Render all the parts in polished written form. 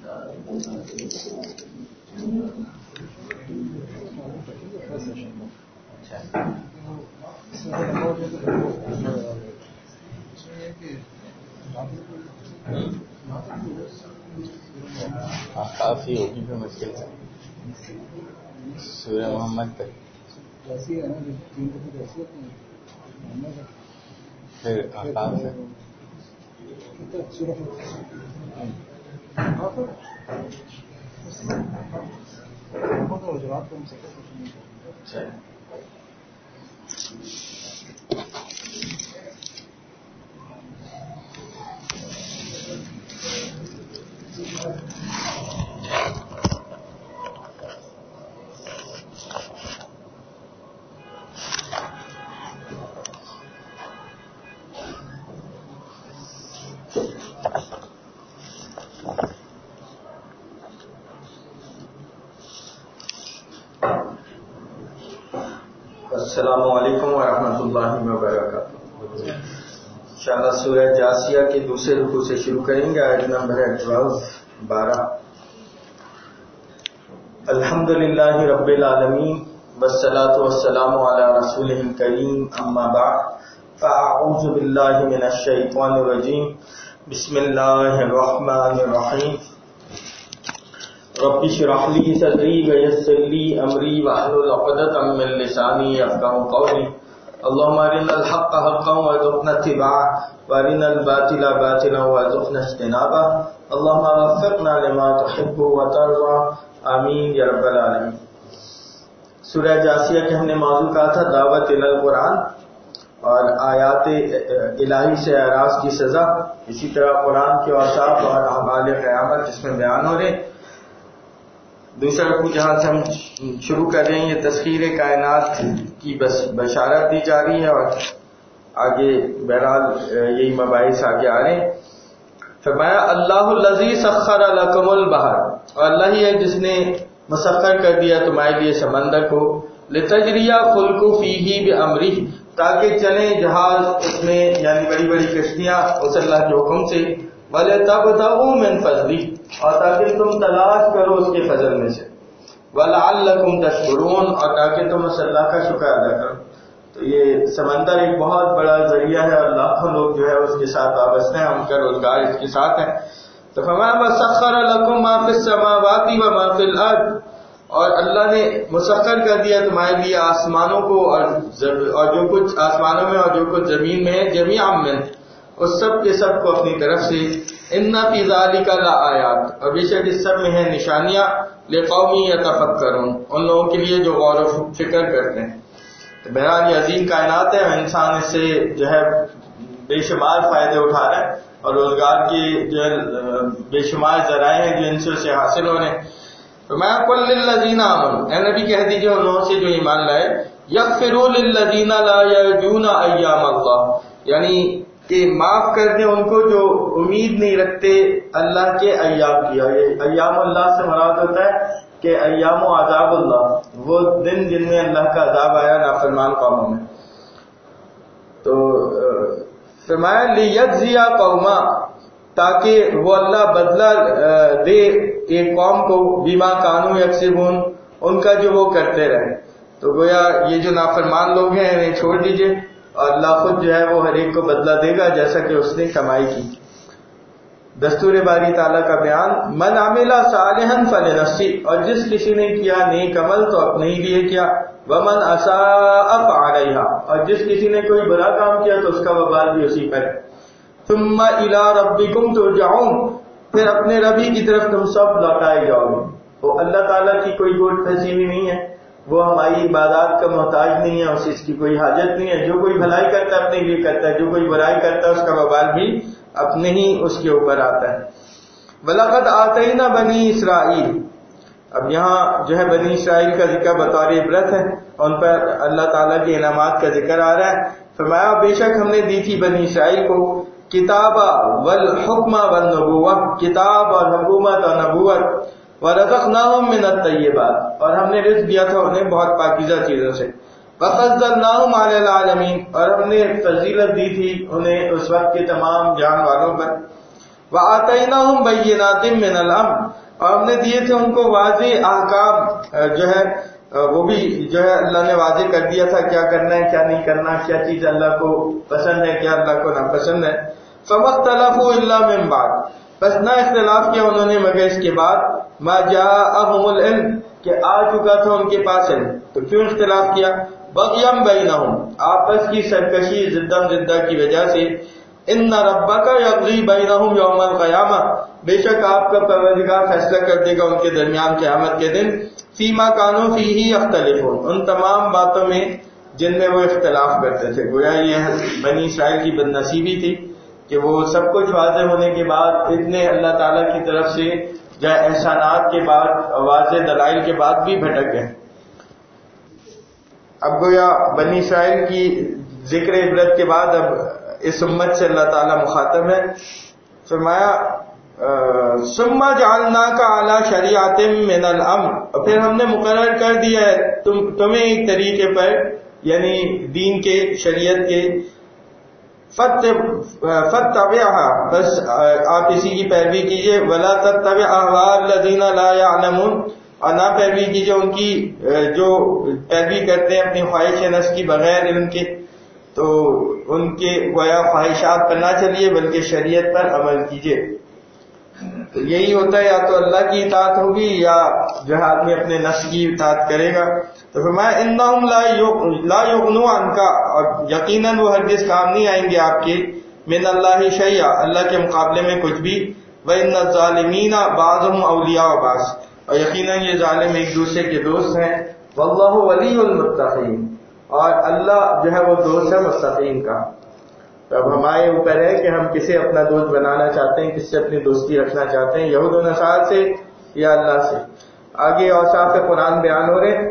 کافی ہوگی پھر مشکل سے سورہ محمد تک پھر آقاف ہے. السلام علیکم ورحمۃ اللہ وبرکاتہ. انشاءاللہ سورہ جاسیہ کے دوسرے رکوع سے شروع کریں گے. آیت نمبر 12. الحمد للہ رب العالمین والصلاة والسلام علی رسولہ الکریم اما بعد فاعوذ باللہ من الشیطان الرجیم بسم اللہ الرحمن الرحیم رب اشرح لي صدري ويسر لي امري واحلل عقدة من لساني يفقهوا قولي اللهم ارنا الحق حقا وارزقنا اتباعه وارنا الباطل باطلا وارزقنا اجتنابه اللهم وفقنا لما تحب وترضى آمین یا رب العالمین. سورہ جاسیہ کے ہم نے موضوع کہا تھا دعوت الی القرآن اور آیات الہی سے اعراض کی سزا، اسی طرح قرآن کے اوصاف اور احوال قیامت جس میں بیان ہو رہے. دوسرا رکوع جہاں سے ہم شروع کر رہے ہیں یہ تسخیر کائنات کی بشارت دی جا رہی ہے اور آگے بہرحال یہی مباحث آگے آ رہے ہیں. فرمایا اللہ الذی سخر لکم البحر، اور اللہ ہی ہے جس نے مسخر کر دیا تمہارے لیے سمندر کو، لتجریہ فلک فیہ بامرہ، تاکہ چلیں جہاز اس میں، یعنی بڑی بڑی کشتیاں اس اللہ کے حکم سے، وَلَتَبْتَغُوا مِن فَضْلِهِ، اور تاکہ تم تلاش کرو اس کے فضل میں سے، وَلَعَلَّكُمْ تَشْكُرُونَ، اور تاکہ تم اس اللہ کا شکر ادا کرو. تو یہ سمندر ایک بہت بڑا ذریعہ ہے اور لاکھوں لوگ جو ہے اس کے ساتھ وابستہ ہیں، ان کا روزگار اس کے ساتھ ہے. تو فرمایا وَسَخَّرَ لَكُم مَّا فِي السَّمَاوَاتِ وَمَا فِي الْأَرْضِ، اور اللہ نے مسخر کر دیا تمہارے لیے آسمانوں کو اور جو کچھ آسمانوں میں اور جو کچھ زمین میں ہے، جمیعا من، اس سب کے سب کو اپنی طرف سے. ان فی ذلک لآیات، اور بے شک اس سب میں ہے نشانیاں، لقوم یتفکرون، ان لوگوں کے لیے جو غور و فکر کرتے ہیں. بہرحال یہ عظیم کائنات ہے اور انسان اس سے جو ہے بے شمار فائدے اٹھا رہا ہے اور روزگار کی جو ہے بے شمار ذرائع ہیں جو ان سے اسے حاصل ہو رہے ہیں. تو میں قل للذین آمنوا، اے نبی کہہ دیجئے ان لوگوں سے جو ایمان لائے، یغفروا للذین لا یرجون ایام اللہ، یعنی کہ معاف کر دیں ان کو جو امید نہیں رکھتے اللہ کے ایام کی. اور یہ ایام اللہ سے مراد ہوتا ہے کہ ایام و عذاب اللہ، وہ دن جن میں اللہ کا عذاب آیا نافرمان قوموں میں. تو فرمایا لیجزی قوما، تاکہ وہ اللہ بدلہ دے ایک قوم کو، بیما کانوا یکسبون، ان کا جو وہ کرتے رہے. تو گویا یہ جو نافرمان لوگ ہیں انہیں چھوڑ دیجئے اور اللہ خود جو ہے وہ ہر ایک کو بدلہ دے گا جیسا کہ اس نے کمائی کی. دستور باری تعالیٰ کا بیان، من عمل صالحا فلنفسہ، اور جس کسی نے کیا نیک عمل تو اپنے ہی لیے کیا، ومن اساء فعلیہا، اور جس کسی نے کوئی برا کام کیا تو اس کا وبال بھی اسی پر. ثم الی ربکم ترجعون، پھر اپنے ربی کی طرف تم سب لوٹائے جاؤ گے. وہ اللہ تعالیٰ کی کوئی گوٹ پھنسی ہوئی نہیں ہے، وہ ہماری عبادات کا محتاج نہیں ہے، اس کی کوئی حاجت نہیں ہے. جو کوئی بھلائی کرتا ہے اپنے لیے کرتا ہے، جو کوئی برائی کرتا ہے اس کا وبال بھی اپنے ہی اس کے اوپر آتا ہے. وَلَقَدْ آتَيْنَا بَنِي اسرائیل، اب یہاں جو ہے بنی اسرائیل کا ذکر بطور عبرت ہے، ان پر اللہ تعالیٰ کے انعامات کا ذکر آ رہا ہے. فرمایا بے شک ہم نے دی تھی بنی اسرائیل کو کتاب والحکم والنبوہ، کتاب اور حکومت اور نبوت، وَرَزَقْنَاهُم مِّنَ الطَّيِّبَاتِ، اور ہم نے رزق دیا تھا انہیں بہت پاکیزہ چیزوں سے. وَفَضَّلْنَاهُمْ عَلَى الْعَالَمِينَ، اور ہم نے فضیلت دی تھی انہیں اس وقت کے تمام جان والوں پر. وَآتَيْنَاهُمْ بَيِّنَاتٍ مِّنَ الْأَمْرِ، اور ہم نے دیے تھے ان کو واضح احکام، جو ہے وہ بھی جو ہے اللہ نے واضح کر دیا تھا کیا کرنا ہے کیا نہیں کرنا، کیا چیز اللہ کو پسند ہے کیا اللہ کو ناپسند ہے. فَمَخْتَلَفُوا إِلَّا مِن بَعْدِ، بس نہ اختلاف کیا انہوں نے مگر اس کے بعد مَا جَاءَهُمُ الْعِلْمُ، کہ آ چکا تھا ان کے پاس علم. تو کیوں اختلاف کیا؟ بغیم بینہم، آپس کی سرکشی زدم زدہ کی وجہ سے. ان ربک یقضی بینہم یوم القیامہ، بے شک آپ کا پروردگار فیصلہ کر دے گا ان کے درمیان قیامت کے دن. فیما کانوا فیہ یختلفون، ان تمام باتوں میں جن میں وہ اختلاف کرتے تھے. گویا یہ بنی اسرائیل کی بد نصیبی تھی کہ وہ سب کچھ واضح ہونے کے بعد، اتنے اللہ تعالیٰ کی طرف سے یا احسانات کے بعد، واضح دلائل کے بعد بھی بھٹک گئے. اب گویا بنی اسرائیل کی ذکر عبرت کے بعد اب اس امت سے اللہ تعالیٰ مخاطب ہے. فرمایا ثم جعلناک علی شریعۃ من الامر، اور پھر ہم نے مقرر کر دیا ہے تمہیں ایک طریقے پر، یعنی دین کے شریعت کے. فاتبعھا، بس آپ اسی کی پیروی کیجئے. ولا تتبع اہواء الذین لا یعلمون، اور نہ پیروی کیجئے ان کی جو پیروی کرتے ہیں اپنی خواہش نفس کی بغیر علم کے. تو ان کے گویا خواہشات پر نہ چلیے بلکہ شریعت پر عمل کیجئے. تو یہی ہوتا ہے، یا تو اللہ کی اطاعت ہوگی یا جو ہے آدمی اپنے نفس کی اطاعت کرے گا. تو فرمایا انہم لا یغنوا عنک، اور یقیناً وہ ہرگز کام نہیں آئیں گے آپ کے، من اللہ شیئا، اللہ کے مقابلے میں کچھ بھی. وان الظالمین بعضهم اولیاء بعض، اور یقیناً یہ ظالم ایک دوسرے کے دوست ہیں. واللہ ولی المتقین، اور اللہ جو ہے وہ دوست ہے متقین کا. تو اب ہمارے اوپر ہے کہ ہم کسے اپنا دوست بنانا چاہتے ہیں، کس سے اپنی دوستی رکھنا چاہتے ہیں، یہود و نصارا سے یا اللہ سے. آگے اوصاف قرآن بیان ہو رہے ہیں.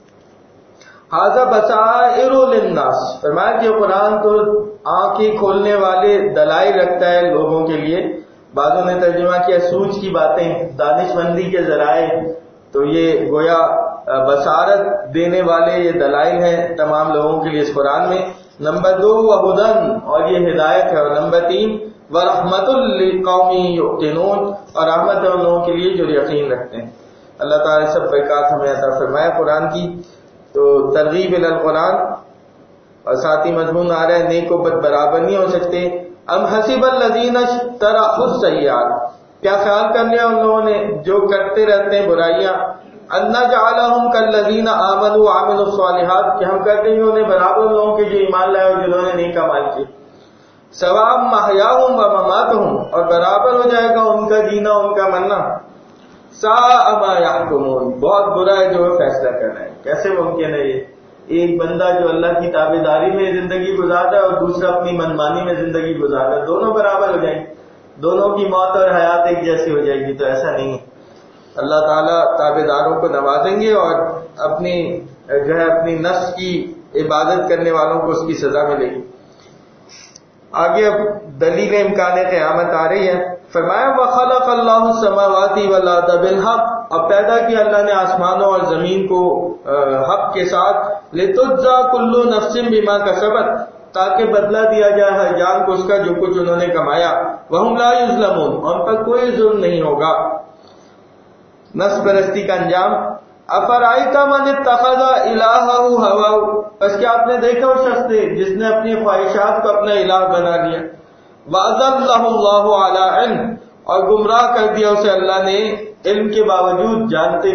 ھذا بصائر للناس، فرمایا کہ قرآن تو آنکھیں کھولنے والے دلائل رکھتا ہے لوگوں کے لیے. بعضوں نے ترجمہ کیا سوچ کی باتیں، دانش مندی کے ذرائع. تو یہ گویا بصارت دینے والے یہ دلائل ہیں تمام لوگوں کے لیے اس قرآن میں. نمبر 2 وہدن، اور یہ ہدایت ہے. اور نمبر 3 ورحمۃ لقوم یؤمنون، اور رحمت ہے ان لوگوں کے لیے جو یقین رکھتے ہیں. اللہ تعالیٰ سب برکات ہمیں عطا فرمائے قرآن کی. تو ترغیب الی القرآن، اور ساتھ ہی مضمون آ رہا ہے نیک و بد برابر نہیں ہو سکتے. ام حسب الذین اجترحوا السیئات، کیا خیال کر لیا ان لوگوں نے جو کرتے رہتے ہیں برائیاں، ان نجعلہم کالذین آمنوا وعملوا الصالحات، کہ ہم کر دیں گے انہیں برابر ان لوگوں کے جو ایمان لائے اور جنہوں نے نیک اعمال کیے. سواء محیاہم و مماتہم، اور برابر ہو جائے گا ان کا جینا ان کا مرنا. ساء ما یحکمون، بہت برا ہے جو فیصلہ کر رہے ہیں. کیسے ممکن ہے یہ؟ ایک بندہ جو اللہ کی تابعداری میں زندگی گزارتا ہے اور دوسرا اپنی منمانی میں زندگی گزارتا ہے، دونوں برابر ہو جائیں گے، دونوں کی موت اور حیات ایک جیسی ہو جائے گی. تو ایسا نہیں ہے. اللہ تعالیٰ تابعداروں کو نوازیں گے اور اپنی جو ہے اپنی نفس کی عبادت کرنے والوں کو اس کی سزا ملے گی. آگے اب دلیل امکان قیامت آ رہی ہے. فرمایا وَخَلَقَ اللَّهُ السَّمَاوَاتِ وَالْأَرْضَ بِالْحَقِّ، اور پیدا کیا اللہ نے آسمانوں اور زمین کو حق کے ساتھ. لِتُجْزَىٰ كُلُّ نَفْسٍ بِمَا كَسَبَتْ، تاکہ بدلہ دیا جائے ہر جان کو اس کا جو کچھ انہوں نے کمایا. وَهُمْ لَا يُظْلَمُونَ، ان پر کوئی ظلم نہیں ہوگا. نفس پرستی کا انجام. افرائیت من اتخذ الہہ ہواہ، بس کیا آپ نے دیکھا وہ شخص نے جس نے اپنی خواہشات کو اپنا الہ بنا لیا. وَأَضَلَّهُ اللَّهُ عَلَىٰ عِلْمٍ، اور گمراہ کر دیا اسے اللہ نے علم کے باوجود،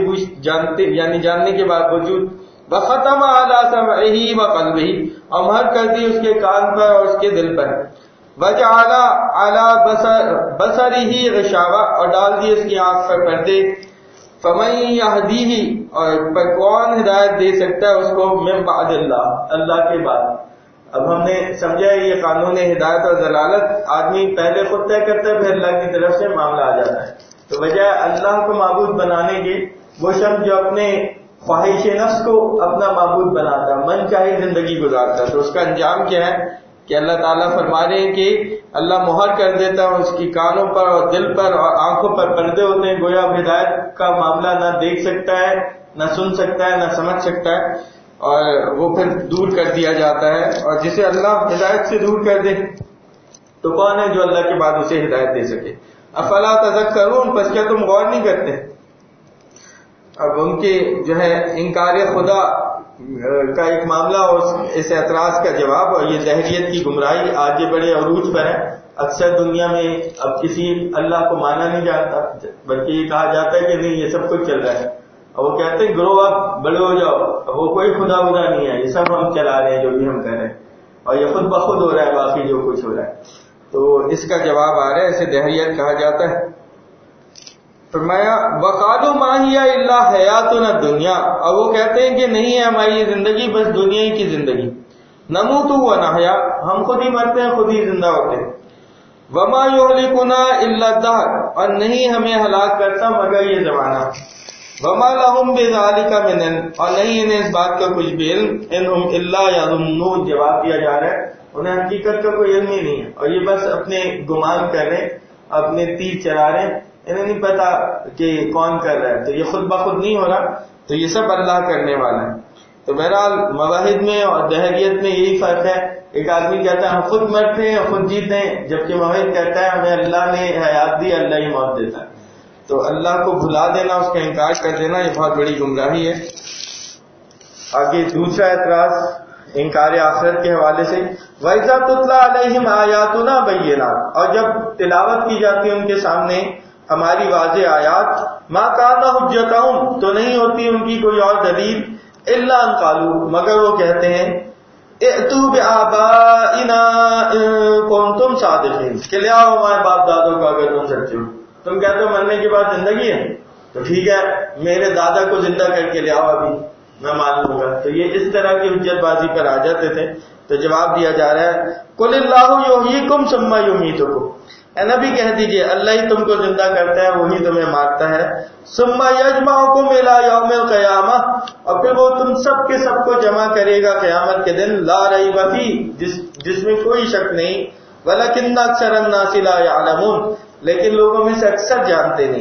جاننے کے باوجود. وَخَتَمَ عَلَىٰ سَمْعِهِ وَقَلْبِهِ، اور مہر کر دی اس کے کان پر اور اس کے دل پر. وَجَعَلَ عَلَىٰ بَصَرِهِ غِشَاوَةً، اور ڈال دی اس کی آنکھ پر پردے. فَمَن يَهْدِيهِ، اور پر کون ہدایت دے سکتا ہے اس کو، من بعد اللہ، اللہ کے بعد. اب ہم نے سمجھا ہے یہ قانون ہدایت اور ضلالت، آدمی پہلے خود طے کرتا ہے پھر اللہ کی طرف سے معاملہ آ جاتا ہے. تو وجہ اللہ کو معبود بنانے کے، وہ شخص جو اپنے خواہش نفس کو اپنا معبود بناتا، من چاہے زندگی گزارتا، تو اس کا انجام کیا ہے کہ اللہ تعالیٰ فرما رہے ہیں کہ اللہ مہر کر دیتا ہے اس کی کانوں پر اور دل پر اور آنکھوں پر پردے ہوتے ہیں. گویا اب ہدایت کا معاملہ نہ دیکھ سکتا ہے، نہ سن سکتا ہے، نہ سمجھ سکتا ہے، اور وہ پھر دور کر دیا جاتا ہے. اور جسے اللہ ہدایت سے دور کر دے تو کون ہے جو اللہ کے بعد اسے ہدایت دے سکے. افلا تذکرون، پس کیا تم غور نہیں کرتے؟ اب ان کے جو ہے انکار خدا کا ایک معاملہ اور اس اعتراض کا جواب، اور یہ دہریت کی گمراہی آج یہ بڑے عروج پر ہے. اکثر دنیا میں اب کسی اللہ کو مانا نہیں جاتا، بلکہ یہ کہا جاتا ہے کہ نہیں یہ سب کچھ چل رہا ہے، اور وہ کہتے ہیں گرو اب بڑے ہو جاؤ، اب وہ کوئی خدا نہیں ہے، یہ سب ہم چلا رہے ہیں جو بھی ہم کر رہے ہیں، اور یہ خود بخود ہو رہا ہے باقی جو کچھ ہو رہا ہے. تو اس کا جواب آ رہا ہے، اسے دہریت کہا جاتا ہے. فرمایا وقالوا ما هي الا حیاتنا الدنیا، اور وہ کہتے ہیں کہ نہیں ہے ہماری زندگی بس دنیا ہی کی زندگی. نموت و نحیا، ہم خود ہی مرتے ہیں خود ہی زندہ ہوتے ہیں. وما یہلکنا الا الدہر، اور نہیں ہمیں ہلاک کرتا مگر یہ زمانہ. وما لهم بذلک من علم، اور نہیں انہیں اس بات کا کچھ بھی علم. انہم الا یظنون، جواب دیا جا رہا ہے انہیں حقیقت کا کوئی علم ہی نہیں ہے، اور یہ بس اپنے گمان کر رہے ہیں، اپنے تیر چلا رہے ہیں، انہیں نہیں پتا کہ کون کر رہا ہے. تو یہ خود بخود نہیں ہو رہا، تو یہ سب اللہ کرنے والا ہے. تو بہرحال مواحد میں اور دہریت میں یہی فرق ہے. ایک آدمی کہتا ہے ہم خود مرتے ہیں خود جیتے ہیں، جبکہ مواحد کہتا ہے ہمیں اللہ نے حیات دی، اللہ ہی موت دیتا ہے. تو اللہ کو بھلا دینا، اس کا انکار کر دینا، یہ بہت بڑی گمراہی ہے. آگے دوسرا اعتراض انکار آخرت کے حوالے سے، وَإِذَا تُتْلَىٰ عَلَيْهِمْ آيَاتُنَا بَيِّنَاتٍ، اور جب تلاوت کی جاتی ہے ان کے سامنے ہماری واضح آیات، ما کان حجتہم، تو نہیں ہوتی ان کی کوئی اور دلیل، الا ان قالوا، مگر وہ کہتے ہیں ائتوا بآبائنا ان کنتم صادقین، کہ لے آؤ ہمارے باپ دادوں کا اگر تم سچے ہو. تم کہتے ہو مرنے کے بعد زندگی ہے، تو ٹھیک ہے میرے دادا کو زندہ کر کے لے آؤ ابھی، میں مان لوں گا. تو یہ اس طرح کی حجت بازی پر آ جاتے تھے. تو جواب دیا جا رہا ہے قل اللہ یحییکم ثم یمیتکم، اے نبی کہہ دیجئے اللہ ہی تم کو زندہ کرتا ہے وہی تمہیں مارتا ہے. ثم یجمعکم الی یوم القیامہ، اور پھر وہ تم سب کے سب کو جمع کرے گا قیامت کے دن. لا ریب فیہ، جس میں کوئی شک نہیں. ولکن اکثر الناس لا یعلمون، لیکن لوگوں میں سے اکثر جانتے نہیں.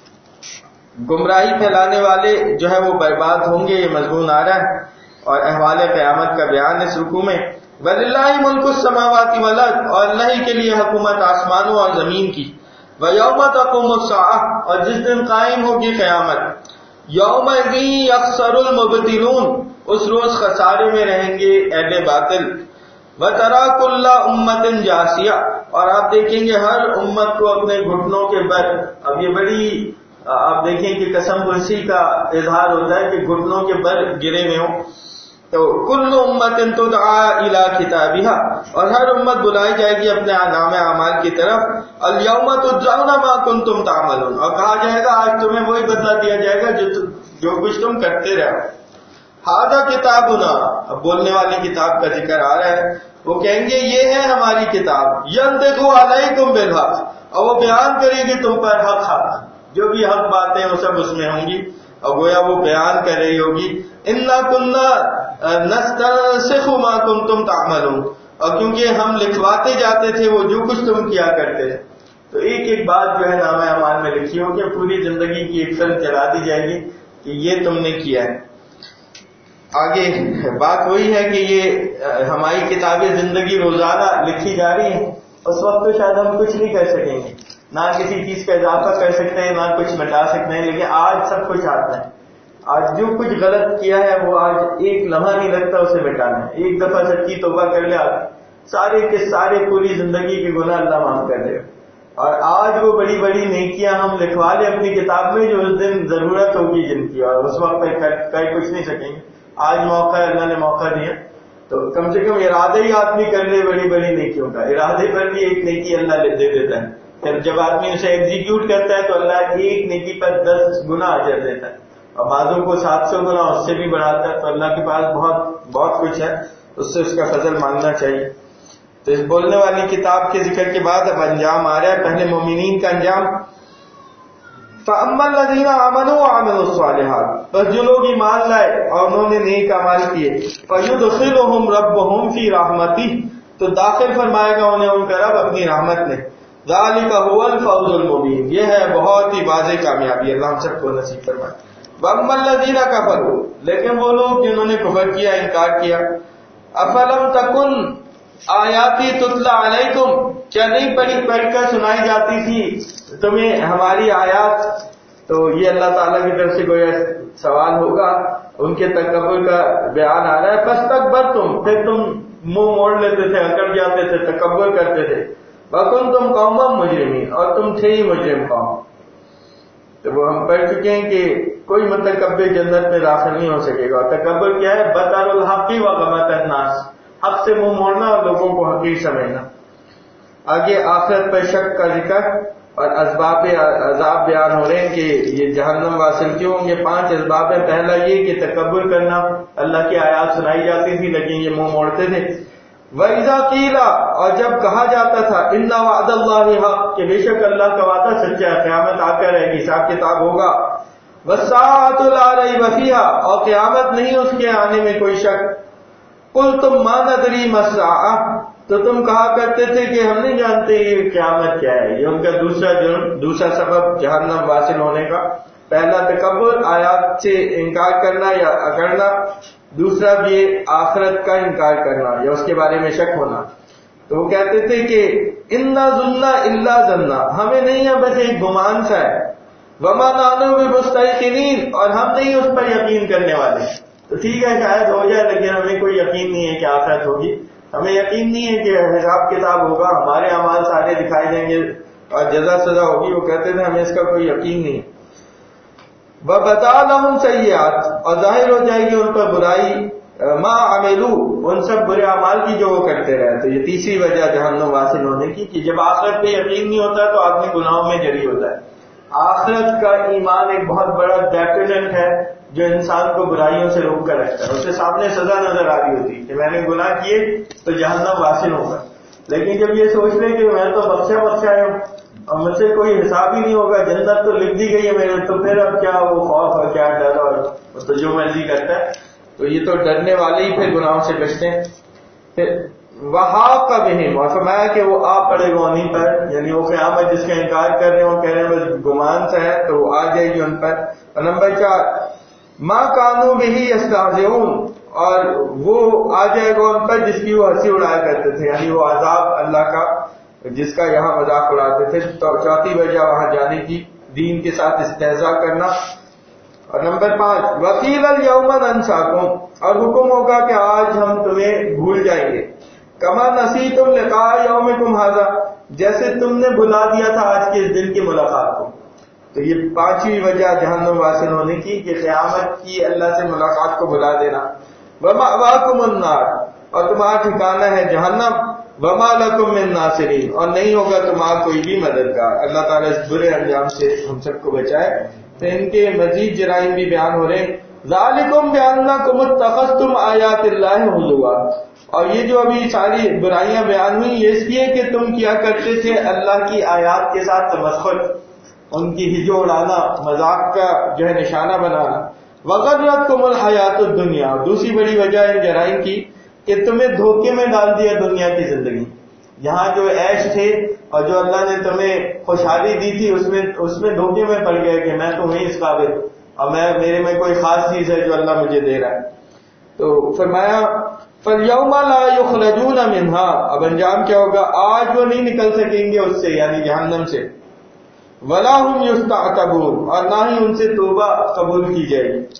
گمراہی پھیلانے والے جو ہے وہ برباد ہوں گے، یہ مضمون آ رہا ہے. اور احوال قیامت کا بیان اس رکوع میں. وَلِلَّهِ مُلْكُ السَّمَاوَاتِ وَالْأَرْضِ، اور اللہ ہی کے لیے حکومت آسمانوں اور زمین کی. وَيَوْمَ تَقُومُ السَّاعَةُ، اور جس دن قائم ہوگی قیامت. يَوْمَئِذٍ يَخْسَرُ الْمُبْطِلُونَ، اس روز خسارے میں رہیں گے اہل باطل. وَتَرَىٰ كُلَّ أُمَّةٍ جَاثِيَةٍ، اور آپ دیکھیں گے ہر امت کو اپنے گھٹنوں کے بل. اب یہ بڑی آپ دیکھیں کہ قسم پرسی کا اظہار ہوتا ہے کہ گھٹنوں کے بل گرے ہوئے ہوں. تو کل امت تدعی الی کتابہا، اور ہر امت بلائی جائے گی اپنے نام اعمال کی طرف. الیوم تجزون ما کنتم تعملون، اور کہا جائے گا آج تمہیں وہی بدلہ دیا جائے گا جو کچھ تم کرتے رہو. ھذا کتابنا، اب بولنے والی کتاب کا ذکر آ رہا ہے. وہ کہیں گے یہ ہے ہماری کتاب. ینطق علیکم بالحق، اور وہ بیان کرے گی تم پر حق، جو بھی حق باتیں وہ سب اس میں ہوں گی، اور گویا وہ بیان کر رہی ہوگی. انا کننا نستنسخ ما کنتم تعملون، اور کیونکہ ہم لکھواتے جاتے تھے وہ جو کچھ تم کیا کرتے تھے. تو ایک ایک بات جو ہے نامہ اعمال میں لکھی ہو کہ پوری زندگی کی ایک فلم چلا دی جائے گی کہ یہ تم نے کیا ہے. آگے بات وہی ہے کہ یہ ہماری کتابیں زندگی روزانہ لکھی جا رہی ہیں. اس وقت تو شاید ہم کچھ نہیں کر سکیں گے، نہ کسی چیز کا اضافہ کر سکتے ہیں، نہ کچھ مٹا سکتے ہیں. لیکن آج سب کچھ آتا ہے. آج جو کچھ غلط کیا ہے وہ آج ایک لمحہ نہیں لگتا اسے مٹانا ہے. ایک دفعہ سچی توبہ کر لے سارے کے سارے پوری زندگی کے گناہ اللہ معاف کر دے. اور آج وہ بڑی بڑی نیکیاں ہم لکھوا لیں اپنی کتاب میں جو اس دن ضرورت ہوگی جن کی، اور اس وقت کر کچھ نہیں سکیں گے. آج موقع ہے، اللہ نے موقع دیا تو کم سے کم ارادہ ہی آدمی کر لے بڑی بڑی نیکیوں کا. ارادے پر بھی ایک نیکی اللہ دے دیتا ہے. پھر جب آدمی اسے ایگزیکیوٹ کرتا ہے تو اللہ ایک نیکی پر 10 گنا اجر دیتا ہے، اور بعضوں کو 700 گنا اس سے بھی بڑھاتا ہے. تو اللہ کے پاس بہت کچھ ہے، اس سے اس کا فضل مانگنا چاہیے. تو اس بولنے والی کتاب کے ذکر کے بعد اب انجام آ رہا ہے. پہلے مومنین کا انجام. فَأَمَّا الَّذِينَ آمَنُوا وَعَمِلُوا الصَّالِحَاتِ، بس جو لوگ ایمان لائے اور انہوں نے نیک اعمال کیے. فَيُدْخِلُهُمْ رَبُّهُمْ فِي رَحْمَتِهِ، تو داخل فرمائے گا انہیں ان کا رب اپنی رحمت میں. ذَلِكَ هُوَ الْفَوْزُ الْمُبِينُ، یہ ہے بہت ہی واضح کامیابی، اللہ ہم سب کو نصیب فرمائے. وَأَمَّا الَّذِينَ كَفَرُوا، لیکن وہ لوگ جنہوں نے کفر کیا، انکار کیا. أَفَلَمْ تَكُنْ آیاتی تتلی علیکم، کیا نہیں پڑھ کر سنائی جاتی تھی تمہیں ہماری آیات؟ تو یہ اللہ تعالیٰ کی طرف سے گویا سوال ہوگا، ان کے تکبر کا بیان آ رہا ہے. فاستکبرتم، پھر تم منہ موڑ لیتے تھے، اکڑ جاتے تھے، تکبر کرتے تھے. وکنتم قوما مجرمین، اور تم تھے ہی مجرم قوم. تو وہ ہم پڑھ چکے ہیں کہ کوئی متکبر جنت میں داخل نہیں ہو سکے گا. تکبر کیا ہے؟ بطر الحق وغمط الناس، حق سے منہ موڑنا اور لوگوں کو حقیر سمجھنا. آگے آخرت پر شک کا ذکر اور اسباب عذاب بیان ہو رہے ہیں کہ یہ جہنم واصل کیوں ہوں گے. 5 اسباب ہیں. پہلا یہ کہ تکبر کرنا، اللہ کی آیات سنائی جاتی تھی لیکن یہ منہ موڑتے تھے. وَإِذَا قِيلَ، اور جب کہا جاتا تھا إِنَّ وَعْدَ اللَّهِ حَقٌّ، کہ بے شک اللہ کا وعدہ سچا ہے، قیامت آ کر رہے گی، حساب کتاب ہوگا. وَالسَّاعَةُ لَا رَيْبَ فِيهَا، اور قیامت نہیں اس کے آنے میں کوئی شک. قُلْتُمْ مَا نَدْرِي مَا السَّاعَةُ، تو تم کہا کرتے تھے کہ ہم نہیں جانتے یہ قیامت کیا ہے. یہ ان کا دوسرا سبب جہنم واصل ہونے کا. پہلا تکبر، آیات سے انکار کرنا یا اکڑنا. دوسرا بھی آخرت کا انکار کرنا یا اس کے بارے میں شک ہونا. تو وہ کہتے تھے کہ اِنَّا ظُنَّا إِلَّا ظَنَّا، ہمیں نہیں ہے بس ایک گمان سا ہے. وَمَا نَحْنُ بِمُسْتَيْقِنِينَ، اور ہم نہیں اس پر یقین کرنے والے. تو ٹھیک ہے شاید ہو جائے لیکن ہمیں کوئی یقین نہیں ہے کہ آخرت ہوگی. ہمیں یقین نہیں ہے کہ حساب کتاب ہوگا، ہمارے اعمال سارے دکھائے جائیں گے اور جزا سزا ہوگی. وہ کہتے تھے ہمیں اس کا کوئی یقین نہیں. وَبَدَا لَهُمْ سَيِّئَاتُ، اور ظاہر ہو جائے گی ان پر برائی، ما عملوا، ان سب برے اعمال کی جو وہ کرتے رہے. تو یہ تیسری وجہ جہنم واصل ہونے کی کہ جب آخرت پہ یقین نہیں ہوتا تو آدمی گناہوں میں جری ہوتا ہے. آخرت کا ایمان ایک بہت بڑا ڈیٹرنٹ ہے جو انسان کو برائیوں سے روک کر رکھتا ہے. اسے سامنے سزا نظر آ رہی ہوتی کہ میں نے گناہ کیے تو جہنم واصل ہوگا. لیکن جب یہ سوچ لے کہ میں تو بخشا ہوں اور مجھ سے کوئی حساب ہی نہیں ہوگا، جنت تو لکھ دی گئی ہے میرے، تو پھر اب کیا وہ خوف اور کیا ڈر اور تو جو مرضی کرتا ہے. تو یہ تو ڈرنے والے ہی پھر گناہوں سے بچتے ہیں. پھر وحاق بہم، اور فرمایا کہ وہ آ پڑے گا انہیں پر، یعنی وہ قیامت جس کا انکار کر رہے ہیں وہ کہہ رہے ہیں بس گمان سے ہے تو وہ آ جائے گی ان پر. اور نمبر 4 ما کانوا بہ یستہزئون، اور وہ آ جائے گا ان پر جس کی وہ ہنسی اڑایا کرتے تھے، یعنی وہ عذاب اللہ کا جس کا یہاں مذاق اڑاتے تھے. چوتھی وجہ وہاں جانے کی، دین کے ساتھ استہزاء کرنا. اور نمبر 5 وقیل الیوم ننساکم، اور حکم ہوگا کہ آج ہم تمہیں بھول جائیں گے. کما نسیتم لقاء یومکم ھذا، جیسے تم نے بھلا دیا تھا آج کے اس دن کی ملاقات کو. تو یہ 5ویں وجہ جہنم واصل ہونے کی کہ قیامت کی اللہ سے ملاقات کو بھلا دینا. ومأواکم النار، اور تمہارا ٹھکانہ ہے جہنم. وما لکم من ناصرین، اور نہیں ہوگا تمہارا کوئی بھی مددگار. اللہ تعالیٰ اس برے انجام سے ہم سب کو بچائے. تو ان کے مزید جرائم بھی بیان ہو رہے ہیں. ذالکم بانکم اتخذتم آیات اللہ ہزوا، اور یہ جو ابھی ساری برائیاں بیان ہوئی یہ اس لیے کہ تم کیا کرتے تھے اللہ کی آیات کے ساتھ تمسخر، ان کی ہجو اڑانا، مذاق کا جو ہے نشانہ بنانا. وغرتکم الحیات الدنیا، دوسری بڑی وجہ ہے جرائم کی کہ تمہیں دھوکے میں ڈال دیا دنیا کی زندگی. یہاں جو عیش تھے اور جو اللہ نے تمہیں خوشحالی دی تھی اس میں دھوکے میں پڑ گئے کہ میں تو ہوں اس قابل اور میرے میں کوئی خاص چیز ہے جو اللہ مجھے دے رہا ہے. تو فرمایا فَالْيَوْمَ لَا يُخْرَجُونَ مِنْهَا، اب انجام کیا ہوگا؟ آج وہ نہیں نکل سکیں گے اس سے، یعنی جہنم سے. وَلَا هُمْ يُسْتَعْتَبُونَ، اور نہ ہی ان سے توبہ قبول کی جائے گی.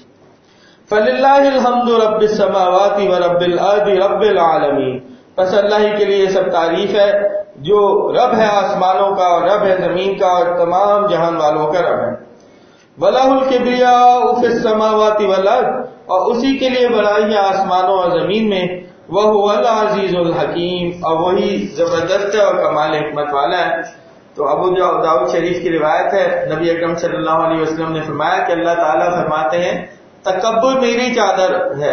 فَلِلَّهِ الْحَمْدُ رَبِّ السَّمَاوَاتِ وَرَبِّ الْأَرْضِ رَبِّ الْعَالَمِينَ، بس اللہ ہی کے لیے سب تعریف ہے جو رب ہے آسمانوں کا اور رب ہے زمین کا اور تمام جہان والوں کا رب ہے. وَلَهُ الْكِبْرِيَاءُ فِي السَّمَاوَاتِ وَالْأَرْضِ، اور اسی کے لیے بڑائی ہے آسمانوں اور زمین میں. وَهُوَ الْعَزِيزُ الْحَكِيمُ، اور وہی زبردست ہے اور کمال حکمت والا ہے. تو ابو داؤد شریف کی روایت ہے، نبی اکرم صلی اللہ علیہ وسلم نے فرمایا کہ اللہ تعالیٰ فرماتے ہیں تکبر میری چادر ہے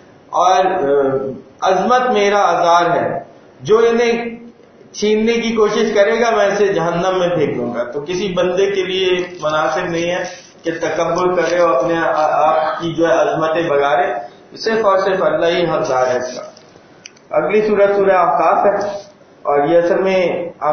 اور عظمت میرا ازار ہے، جو انہیں چھیننے کی کوشش کرے گا میں اسے جہنم میں پھینک دوں گا. تو کسی بندے کے لیے مناسب نہیں ہے کہ تکبر کرے اور اپنے آپ کی جو ہے عظمتیں بگاڑے. صرف اور صرف اللہ ہی حقدار ہے اس کا. اگلی سورت سورہ احقاف ہے اور یہ اصل میں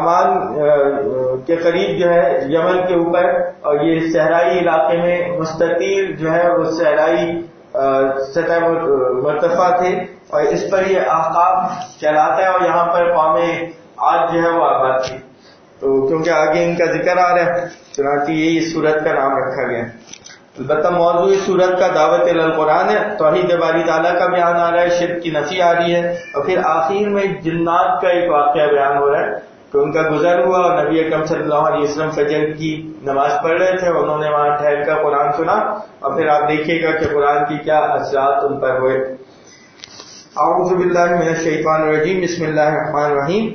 عمان کے قریب جو ہے یمن کے اوپر، اور یہ صحرائی علاقے میں مستطیل جو ہے وہ صحرائی سطح مرتفع تھے اور اس پر یہ احقاف چلاتا ہے. اور یہاں پر قوم آج جو ہے وہ آباد تھی. تو کیونکہ آگے ان کا ذکر آ رہا ہے چنانچہ یہی اس سورت کا نام رکھا گیا. البتہ موضوع اس سورت کا دعوت القرآن ہے. توحید باری تعالیٰ کا بیان آ رہا ہے, شرک کی نفی آ رہی ہے, اور پھر آخر میں جنات کا ایک واقعہ بیان ہو رہا ہے کہ ان کا گزر ہوا اور نبی اکرم صلی اللہ علیہ وسلم فجر کی نماز پڑھ رہے تھے, انہوں نے وہاں ٹھہر کر قرآن سنا, اور پھر آپ دیکھیے گا کہ قرآن کی کیا اثرات ان پر ہوئے. اعوذ باللہ من الشیطان الرجیم, بسم اللہ الرحمن الرحیم.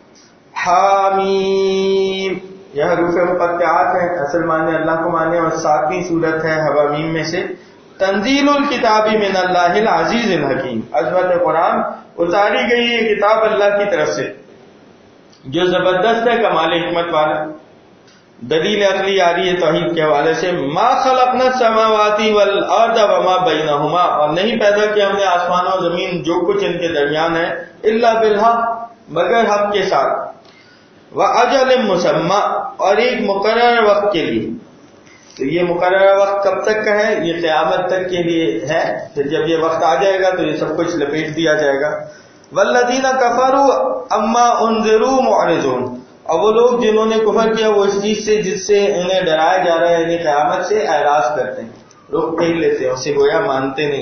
حامیم, یہ حروف مقطعات ہیں, اصل معنی اللہ کو مانے, اور 7ویں سورت ہے حوامیم میں سے. تنزیل الکتاب من اللہ العزیز الحکیم, عظمت قرآن اتاری گئی یہ کتاب اللہ کی طرف سے جو زبردست ہے, کمال حکمت والا. دلیل عقلی آ رہی ہے توحید کے حوالے سے. ما خلقنا السماوات والارض وما بینہما, اور نہیں پیدا کیا ہم نے آسمان و زمین جو کچھ ان کے درمیان ہے, الا بالحق, مگر حق کے ساتھ. وَأَجَلٍ مُّسَمًّى, اور ایک مقرر وقت کے لیے. تو یہ مقررہ وقت کب تک کا ہے؟ یہ قیامت تک کے لیے ہے, پھر جب یہ وقت آ جائے گا تو یہ سب کچھ لپیٹ دیا جائے گا. وَالَّذِينَ كَفَرُوا عَمَّا أُنذِرُوا مُعْرِضُونَ, اور وہ لوگ جنہوں نے کفر کیا وہ اس چیز سے جس سے انہیں ڈرایا جا رہا ہے یعنی قیامت سے, اعراض کرتے ہیں, رخ پھیر لیتے ہیں, اسے گویا مانتے نہیں.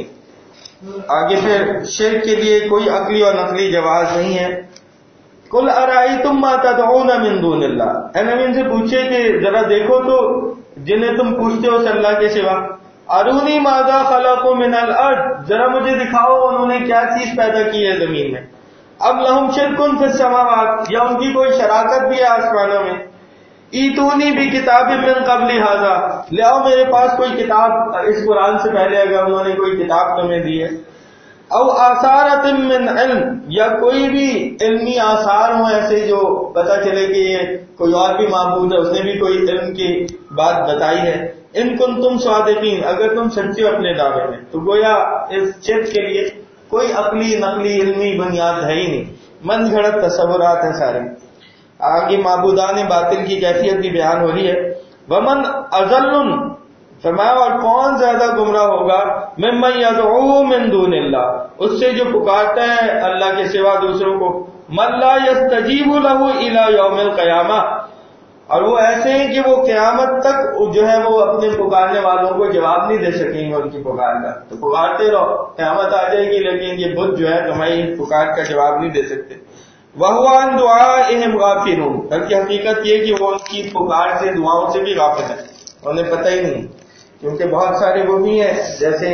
آگے پھر شرک کے لیے کوئی عقلی اور نقلی جواز نہیں ہے. قُلْ أَرَأَيْتُمْ مَا تَدْعُونَ مِن دُونِ اللَّهِ, اے نبی ان سے پوچھے کہ ذرا دیکھو تو جنہیں تم پوچھتے ہو اللہ کے سوا. أَرُونِي مَاذَا خَلَقُوا مِنَ الْأَرْضِ, ذرا مجھے دکھاؤ انہوں نے کیا چیز پیدا کی ہے زمین میں. اب لَهُمْ شِرْكٌ فِي السَّمَاوَاتِ, یا ان کی کوئی شراکت بھی ہے آسمانوں میں. ایتونی بِكِتَابٍ مِّن قَبْلِ هَذَا, لے آؤ میرے پاس کوئی کتاب اس قرآن سے پہلے اگر انہوں نے کوئی کتاب تمہیں دی ہے. او آثارۃ من علم, یا کوئی بھی علمی آثار ہوں ایسے جو پتہ چلے کہ یہ کوئی اور بھی معبود ہے, اس نے بھی کوئی علم کی بات بتائی ہے. ان کنتم صادقین, اگر تم سچے ہو اپنے دعوے میں. تو گویا اس شرک کے لیے کوئی عقلی نقلی علمی بنیاد ہے ہی نہیں, من گھڑت تصورات ہیں سارے. آگے معبودان باطل کی کیفیت بھی بیان ہو رہی ہے. ومن اضل, فرمایا اور کون زیادہ گمراہ ہوگا, ممن یدعو من دون اللہ, اس سے جو پکارتا ہے اللہ کے سوا دوسروں کو. من لا یستجیب له الی یوم القیامہ, اور وہ ایسے ہیں کہ وہ قیامت تک جو ہے وہ اپنے پکارنے والوں کو جواب نہیں دے سکیں گے ان کی پکار کا. تو پکارتے رہو, قیامت آ جائے گی لیکن یہ بت جو ہے تمہاری پکار کا جواب نہیں دے سکتے. وَهُوَ عَنْ دُعَائِهِمْ غَافِلٌ, بلکہ حقیقت یہ کہ وہ ان کی پکار سے دعاؤں سے بھی غافل ہیں, انہیں پتہ ہی نہیں. کیونکہ بہت سارے وہ بھی ہیں جیسے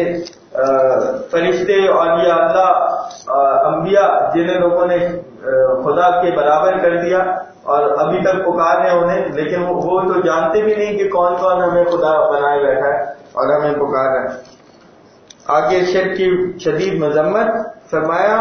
فرشتے, اولیاء اللہ, انبیاء, جنہیں لوگوں نے خدا کے برابر کر دیا اور ابھی تک پکار رہے انہیں, لیکن وہ تو جانتے بھی نہیں کہ کون کون ہمیں خدا بنائے بیٹھا ہے اور ہمیں پکار رہا ہے. آگے شرک کی شدید مذمت. فرمایا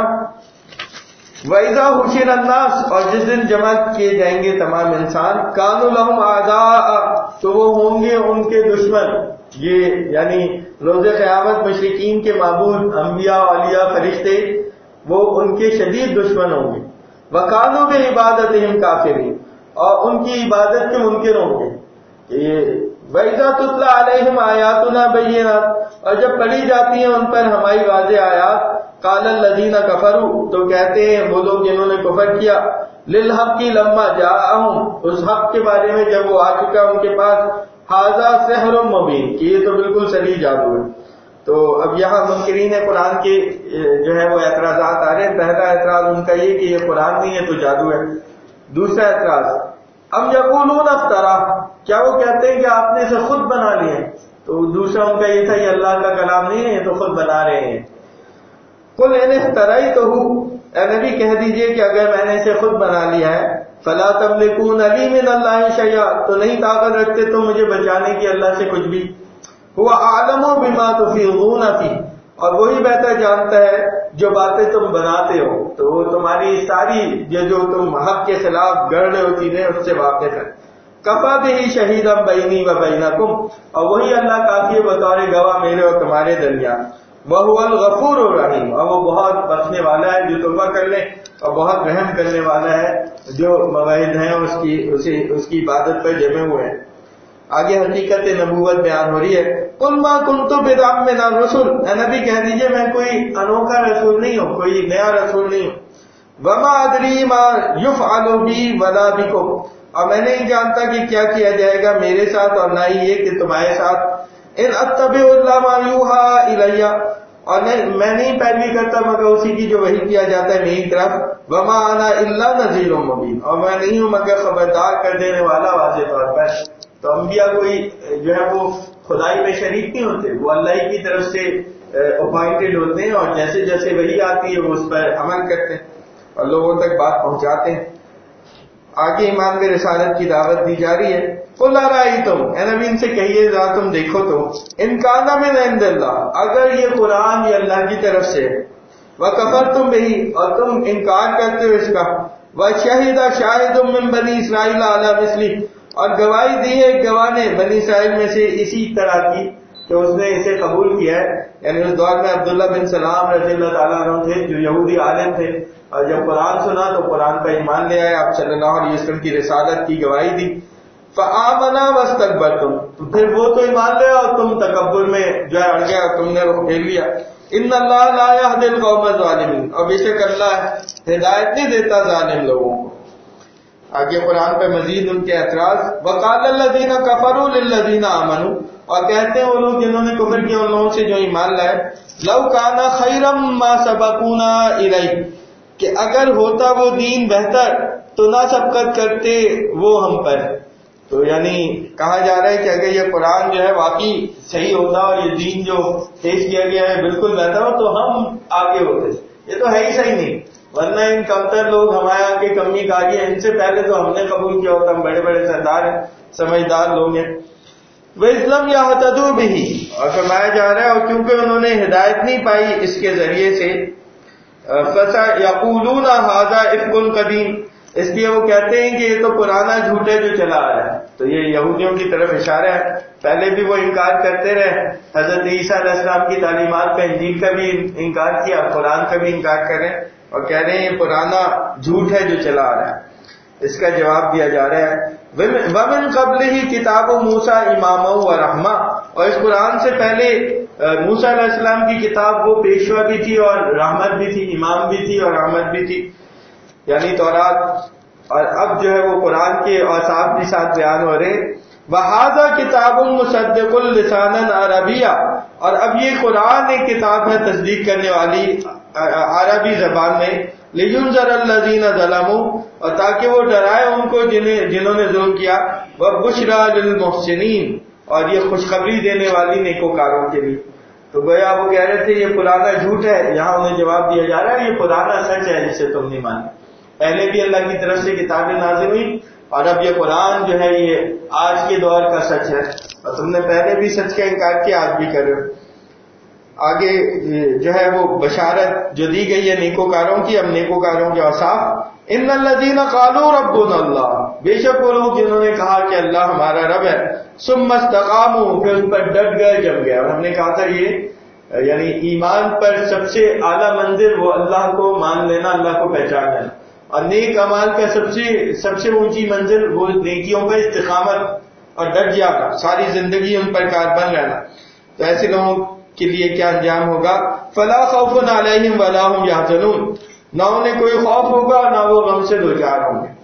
وَإِذَا حُشِرَ النَّاسُ, اور جس دن جمع کیے جائیں گے تمام انسان, كَانُوا لَهُمْ أَعْدَاءَ, تو وہ ہوں گے ان کے دشمن. یہ یعنی روز قیامت مشرکین کے معبود انبیاء, اولیاء, فرشتے, وہ ان کے شدید دشمن ہوں گے. وَكَانُوا بِعِبَادَتِهِمْ كَافِرِينَ, اور ان کی عبادت کے منکر ہوں گے. وَإِذَا تُتْلَىٰ عَلَيْهِمْ آيَاتُنَا بَيِّنَاتٍ, اور جب پڑھی جاتی ہیں ان پر ہماری واضح آیات, قَالَ الَّذِينَ كَفَرُوا, تو کہتے ہیں وہ لوگ جنہوں نے کفر کیا, لِلْحَقِّ لَمَّا جَاءَهُمْ, اس حق کے بارے میں جب وہ آ چکا ان کے پاس, هَذَا سِحْرٌ مُبِينٌ, کہ یہ تو بالکل صریح جادو ہے. تو اب یہاں منکرین قرآن کے جو ہے وہ اعتراضات آ رہے ہیں. پہلا اعتراض ان کا یہ کہ یہ قرآن نہیں ہے تو جادو ہے. دوسرا اعتراض, ام یقولون افترا, کیا وہ کہتے ہیں کہ آپ نے اسے خود بنا لیا. تو دوسرا ان کا یہ تھا یہ اللہ کا کلام نہیں ہے, یہ تو خود بنا رہے ہیں. قل ان افتریتہ, اے نبی کہہ دیجئے کہ اگر میں نے اسے خود بنا لیا ہے, فلا تملکون لی من اللہ شیئا, تو نہیں طاقت رکھتے تم مجھے بچانے کی اللہ سے کچھ بھی. هو اعلم بما تفیضون فیہ, اور وہی بہتر جانتا ہے جو باتیں تم بناتے ہو. تو وہ تمہاری ساری جو تم حق کے خلاف گڑ رہے ہو چیزیں اس سے واقف ہے. کفا بہ شہیدا بینی و بینکم, اور وہی اللہ کافی ہے بطور گواہ میرے اور تمہارے درمیان. وَهُوَ الْغَفُورُ الرَّحِيمُ, اور وہ بہت بخشنے والا ہے جو توبہ کر لے, اور بہت رحم کرنے والا ہے جو مواعظ ہیں اس کی عبادت پر جمے ہوئے ہیں. آگے حقیقت نبوت بیان ہو رہی ہے. قُلْ مَا كُنْتُ بِدْعًا مِنَ الرُّسُلِ, اے نبی کہہ دیجئے میں کوئی انوکھا رسول نہیں ہوں, کوئی نیا رسول نہیں ہوں. وما ادری ما یفعل بی ولا بکم، اور میں نہیں جانتا کہ کیا کیا جائے گا میرے ساتھ اور نہ ہی یہ کہ تمہارے ساتھ. ان اتبع الا ما یوحى الی، اور میں نہیں پیروی کرتا مگر اسی کی جو وحی کیا جاتا ہے میری طرف. وما انا الا نذیر مبین، اور میں نہیں ہوں مگر خبردار کر دینے والا واضح طور پر. تو انبیاء کوئی جو ہے وہ خدائی میں شریک نہیں ہوتے، وہ اللہ ہی کی طرف سے اپوائنٹڈ ہوتے ہیں، اور جیسے جیسے وحی آتی ہے وہ اس پر عمل کرتے ہیں اور لوگوں تک بات پہنچاتے ہیں. آگے ایمان میں رسالت کی دعوت دی جا رہی ہے. قل ارائیتم، اے نبی ان سے کہیے ذرا تم دیکھو تو، ان کان من عند اللہ، اگر یہ قرآن یہ اللہ کی طرف سے، وکفرتم بہ، اور تم انکار کرتے ہو اس کا، وشہد شاہد من بنی اسرائیل علی مثلی، اور گواہی دی ہے ایک گواہ نے بنی اسرائیل میں سے اسی طرح کی کہ اس نے اسے قبول کیا ہے. یعنی اس دور میں عبداللہ بن سلام رضی اللہ تعالیٰ عنہ تھے جو یہودی عالم تھے، اور جب قرآن سنا تو قرآن پر ایمان لے آئے، آپ صلی اللہ علیہ وسلم کی رسالت کی گواہی دی. فآمنا واستكبرتم، تو پھر وہ تو ایمان لے اور تم تکبر میں جو ہے اڑ گئے اور تم نے رخ پھیر لیا. ان اللہ لا يهدي القوم الظالمین، اور بے شک اللہ ہدایت نہیں دیتا ظالم لوگوں کو. آگے قرآن پہ مزید ان کے اعتراض. وقال الذين كفروا للذين آمنوا، اور کہتے ہیں وہ لوگ جنہوں نے کفر کیا ان لوگوں سے جو ایمان لائے، لو كان خيرا ما سبقونا الیہ، کہ اگر ہوتا وہ دین بہتر تو نہ سبقت کرتے وہ ہم پر. تو یعنی کہا جا رہا ہے کہ اگر یہ قرآن جو ہے واقعی صحیح ہوتا اور یہ دین جو پیش کیا گیا ہے بالکل بہتر ہو تو ہم آگے ہوتے. یہ تو ہے ہی صحیح نہیں، ورنہ ان کمتر لوگ ہمارے آگے کمی کاری ہیں، ان سے پہلے تو ہم نے قبول کیا ہوتا، ہم بڑے بڑے سردار ہیں، سمجھدار لوگ ہیں. وَإِسْلَمْ يَهْتَدُوا بِهِ، اور فرمایا جا رہا ہے اور کیونکہ انہوں نے ہدایت نہیں پائی اس کے ذریعے سے، فَسَيَقُولُونَ هَذَا إِفْكٌ قَدِيمٌ، اس لیے وہ کہتے ہیں کہ یہ تو پرانا جھوٹ ہے جو چلا آ رہا ہے. تو یہ یہودیوں کی طرف اشارہ ہے، پہلے بھی وہ انکار کرتے رہے، حضرت عیسیٰ علیہ السلام کی تعلیمات کا، انجیل کا بھی انکار کیا، قرآن کا بھی انکار کر رہے ہیں اور کہہ رہے ہیں یہ پرانا جھوٹ ہے جو چلا آ رہا ہے. اس کا جواب دیا جا رہا ہے وَمِن قَبْلِهِ کتاب موسیٰ امامًا وَرَحْمَةً، اور اس قرآن سے پہلے موسیٰ علیہ السلام کی کتاب وہ پیشوا بھی تھی اور رحمت بھی تھی، امام بھی تھی اور رحمت بھی تھی، یعنی تورات. اور اب جو ہے وہ قرآن کے اوصاف کے ساتھ بیان ہو رہے. وَهَذَا كِتَابٌ مُصَدِّقٌ لِسَانًا عَرَبِيًّا، اور اب یہ قرآن ایک کتاب ہے تصدیق کرنے والی عربی زبان میں. لِيُنذِرَ الَّذِينَ ظَلَمُوا، اور تاکہ وہ ڈرائے ان کو جنہوں نے ظلم کیا. وَبُشْرَىٰ لِلْمُحْسِنِينَ، اور یہ خوشخبری دینے والی نیکوکاروں کے لیے. تو گویا وہ کہہ رہے تھے یہ پرانا جھوٹ ہے، یہاں انہیں جواب دیا جا رہا ہے یہ پرانا سچ ہے جسے تم نہیں مانتے. پہلے بھی اللہ کی طرف سے کتابیں نازل ہوئی اور اب یہ قرآن جو ہے یہ آج کے دور کا سچ ہے، اور تم نے پہلے بھی سچ کا انکار کیا، آج بھی کر رہے ہو. آگے جو ہے وہ بشارت جو دی گئی ہے نیکوکاروں کی، اب نیکوکاروں کے اوصاف. ان الذین قالوا ربنا اللہ، بے شک وہ لوگ جنہوں نے کہا کہ اللہ ہمارا رب ہے، ثم استقاموا، پھر ان پر ڈٹ گئے جم گئے. اور ہم نے کہا تھا یہ یعنی ایمان پر سب سے اعلیٰ منزل وہ اللہ کو مان لینا، اللہ کو پہچان لینا، اور نیک اعمال کا سب سے اونچی منزل وہ نیکیوں پر استقامت اور ڈٹ جانا، ساری زندگی ان پر کاربن رہنا. تو ایسے لوگوں کے لیے کیا انجام ہوگا؟ فلا خوف علیہم ولا هم یحزنون، نہ انہیں کوئی خوف ہوگا نہ وہ غم سے دوچار ہوں گے.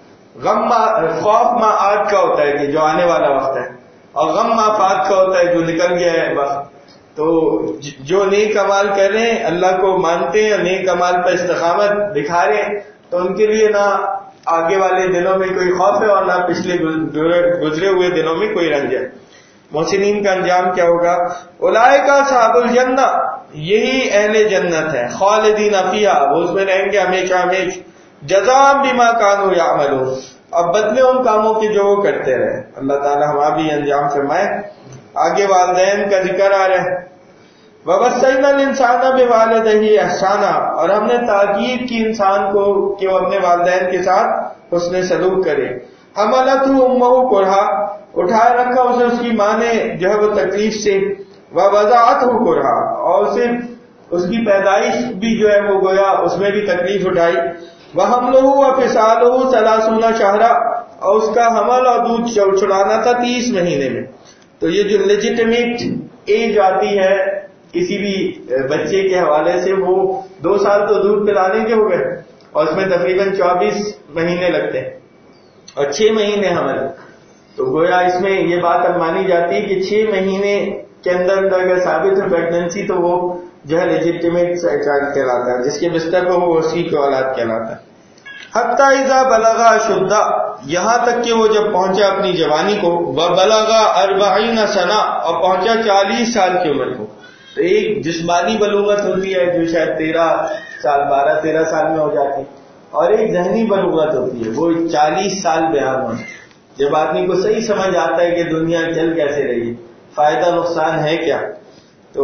خوف ما آج کا ہوتا ہے کہ جو آنے والا وقت ہے، اور غم ما فات کا ہوتا ہے جو نکل گیا ہے وقت. تو جو نیک اعمال کر رہے ہیں، اللہ کو مانتے ہیں، نیک اعمال پر استقامت دکھا رہے ہیں، تو ان کے لیے نہ آگے والے دنوں میں کوئی خوف ہے اور نہ پچھلے گزرے ہوئے دنوں میں کوئی رنج ہے. محسنین کا انجام کیا ہوگا؟ اولئک اصحاب الجنہ، یہی اہل جنت ہے، خالدین فیہا، وہ اس میں رہیں گے ہمیشہ ہمیشہ، جزاء بما کانوا یعملون، اب بدلے ان کاموں کے جو وہ کرتے رہے. اللہ تعالی ہمارا بھی انجام فرمائے. آگے والدین کا ذکر آ رہا ہے. وَوَصَّيْنَا الْإِنسَانَ بِوَالِدَيْهِ إِحْسَانًا، اور ہم نے تاکید کی انسان کو کہ وہ اپنے والدین کے ساتھ حسن سلوک کرے. حَمَلَتْهُ أُمُّهُ كُرْهًا، اٹھائے رکھا اسے اس کی ماں نے جو ہے وہ تکلیف سے. وَوَضَعَتْهُ كُرْهًا، اور اسے اس کی پیدائش بھی جو ہے وہ گویا اس میں بھی تکلیف اٹھائی. وَحَمْلُهُ وَفِصَالُهُ 30 شَهْرًا، اور اس کا حمل اور دودھ چھڑانا تھا 30 مہینے میں. تو یہ جو لیجیٹمیٹ ایج آتی ہے کسی بھی بچے کے حوالے سے، وہ 2 سال تو دودھ پلانے کے ہو گئے، اور اس میں تقریباً 24 مہینے لگتے ہیں اور 6 مہینے حمل. تو گویا اس میں یہ بات اب مانی جاتی ہے کہ 6 مہینے کے اندر اگر ثابت ہو پریگننسی تو وہ جو ہے لیجٹیمیٹ چائلڈ کہلاتا ہے, جس کے بستر پہ وہ اسی کی اولاد کہلاتا ہے. حتی اذا بلغا شدہ, یہاں تک کہ وہ جب پہنچا اپنی جوانی کو, وبلغا 40 سنہ, اور پہنچا 40 سال کی عمر کو. تو ایک جسمانی بلوغت ہوتی ہے جو شاید 13 سال 12-13 سال میں ہو جاتی, اور ایک ذہنی بلوغت ہوتی ہے وہ 40 سال بیان ہونا, جب آدمی کو صحیح سمجھ آتا ہے کہ دنیا چل کیسے رہی, فائدہ نقصان ہے کیا. تو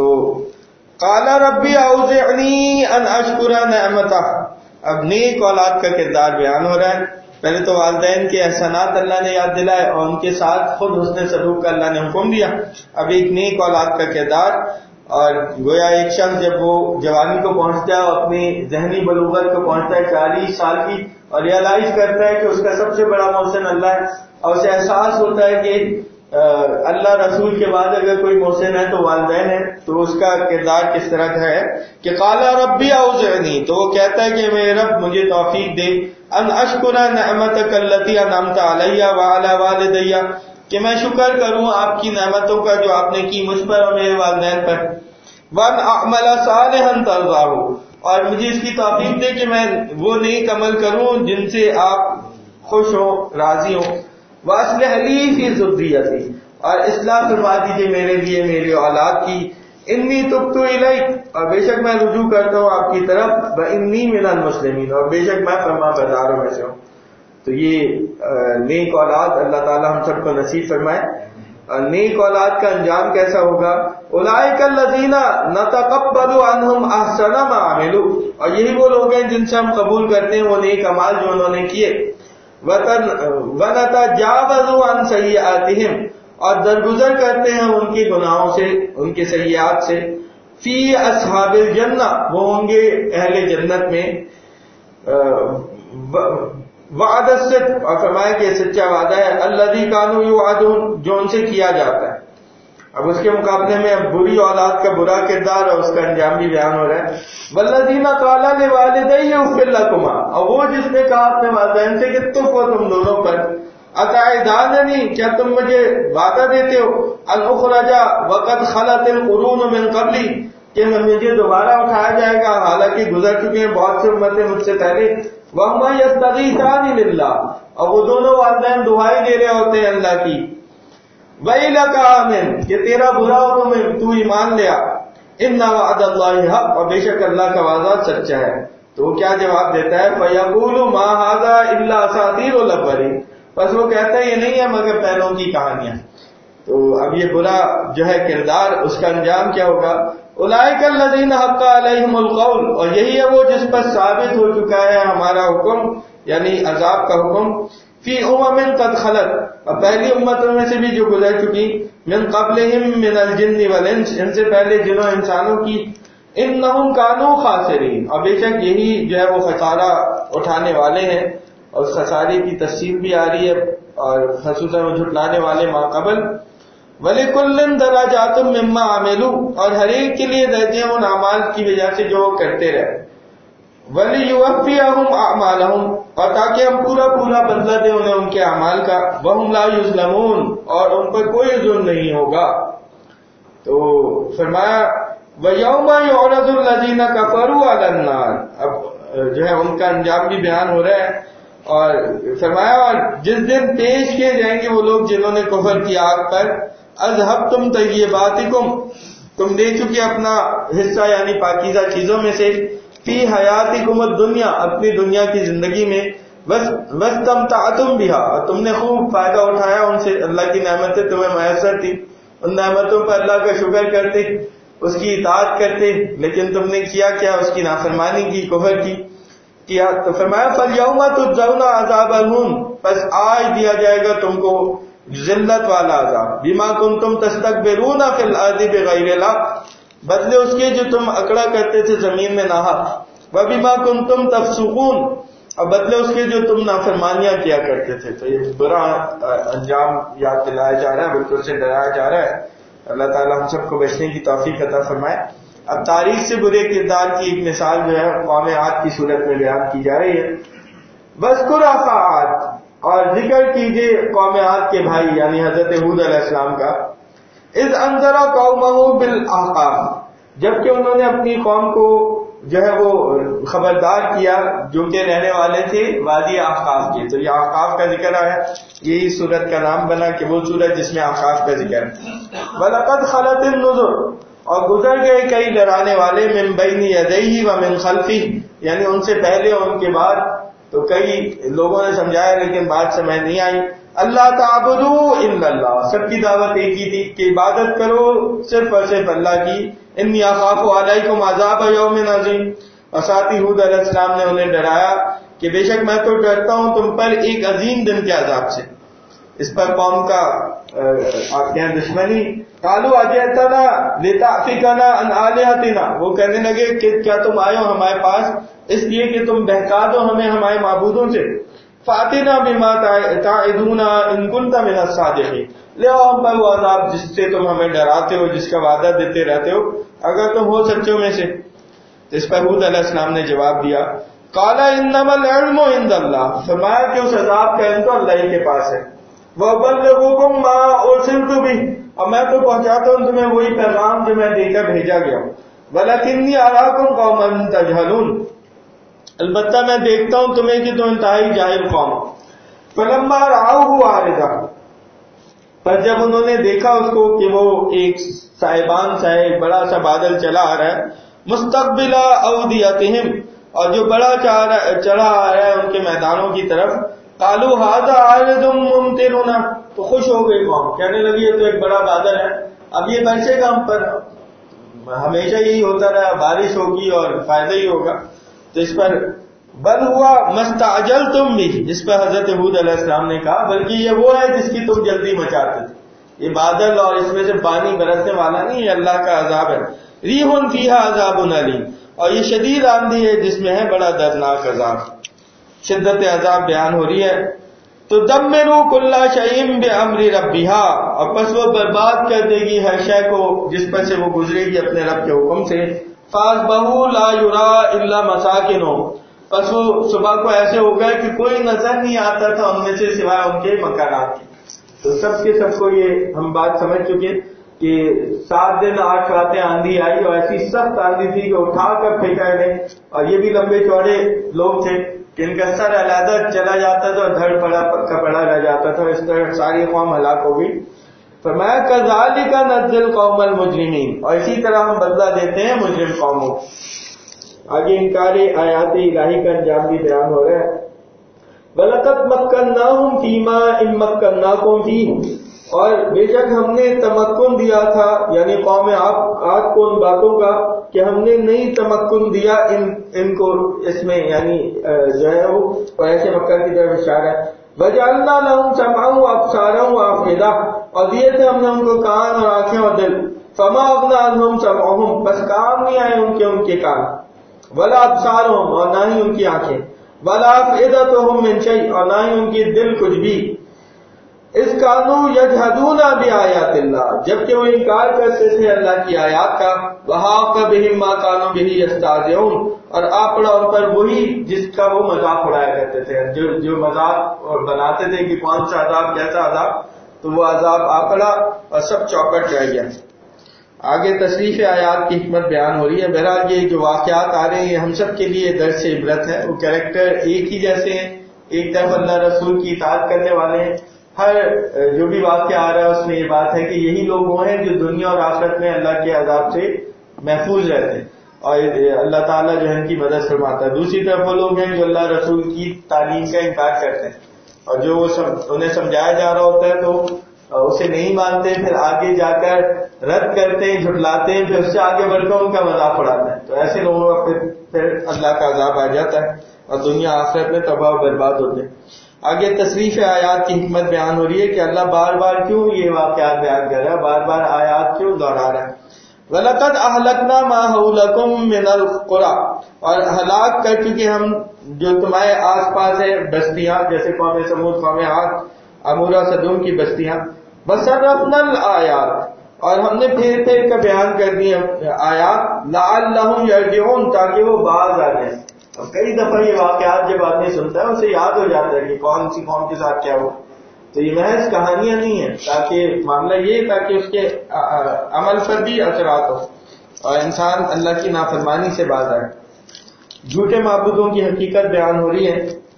قال ربی اوزعنی ان اشکر نعمتہ, اب نیک اولاد کا کردار بیان ہو رہا ہے. پہلے تو والدین کے احسانات اللہ نے یاد دلائے اور ان کے ساتھ خود حسن سلوک کا اللہ نے حکم دیا. اب ایک نیک اولاد کا کردار, اور گویا ایک شخص جب وہ جوانی کو پہنچتا ہے اور اپنی ذہنی بلوغت کو پہنچتا ہے 40 سال کی, اور ریئلائز کرتا ہے کہ اس کا سب سے بڑا محسن اللہ ہے, اور اسے احساس ہوتا ہے کہ اللہ رسول کے بعد اگر کوئی محسن ہے تو والدین ہے, تو اس کا کردار کس طرح کا ہے کہ قال ربی اوزعنی, تو وہ کہتا ہے کہ میرے رب مجھے توفیق دے, ان اشکر نعمتک التی انعمت علی وعلی والدی, کہ میں شکر کروں آپ کی نعمتوں کا جو آپ نے کی مجھ پر اور میرے والدین پر. وان اعمل صالحا ترضاہ, اور مجھے اس کی توفیق دے کہ میں وہ نیک عمل کروں جن سے آپ خوش ہوں, راضی ہوں. واصلح لی فی ذریتی, اور اصلاح فرما دیجیے میرے لیے میری اولاد کی. انی تبت الیک, اور بے شک میں رجوع کرتا ہوں آپ کی طرف. وانی من المسلمین, اور بے شک میں فرما برداروں میں سے ہوں. تو یہ نیک اولاد اللہ تعالی ہم سب کو نصیب فرمائے. نیک اولاد کا انجام کیسا ہوگا؟ اولئک الذین نتقبل عنہم احسن ما عملوا, اور یہی وہ لوگ ہیں جن سے ہم قبول کرتے ہیں وہ نیک اعمال جو انہوں نے کیے. وَنَتَجَاوَزُ عَنْ سَيِّئَاتِهِمْ, اور درگزر کرتے ہیں ان کے گناہوں سے, ان کے سیئات سے. فی اصحاب الجنہ, وہ ہوں گے اہل جنت میں. وعد الصدق, اور فرمایا کہ سچا وعدہ ہے. الذی کانوا یوعدون, جو ان سے کیا جاتا ہے. اب اس کے مقابلے میں اب بری اولاد کا برا کردار اور اس کا انجام بھی بیان ہو رہا ہے. والذین قال لوالدیہ اف لکما, اور وہ جس نے کہا اپنے والدین سے کہ تف ہو تم دونوں پر. اتعداننی, کیا تم مجھے وعدہ دیتے ہو, ان اخرج وقد خلت القرون من قبلی, کہ مجھے دوبارہ اٹھایا جائے گا حالانکہ گزر چکے ہیں بہت سے امتیں مجھ سے پہلے. وہما یستغیثان للہ, اور وہ دونوں والدین دعائی دے رہے ہوتے ہیں اللہ کی. وَإِلَكَ آمِن, کہ تیرا برا ہو تو ایمان لیا. اِنَّ وَعْدَ اللَّهِ حق, اور بے شک اللہ کا وعدہ سچا ہے. تو وہ کیا جواب دیتا ہے؟ فَيَقُولُ مَا هَذَا إِلَّا أَسَاطِيرُ الْأَوَّلِينَ, بس وہ کہتا ہے یہ نہیں ہے مگر پہلوں کی کہانیاں. تو اب یہ برا جو ہے کردار, اس کا انجام کیا ہوگا؟ اولئک الذین حق علیہم القول, اور یہی ہے وہ جس پر ثابت ہو چکا ہے ہمارا حکم, یعنی عذاب کا حکم. فی امم قد خلت, اور پہلی امتوں میں سے بھی جو گزر چکی. من قبلہم من الجن والانس, ان سے پہلے جنوں انسانوں کی. انہم کانوا خاسرین, اور بے شک یہی جو ہے وہ خسارہ اٹھانے والے ہیں. اور خسارے کی تفصیل بھی آ رہی ہے, اور خصوصاً وہ جھٹلانے والے ما قبل. وَلِكُلٍّ دَرَجَاتٌ مِّمَّا عَمِلُوا, اور ہر ایک کے لیے درجے ان اعمال کی وجہ سے جو وہ کرتے رہے. وَلِيُوَفِّيَهُمْ أَعْمَالَهُمْ, اور تاکہ ہم پورا بدلہ دیں انہیں ان کے اعمال کا. وَهُمْ لَا يُظْلَمُونَ, اور ان پر کوئی ظلم نہیں ہوگا. تو فرمایا وَيَوْمَ يُعْرَضُ الَّذِينَ كَفَرُوا عَلَى النَّارِ, اب جو ہے ان کا انجام بھی بیان ہو رہا ہے. اور فرمایا اور جس دن پیش کیے جائیں گے وہ لوگ جنہوں نے کفر کیا آگ پر. اذهبتم طیباتکم, تم دے چکے اپنا حصہ یعنی پاکیزہ چیزوں میں سے. فی حیاتکم الدنیا, اپنی دنیا کی زندگی میں. واستمتعتم بها, اور تم نے خوب فائدہ اٹھایا ان سے, اللہ کی نعمتیں تمہیں میسر تھی. ان نعمتوں پر اللہ کا شکر کرتے, اس کی اطاعت کرتے, لیکن تم نے کیا کیا, اس کی نافرمانی کی, کفر کیا. تو فرمایا فَالْيَوْمَ تُجْزَوْنَ عَذَابَ الْهُونِ, بس آج دیا جائے گا تم کو ذلت والا عذاب. بِمَا كُنْتُمْ تَسْتَكْبِرُونَ فِي الْأَرْضِ بِغَيْرِ الْحَقِّ, بدلے اس کے جو تم اکڑا کرتے تھے زمین میں ناحق. وَبِمَا كُنْتُمْ تَفْسُقُونَ, اور بدلے اس کے جو تم نافرمانیاں کیا کرتے تھے. تو یہ برا انجام یاد دلایا جا رہا ہے, بلکہ اس سے ڈرایا جا رہا ہے. اللہ تعالی ہم سب کو بچنے کی توفیق عطا فرمائے. اب تاریخ سے برے کردار کی ایک مثال جو ہے قوم عاد کی صورت میں بیان کی جا رہی ہے. وَاذْكُرْ أَخَا عَادٍ، اور ذکر کیجئے قوم عاد کے بھائی یعنی حضرت ہود علیہ السلام کا. اذ انذر قومه بالاحقاف، جبکہ انہوں نے اپنی قوم کو جو ہے وہ خبردار کیا جو کہ رہنے والے تھے وادی احقاف کے. تو یہ احقاف کا ذکر آیا، یہی سورت کا نام بنا کہ وہ سورت جس میں احقاف کا ذکر ہے. وَلَقَدْ خَلَتِ النُّذُرُ، اور گزر گئے کئی ڈرانے والے من بین یدیہ ومن خلفہ، یعنی ان سے پہلے اور ان کے بعد. تو کئی لوگوں نے سمجھایا لیکن بات سمجھ نہیں آئی. اللہ تعبدوا الا اللہ، سب کی دعوت ایک ہی تھی کہ عبادت کرو صرف اور صرف اللہ کی. انی اخاف علیکم عذاب یوم عظیم، اور ساتھ ہی ہود علیہ السلام نے انہیں ڈرایا کہ بے شک میں تو ڈرتا ہوں تم پر ایک عظیم دن کے عذاب سے. اس پر قوم کا آپ کہیں دشمنی. قالوا اجئتنا لتأفکنا عن آلہتنا، وہ کہنے لگے کہ کیا تم آئے ہو ہمارے پاس اس لیے کہ تم بہکا دو ہمیں ہمارے معبودوں سے. فاتنا بما تعدنا ان كنت من الصادقین، لے آؤ ہم پر وہ عذاب جس سے تم ہمیں ڈراتے ہو، جس کا وعدہ دیتے رہتے ہو، اگر تم ہو سچوں میں سے. تو اس پر ہود علیہ السلام نے جواب دیا قال انما العلم عند اللہ، فرمایا کہ اس عذاب کا علم تو اللہ ہی کے پاس ہے. وَأُبَلِّغُكُم مَّا أُرْسِلْتُ بِهِ، اور میں تو پہنچاتا ہوں تمہیں وہی پیغام جو میں دے کر بھیجا گیا ہوں. وَلَكِنِّي أَرَاكُمْ قَوْمًا تَجْهَلُونَ، البتہ میں دیکھتا ہوں تمہیں کہ تم انتہائی جاہل قوم. فَلَمَّا رَأَوْهُ عَارِضًا، پر جب انہوں نے دیکھا اس کو کہ وہ ایک سائبان سا ایک بڑا سا بادل چلا آ رہا ہے، مستقبل اودیتہم، اور جو بڑا چڑھا آ رہا ہے ان کے میدانوں کی طرف. قالوا هذا عارض ممطرنا، تو خوش ہو گئی قوم، کہنے لگی یہ تو ایک بڑا بادل ہے، اب یہ برسے گا ہم پر. ہمیشہ یہی ہوتا رہا، بارش ہوگی اور فائدہ ہی ہوگا. تو اس پر بل ہوا مستعجلتم بھی، جس پر حضرت ہود علیہ السلام نے کہا بلکہ یہ وہ ہے جس کی تم جلدی مچاتے تھے. یہ بادل اور اس میں سے پانی برسنے والا نہیں، یہ اللہ کا عذاب ہے. ریح فیہا عذاب علیم، اور یہ شدید آندھی ہے جس میں ہے بڑا دردناک عذاب. شدت عذاب بیان ہو رہی ہے. تو تدمر کل شیء بامر ربها، اور پس وہ برباد کر دے گی ہر شے کو جس پر سے وہ گزرے گی اپنے رب کے حکم سے. فاصبحوا لا یری الا مساکنہم، پس وہ صبح کو ایسے ہو گئے کہ کوئی نظر نہیں آتا تھا ان میں سے سوائے ان کے مکانات کی. تو سب کے سب کو یہ ہم بات سمجھ چکے کہ 7 دن 8 راتیں آندھی آئی اور ایسی سخت آندھی تھی کہ اٹھا کر پھینکا انہیں. اور یہ بھی لمبے چوڑے لوگ تھے کہ ان کا سر علیحدہ چلا جاتا تھا اور دھڑ پڑا پکا پڑا رہ جاتا تھا. اس طرح ساری قوم ہلاک ہو گئی. فرمایا کذالک نجزی القوم المجرمین، اور اسی طرح ہم بدلہ دیتے ہیں مجرم قوموں. آگے انکار آیات الہی کا انجام بھی بیان ہو رہا ہے. وَلَقَدْ مَكَّنَّاهُمْ فِي مَاءٍ مَّكَّنَّاكُمْ فِيهِ، اور بے شک ہم نے تمکن دیا تھا یعنی قوم عاد کو ان باتوں کا کہ ہم نے نہیں تمکن دیا ان کو اس میں، یعنی جو ہے وہ قریش مکہ کی طرف اشارہ ہے. وَجَعَلْنَا لَهُمْ سَمْعًا وَأَبْصَارًا وَأَفْئِدَةً، اور دیے تھے ہم نے ان کو کان اور آنکھیں اور دل. فَمَا أَغْنَىٰ عَنْهُمْ سَمْعُهُمْ، بس کام نہیں آئے ان کے کان. وَلَا أَبْصَارُهُمْ، اور نہ ہی ان کی آنکھیں. وَلَا أَفْئِدَتُهُمْ مِنْ شَيْءٍ، اور نہ ہی ان کی دل کچھ بھی. اِذْ كَانُوا يَجْحَدُونَ بِآيَاتِ اللَّهِ، جبکہ وہ انکار کرتے تھے اللہ کی آیات کا. وَحَاقَ بِهِم مَّا كَانُوا بِهِ يَسْتَهْزِئُونَ، اور آ پڑا ان پر وہی جس کا وہ مذاق اڑایا کرتے تھے، جو مذاق بناتے تھے کہ کون سا عذاب کیسا عذاب، تو وہ عذاب آ پڑا اور سب چوکٹ رہ گیا. آگے تصریف آیات کی حکمت بیان ہو رہی ہے. بہرحال یہ جو واقعات آ رہے ہیں یہ ہم سب کے لیے درس عبرت ہے. وہ کریکٹر ایک ہی جیسے ہیں، ایک طرف اللہ رسول کی اطاعت کرنے والے ہیں. ہر جو بھی واقعہ آ رہا ہے اس میں یہ بات ہے کہ یہی لوگ وہ ہیں جو دنیا اور آخرت میں اللہ کے عذاب سے محفوظ رہتے ہیں اور اللہ تعالیٰ جو ہے ان کی مدد فرماتا ہے. دوسری طرف وہ لوگ ہیں جو اللہ رسول کی تعلیم کا انکار کرتے ہیں اور جو انہیں سمجھایا جا رہا ہوتا ہے تو اسے نہیں مانتے، پھر آگے جا کر رد کرتے ہیں، جھٹلاتے ہیں، پھر اس سے آگے بڑھ کر ان کا مذاق اڑاتے ہیں. تو ایسے لوگوں کا پھر اللہ کا عذاب آ جاتا ہے اور دنیا آخرت میں تباہ و برباد ہوتے ہیں. آگے تصریف آیات کی حکمت بیان ہو رہی ہے کہ اللہ بار بار کیوں یہ واقعات بیان کر رہا ہے، بار بار آیات کیوں دہرا رہا ہے. وَلَقَدْ أَهْلَكْنَا مَا حَوْلَكُمْ مِنَ الْقُرَىٰ، اور ہلاک کر چکے ہم جو تمہارے آس پاس ہے بستیاں، جیسے قوم سمود، قوم عاد، عمورہ، سدوم کی بستیاں. وَصَرَّفْنَا الْآيَاتِ، اور ہم نے پھر پھر کا بیان کر دیا آیات لعلہم یرجعون تاکہ وہ باز آ جائیں. اور کئی دفعہ یہ واقعات جب آدمی سنتا ہے اسے یاد ہو جاتا ہے کہ کون سی قوم کے ساتھ کیا ہوا. تو یہ محض کہانیاں نہیں ہیں، تاکہ معاملہ یہ تاکہ اس کے عمل پر بھی اثرات ہو اور انسان اللہ کی نافرمانی سے باز آئے. جھوٹے معبودوں کی حقیقت بیان ہو رہی ہے.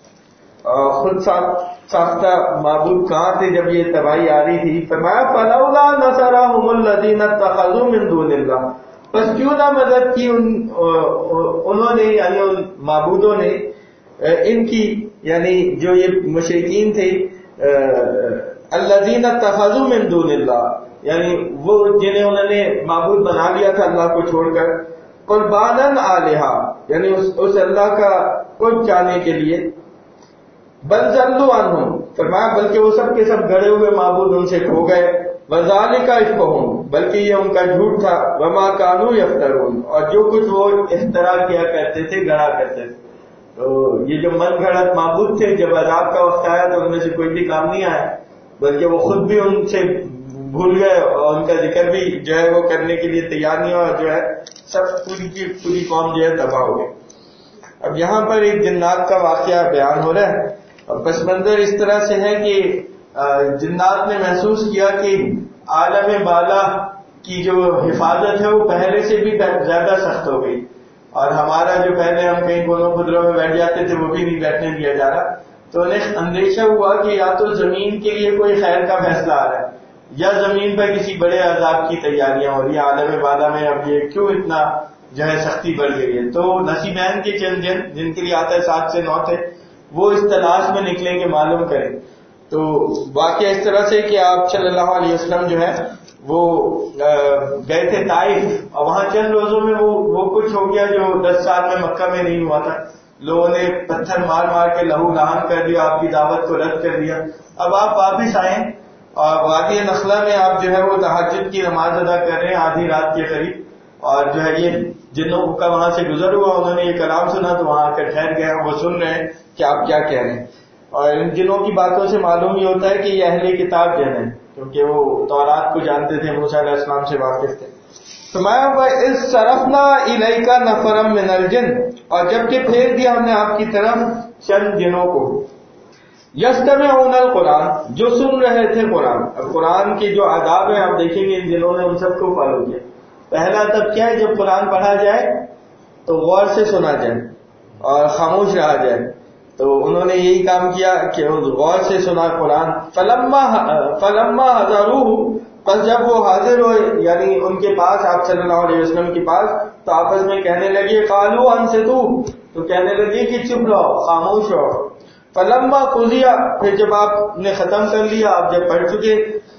خود ساختہ معبود کہاں تھے جب یہ تباہی آ رہی تھی؟ فرمایا فلولا نصرهم الذين اتخذوا من دون الله، بس کیوں نہ مدد کی انہوں نے، یعنی ان معبودوں نے ان کی، یعنی جو یہ مشرکین تھے، الذين اتخذوا من دون الله، یعنی وہ جنہیں انہوں نے معبود بنا لیا تھا اللہ کو چھوڑ کر، قربانا الہا، یعنی اس اللہ کا قرب چاہنے کے لیے. بل ضلوا عنہم، فرمایا بلکہ وہ سب کے سب گڑے ہوئے معبود ان سے کھو گئے. وذالک افکہم، بلکہ یہ ان کا جھوٹ تھا. وما کانوا یفترون، اور جو کچھ وہ افترا کیا کرتے تھے، گڑا کرتے تھے. تو یہ جو من گھڑت معبود تھے، جب عذاب کا وقت آیا تو ان میں سے کوئی بھی کام نہیں آیا، بلکہ وہ خود بھی ان سے بھول گئے اور ان کا ذکر بھی جو ہے وہ کرنے کے لیے تیار نہیں ہوا، اور جو ہے سب پوری کی پوری قوم جو ہے تباہ ہو گئی. اب یہاں پر ایک جنات کا واقعہ بیان ہو رہا ہے، اور پس منظر اس طرح سے ہے کہ جنات نے محسوس کیا کہ عالم بالا کی جو حفاظت ہے وہ پہلے سے بھی زیادہ سخت ہو گئی، اور ہمارا جو پہلے ہم کہیں گولوں خدروں میں بیٹھ جاتے تھے وہ بھی نہیں بیٹھنے دیا جا رہا. تو انہیں اندیشہ ہوا کہ یا تو زمین کے لیے کوئی خیر کا فیصلہ آ رہا ہے، یا زمین پر کسی بڑے عذاب کی تیاریاں ہو رہی ہیں. عالم بالا میں اب یہ کیوں اتنا جو ہے سختی بڑھ گئی ہے؟ تو نصیبین کے چند جن کے لیے آتا ہے 7 سے 9 تھے، وہ اس تلاش میں نکلیں کہ معلوم کریں. تو واقعہ اس طرح سے کہ آپ صلی اللہ علیہ وسلم جو ہے وہ گئے تھے طائف، اور وہاں چند روزوں میں وہ کچھ ہو گیا جو 10 سال میں مکہ میں نہیں ہوا تھا. لوگوں نے پتھر مار مار کے لہو لہان کر دیا، آپ کی دعوت کو رد کر دیا. اب آپ واپس آئیں اور وادی نخلہ میں آپ جو ہے وہ تہجد کی نماز ادا کر رہے ہیں آدھی رات کے قریب، اور جو ہے یہ جنوں کا وہاں سے گزر ہوا، انہوں نے یہ کلام سنا تو وہاں آ کر ٹھہر گئے، وہ سن رہے ہیں کہ آپ کیا کہہ رہے ہیں. اور ان جنوں کی باتوں سے معلوم یہ ہوتا ہے کہ یہ اہل کتاب جن ہیں، کیونکہ وہ تورات کو جانتے تھے، موسیٰ علیہ السلام سے واقف تھے. فرمایا وَإِذْ صَرَفْنَا إِلَيْكَ نَفَرًا مِنَ الْجِنِّ، اور جبکہ پھیر دیا ہم نے آپ کی طرف چند جنوں کو، یستمعون القرآن، جو سن رہے تھے قرآن. اب قرآن کے جو آداب ہیں آپ دیکھیں گے ان جنوں نے ان سب کو فالو کیا. پہلا ادب کیا ہے؟ جب قرآن پڑھا جائے تو غور سے سنا جائے اور خاموش رہا جائے. تو انہوں نے یہی کام کیا کہ غور سے سنا قرآن. فلما حضروہ، پس جب وہ حاضر ہوئے یعنی ان کے پاس، آپ صلی اللہ علیہ وسلم کے پاس، تو آپس میں کہنے لگے قالوا انصتوا، تو کہنے لگے کہ چپ رہو، خاموش رہو. فلما قضی، پھر جب آپ نے ختم کر لیا، آپ جب پڑھ چکے،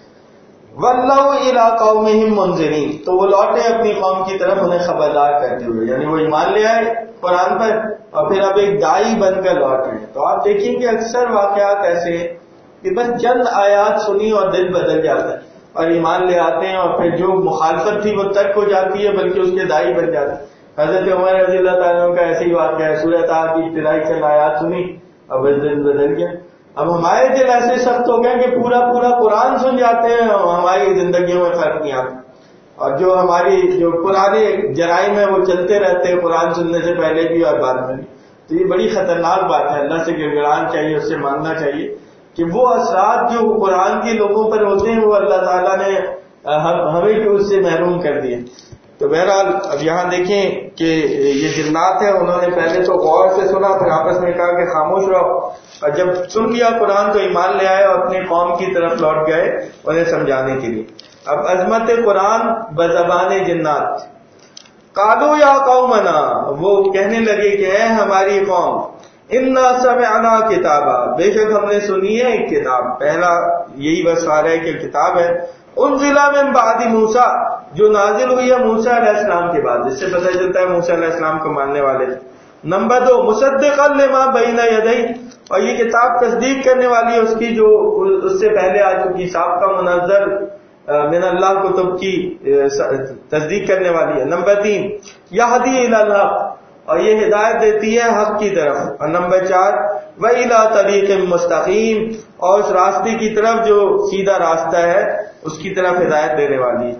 ولوا الی قومہم منذرین، تو وہ لوٹے اپنی قوم کی طرف انہیں خبردار کرتے ہوئے، یعنی وہ ایمان لے آئے قرآن پر اور پھر اب ایک داعی بن کر لوٹ رہے ہیں. تو آپ دیکھیں کہ اکثر واقعات ایسے ہیں کہ بس چند آیات سنی اور دل بدل جاتا ہے اور ایمان لے آتے ہیں، اور پھر جو مخالفت تھی وہ ترک ہو جاتی ہے، بلکہ اس کے داعی بن جاتے ہیں. حضرت عمر رضی اللہ تعالیٰ عنہ کا ایسے ہی واقعہ ہے، سورہ طٰہٰ کی ابتدائی چند آیات سنی اور بس دل بدل گیا. اب ہمارے دل ایسے سخت ہو گئے کہ پورا قرآن سن جاتے ہیں اور ہماری زندگیوں میں فرق نہیں آتا، اور جو ہماری جو پرانے جرائم ہیں وہ چلتے رہتے ہیں قرآن سننے سے پہلے بھی اور بعد میں بھی. تو یہ بڑی خطرناک بات ہے، اللہ سے گڑگڑانا چاہیے، اس سے مانگنا چاہیے کہ وہ اثرات جو قرآن کے لوگوں پر ہوتے ہیں وہ اللہ تعالیٰ نے ہمیں بھی اس سے محروم کر دیے. تو بہرحال اب یہاں دیکھیں کہ یہ جنات ہیں، انہوں نے پہلے تو غور سے سنا، پھر آپس میں کہا کہ خاموش رہو، اور جب سن لیا قرآن تو ایمان لے آئے اور اپنے قوم کی طرف لوٹ گئے انہیں سمجھانے کے لیے. اب عظمت قرآن بزبان جنات. قالوا یا قومنا، وہ کہنے لگے کہ اے ہماری قوم، انا سمعنا کتابا، بے شک ہم نے سنی ہے ایک کتاب. پہلا یہی بس آ رہا ہے کہ کتاب ہے، انزل من بعد موسیٰ، جو نازل ہوئی ہے موسیٰ علیہ السلام کے بعد. اس سے پتہ چلتا ہے موسیٰ علیہ السلام کو ماننے والے تھے. نمبر 2، مصدقا لما بین یدیہ، اور یہ کتاب تصدیق کرنے والی ہے اس کی جو اس سے پہلے آ چکی، سابقہ منزل من اللہ کتب کی تصدیق کرنے والی ہے. نمبر 3، یہدی الی الحق، اور یہ ہدایت دیتی ہے حق کی طرف. اور نمبر 4، وَإِلَىٰ طَرِيقٍ مُسْتَقِيمٍ، اور اس راستے کی طرف جو سیدھا راستہ ہے اس کی طرف ہدایت دینے والی ہے.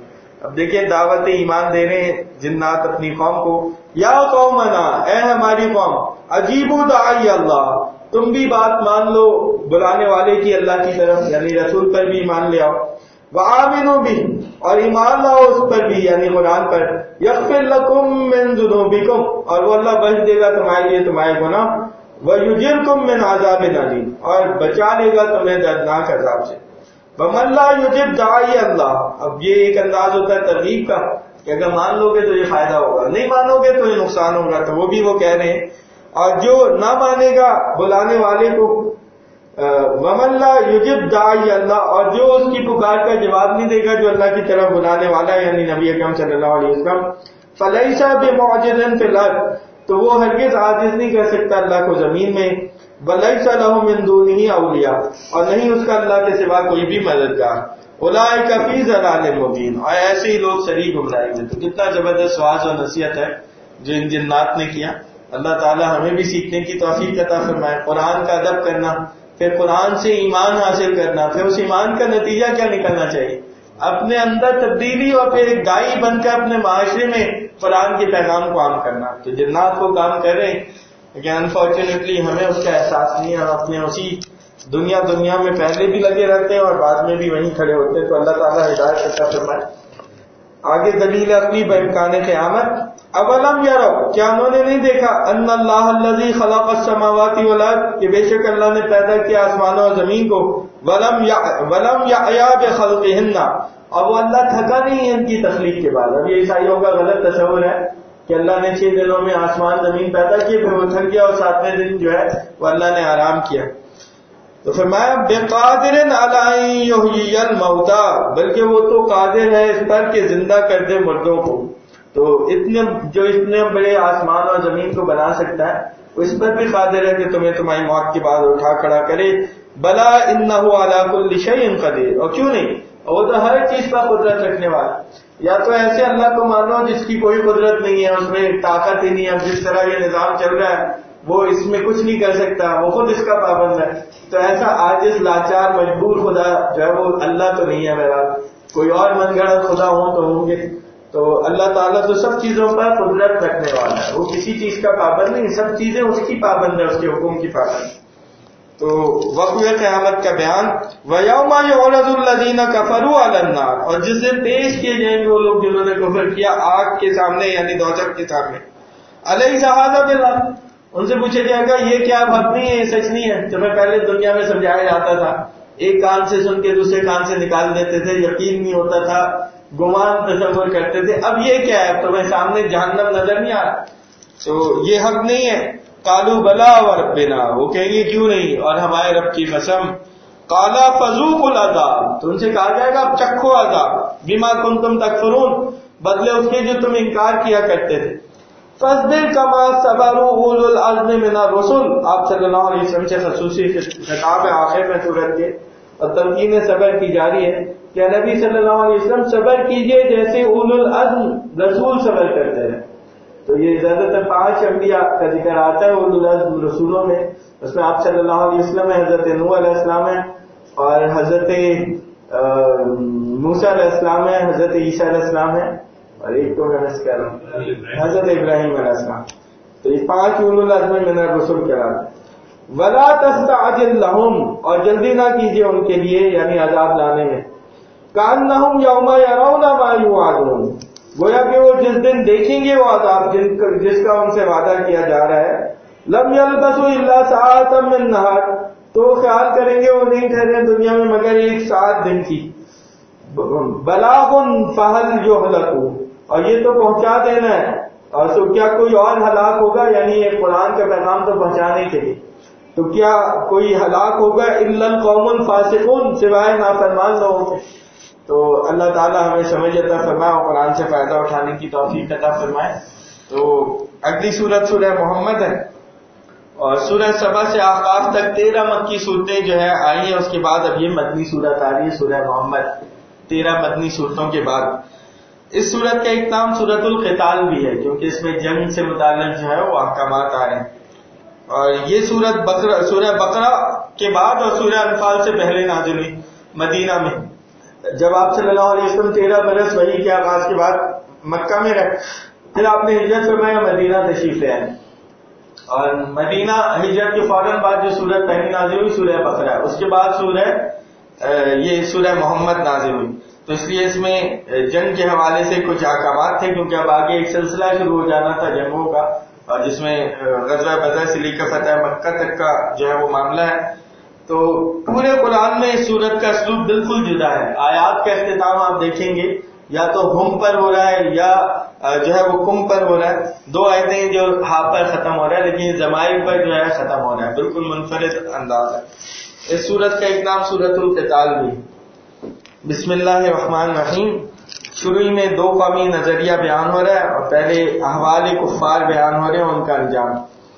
اب دیکھیں دعوت ایمان دے رہے ہیں جنات اپنی قوم کو، یا قومنا، اے ہماری قوم، اجیبوا داعی اللہ، تم بھی بات مان لو بلانے والے کی اللہ کی طرف، یعنی رسول پر بھی ایمان لے آؤ، وآمنوا بھی، اور ایمان لاؤ اس پر بھی یعنی قرآن پر، یغفر لکم من ذنوبکم، اور وہ اللہ بخش دے گا تمہارے لیے تمہارے گناہ، ویجرکم من عذاب علیم، اور بچا لے گا تمہیں دردناک عذاب سے۔ ومن لا یجب داعی اللہ، اب یہ ایک انداز ہوتا ہے ترغیب کا کہ اگر مان لو گے تو یہ فائدہ ہوگا، نہیں مانو گے تو یہ نقصان ہوگا، تو وہ بھی وہ کہہ رہے ہیں، اور جو نہ مانے گا بلانے والے کو، ومن لا یجب داعی اللہ، اور جو اس کی پکار کا جواب نہیں دے گا جو اللہ کی طرف بلانے والا ہے یعنی نبی اکرم صلی اللہ علیہ وسلم، فلیس بمعجز فی الارض، تو وہ ہرگز عاجز نہیں کر سکتا اللہ کو زمین میں، ولیس لہ من دونہ اولیاء، اور نہیں اس کا اللہ کے سوا کوئی بھی مددگار، اولئک فی ضلال مبین، اور ایسے ہی لوگ سری گمراہی میں۔ تو کتنا زبردست واعظ و نصیحت ہے جو ان جنات نے کیا۔ اللہ تعالی ہمیں بھی سیکھنے کی توفیق عطا فرمائے، قرآن کا ادب کرنا، پھر قرآن سے ایمان حاصل کرنا، پھر اس ایمان کا نتیجہ کیا نکلنا چاہیے، اپنے اندر تبدیلی، اور پھر ایک داعی بن کر اپنے معاشرے میں قرآن کے پیغام کو عام کرنا۔ تو جنات کو کام کر رہے ہیں لیکن انفارچونیٹلی ہمیں اس کا احساس نہیں ہے، ہم اپنے اسی دنیا میں پہلے بھی لگے رہتے ہیں اور بعد میں بھی وہیں کھڑے ہوتے ہیں۔ تو اللہ تعالیٰ ہدایت عطا فرمائے۔ آگے دلیل اپنی بامکان قیامت، اولم یرو، کیا انہوں نے نہیں دیکھا، ان اللہ الذی خلق السماوات والارض، کہ بے شک اللہ نے پیدا کیا آسمانوں اور زمین کو، ولم یعیا بخلقہن، اور وہ اللہ تھکا نہیں ہے ان کی تخلیق کے بعد۔ اب یہ عیسائیوں کا غلط تصور ہے کہ اللہ نے 6 دنوں میں آسمان زمین پیدا کیے پھر وہ تھک گیا اور 7ویں دن جو ہے وہ اللہ نے آرام کیا۔ تو فرمایا بقادر علی ان یحیی الموتى، بلکہ وہ تو قادر ہے اس پر کہ زندہ کر دے مردوں کو۔ تو اتنے بڑے آسمان اور زمین کو بنا سکتا ہے وہ اس پر بھی قادر ہے کہ تمہیں تمہاری موت کے بعد اٹھا کھڑا کرے۔ بلا انہ علی کل شیء قدیر، اور کیوں نہیں، وہ تو ہر چیز پر قدرت رکھنے والا۔ یا تو ایسے اللہ کو مانو جس کی کوئی قدرت نہیں ہے، اس میں طاقت ہی نہیں ہے، جس طرح یہ نظام چل رہا ہے وہ اس میں کچھ نہیں کر سکتا، وہ خود اس کا پابند ہے۔ تو ایسا عاجز لاچار مجبور خدا جو ہے وہ اللہ تو نہیں ہے، میرا کوئی اور من گھڑت خدا ہوں تو ہوں گے۔ تو اللہ تعالیٰ تو سب چیزوں پر قدرت رکھنے والا ہے، وہ کسی چیز کا پابند نہیں، سب چیزیں اس کی پابند ہے، اس کے حکم کی پابند۔ تو وقوع قیامت کا بیان، وَيَوْمَ يُعْرَضُ الَّذِينَ كَفَرُوا عَلَى النَّارِ، اور جس دن پیش کیے جائیں گے وہ لوگ جنہوں نے کفر کیا آگ کے سامنے یعنی دوزخ کے سامنے، أَلَيْسَ هَذَا بِالْحَقِّ، ان سے پوچھا جائے گا یہ کیا حق نہیں ہے، یہ سچ نہیں ہے؟ تمہیں پہلے دنیا میں سمجھایا جاتا تھا، ایک کان سے سن کے دوسرے کان سے نکال دیتے تھے، یقین نہیں ہوتا تھا، گمان تصور کرتے تھے، اب یہ کیا ہے، تمہیں سامنے جہنم نظر نہیں آ رہا، تو یہ حق نہیں ہے۔ قالوا بلا وربنا، وہ کہیں گے کیوں نہیں، اور ہمارے رب کی قسم۔ قال فذوقوا العذاب، تو ان سے کہا جائے گا اب چکھو عذاب، بما کنتم تکفرون، بدلے اس کے جو تم انکار کیا کرتے تھے۔ فاصبر کما صبر اولو العزم من الرسل، آپ صلی اللہ علیہ وسلم سے خصوصی خطاب ہے آخر میں سورت کے، اور تلقین صبر کی جاری ہے کہ نبی صلی اللہ علیہ وسلم صبر کیجئے جیسے اولو العزم رسول صبر کرتے ہیں۔ تو یہ زیادہ تر 5 انبیاء کا ذکر آتا ہے اولو العزم رسولوں میں، اس میں آپ صلی اللہ علیہ وسلم ہے، حضرت نوح علیہ السلام ہے، اور حضرت موسیٰ علیہ السلام ہے، حضرت عیسیٰ علیہ السلام ہے، اور ایک تو میں کہہ رہا ہوں حضرت ابراہیم علیہ السلام۔ تو یہ 5 اولو العزم من الرسل کہلاتے ہیں۔ ولا تستعجل لهم، اور جلدی نہ کیجیے ان کے لیے یعنی عذاب لانے میں، کأنهم یوم یرون ما یوعدون، گویا کہ وہ جس دن دیکھیں گے وہ عذاب جس کا ان سے وعدہ کیا جا رہا ہے، لم یلبثوا الا ساعۃ من نہار، تو خیال کریں گے وہ نہیں ٹھہرے دنیا میں مگر 1 ساعت دن کی، بلاغ فہل یہلکوا، اور یہ تو پہنچا دینا ہے، اور تو کیا کوئی اور ہلاک ہوگا، یعنی یہ قرآن کا پیغام تو پہنچانے کے لیے، تو کیا کوئی ہلاک ہوگا الا القوم الفاسقون، سوائے نافرمان لوگوں کے۔ تو اللہ تعالیٰ ہمیں سمجھ عطا فرمائے اور قرآن سے فائدہ اٹھانے کی توفیق عطا فرمائے۔ تو اگلی سورت سورہ محمد ہے، اور سورہ سبا سے آقاف تک 13 مکی صورتیں جو ہے آئی ہیں، اس کے بعد اب یہ مدنی صورت آ رہی ہے سورہ محمد، 13 مدنی صورتوں کے بعد۔ اس صورت کا ایک نام سورۃ القتال بھی ہے کیونکہ اس میں جنگ سے متعلق جو ہے وہ احکامات آ رہے ہیں، اور یہ سورہ بقرہ کے بعد اور سورہ انفال سے پہلے نازل ہوئی مدینہ میں۔ جب آپ صلی اللہ علیہ وسلم 13 برس وحی کے آغاز کے بعد مکہ میں رہے، پھر آپ نے ہجرت فرمایا، مدینہ تشریف لے آئے، اور مدینہ ہجرت کے فوراً بعد جو سورت پہلی نازل ہوئی سورہ بقرہ ہے، اس کے بعد یہ سورہ محمد نازل ہوئی. تو اس لیے اس میں جنگ کے حوالے سے کچھ احکامات تھے، کیونکہ اب آگے ایک سلسلہ شروع ہو جانا تھا جنگوں کا، اور جس میں غزوہ بدر سے لے کر فتح مکہ تک کا جو ہے وہ معاملہ ہے. تو پورے قرآن میں اس سورت کا اسلوب بالکل جدا ہے. آیات کا اختتام آپ دیکھیں گے یا تو ہم پر ہو رہا ہے یا جو ہے وہ کم پر ہو رہا ہے. 2 آیتیں جو ہا پر ختم ہو رہا ہے، لیکن ضمائر پر جو ہے ختم ہو رہا ہے. بالکل منفرد انداز ہے. اس سورت کا ایک نام سورت القتال بھی. بسم اللہ الرحمن الرحیم. شروع میں 2 قومی نظریہ بیان ہو رہا ہے، اور پہلے احوال کفار بیان ہو رہے ہیں، ان کا انجام.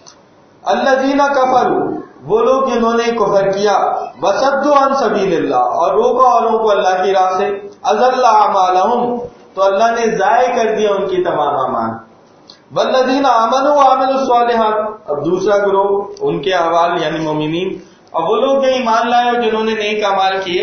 الذین کفروا، وہ لوگ جنہوں نے کفر کیا، وصدوا عن سبیل اللہ، اور روکا اوروں کو اللہ کی راہ سے، اضل اعمالہم، تو اللہ نے ضائع کر دیا ان کی تمام اعمال. والذین آمنوا وعملوا الصالحات، اب دوسرا گروہ ان کے احوال یعنی مومنین، اور وہ لوگ جو ایمان لائے اور جنہوں نے نیک اعمال کیے.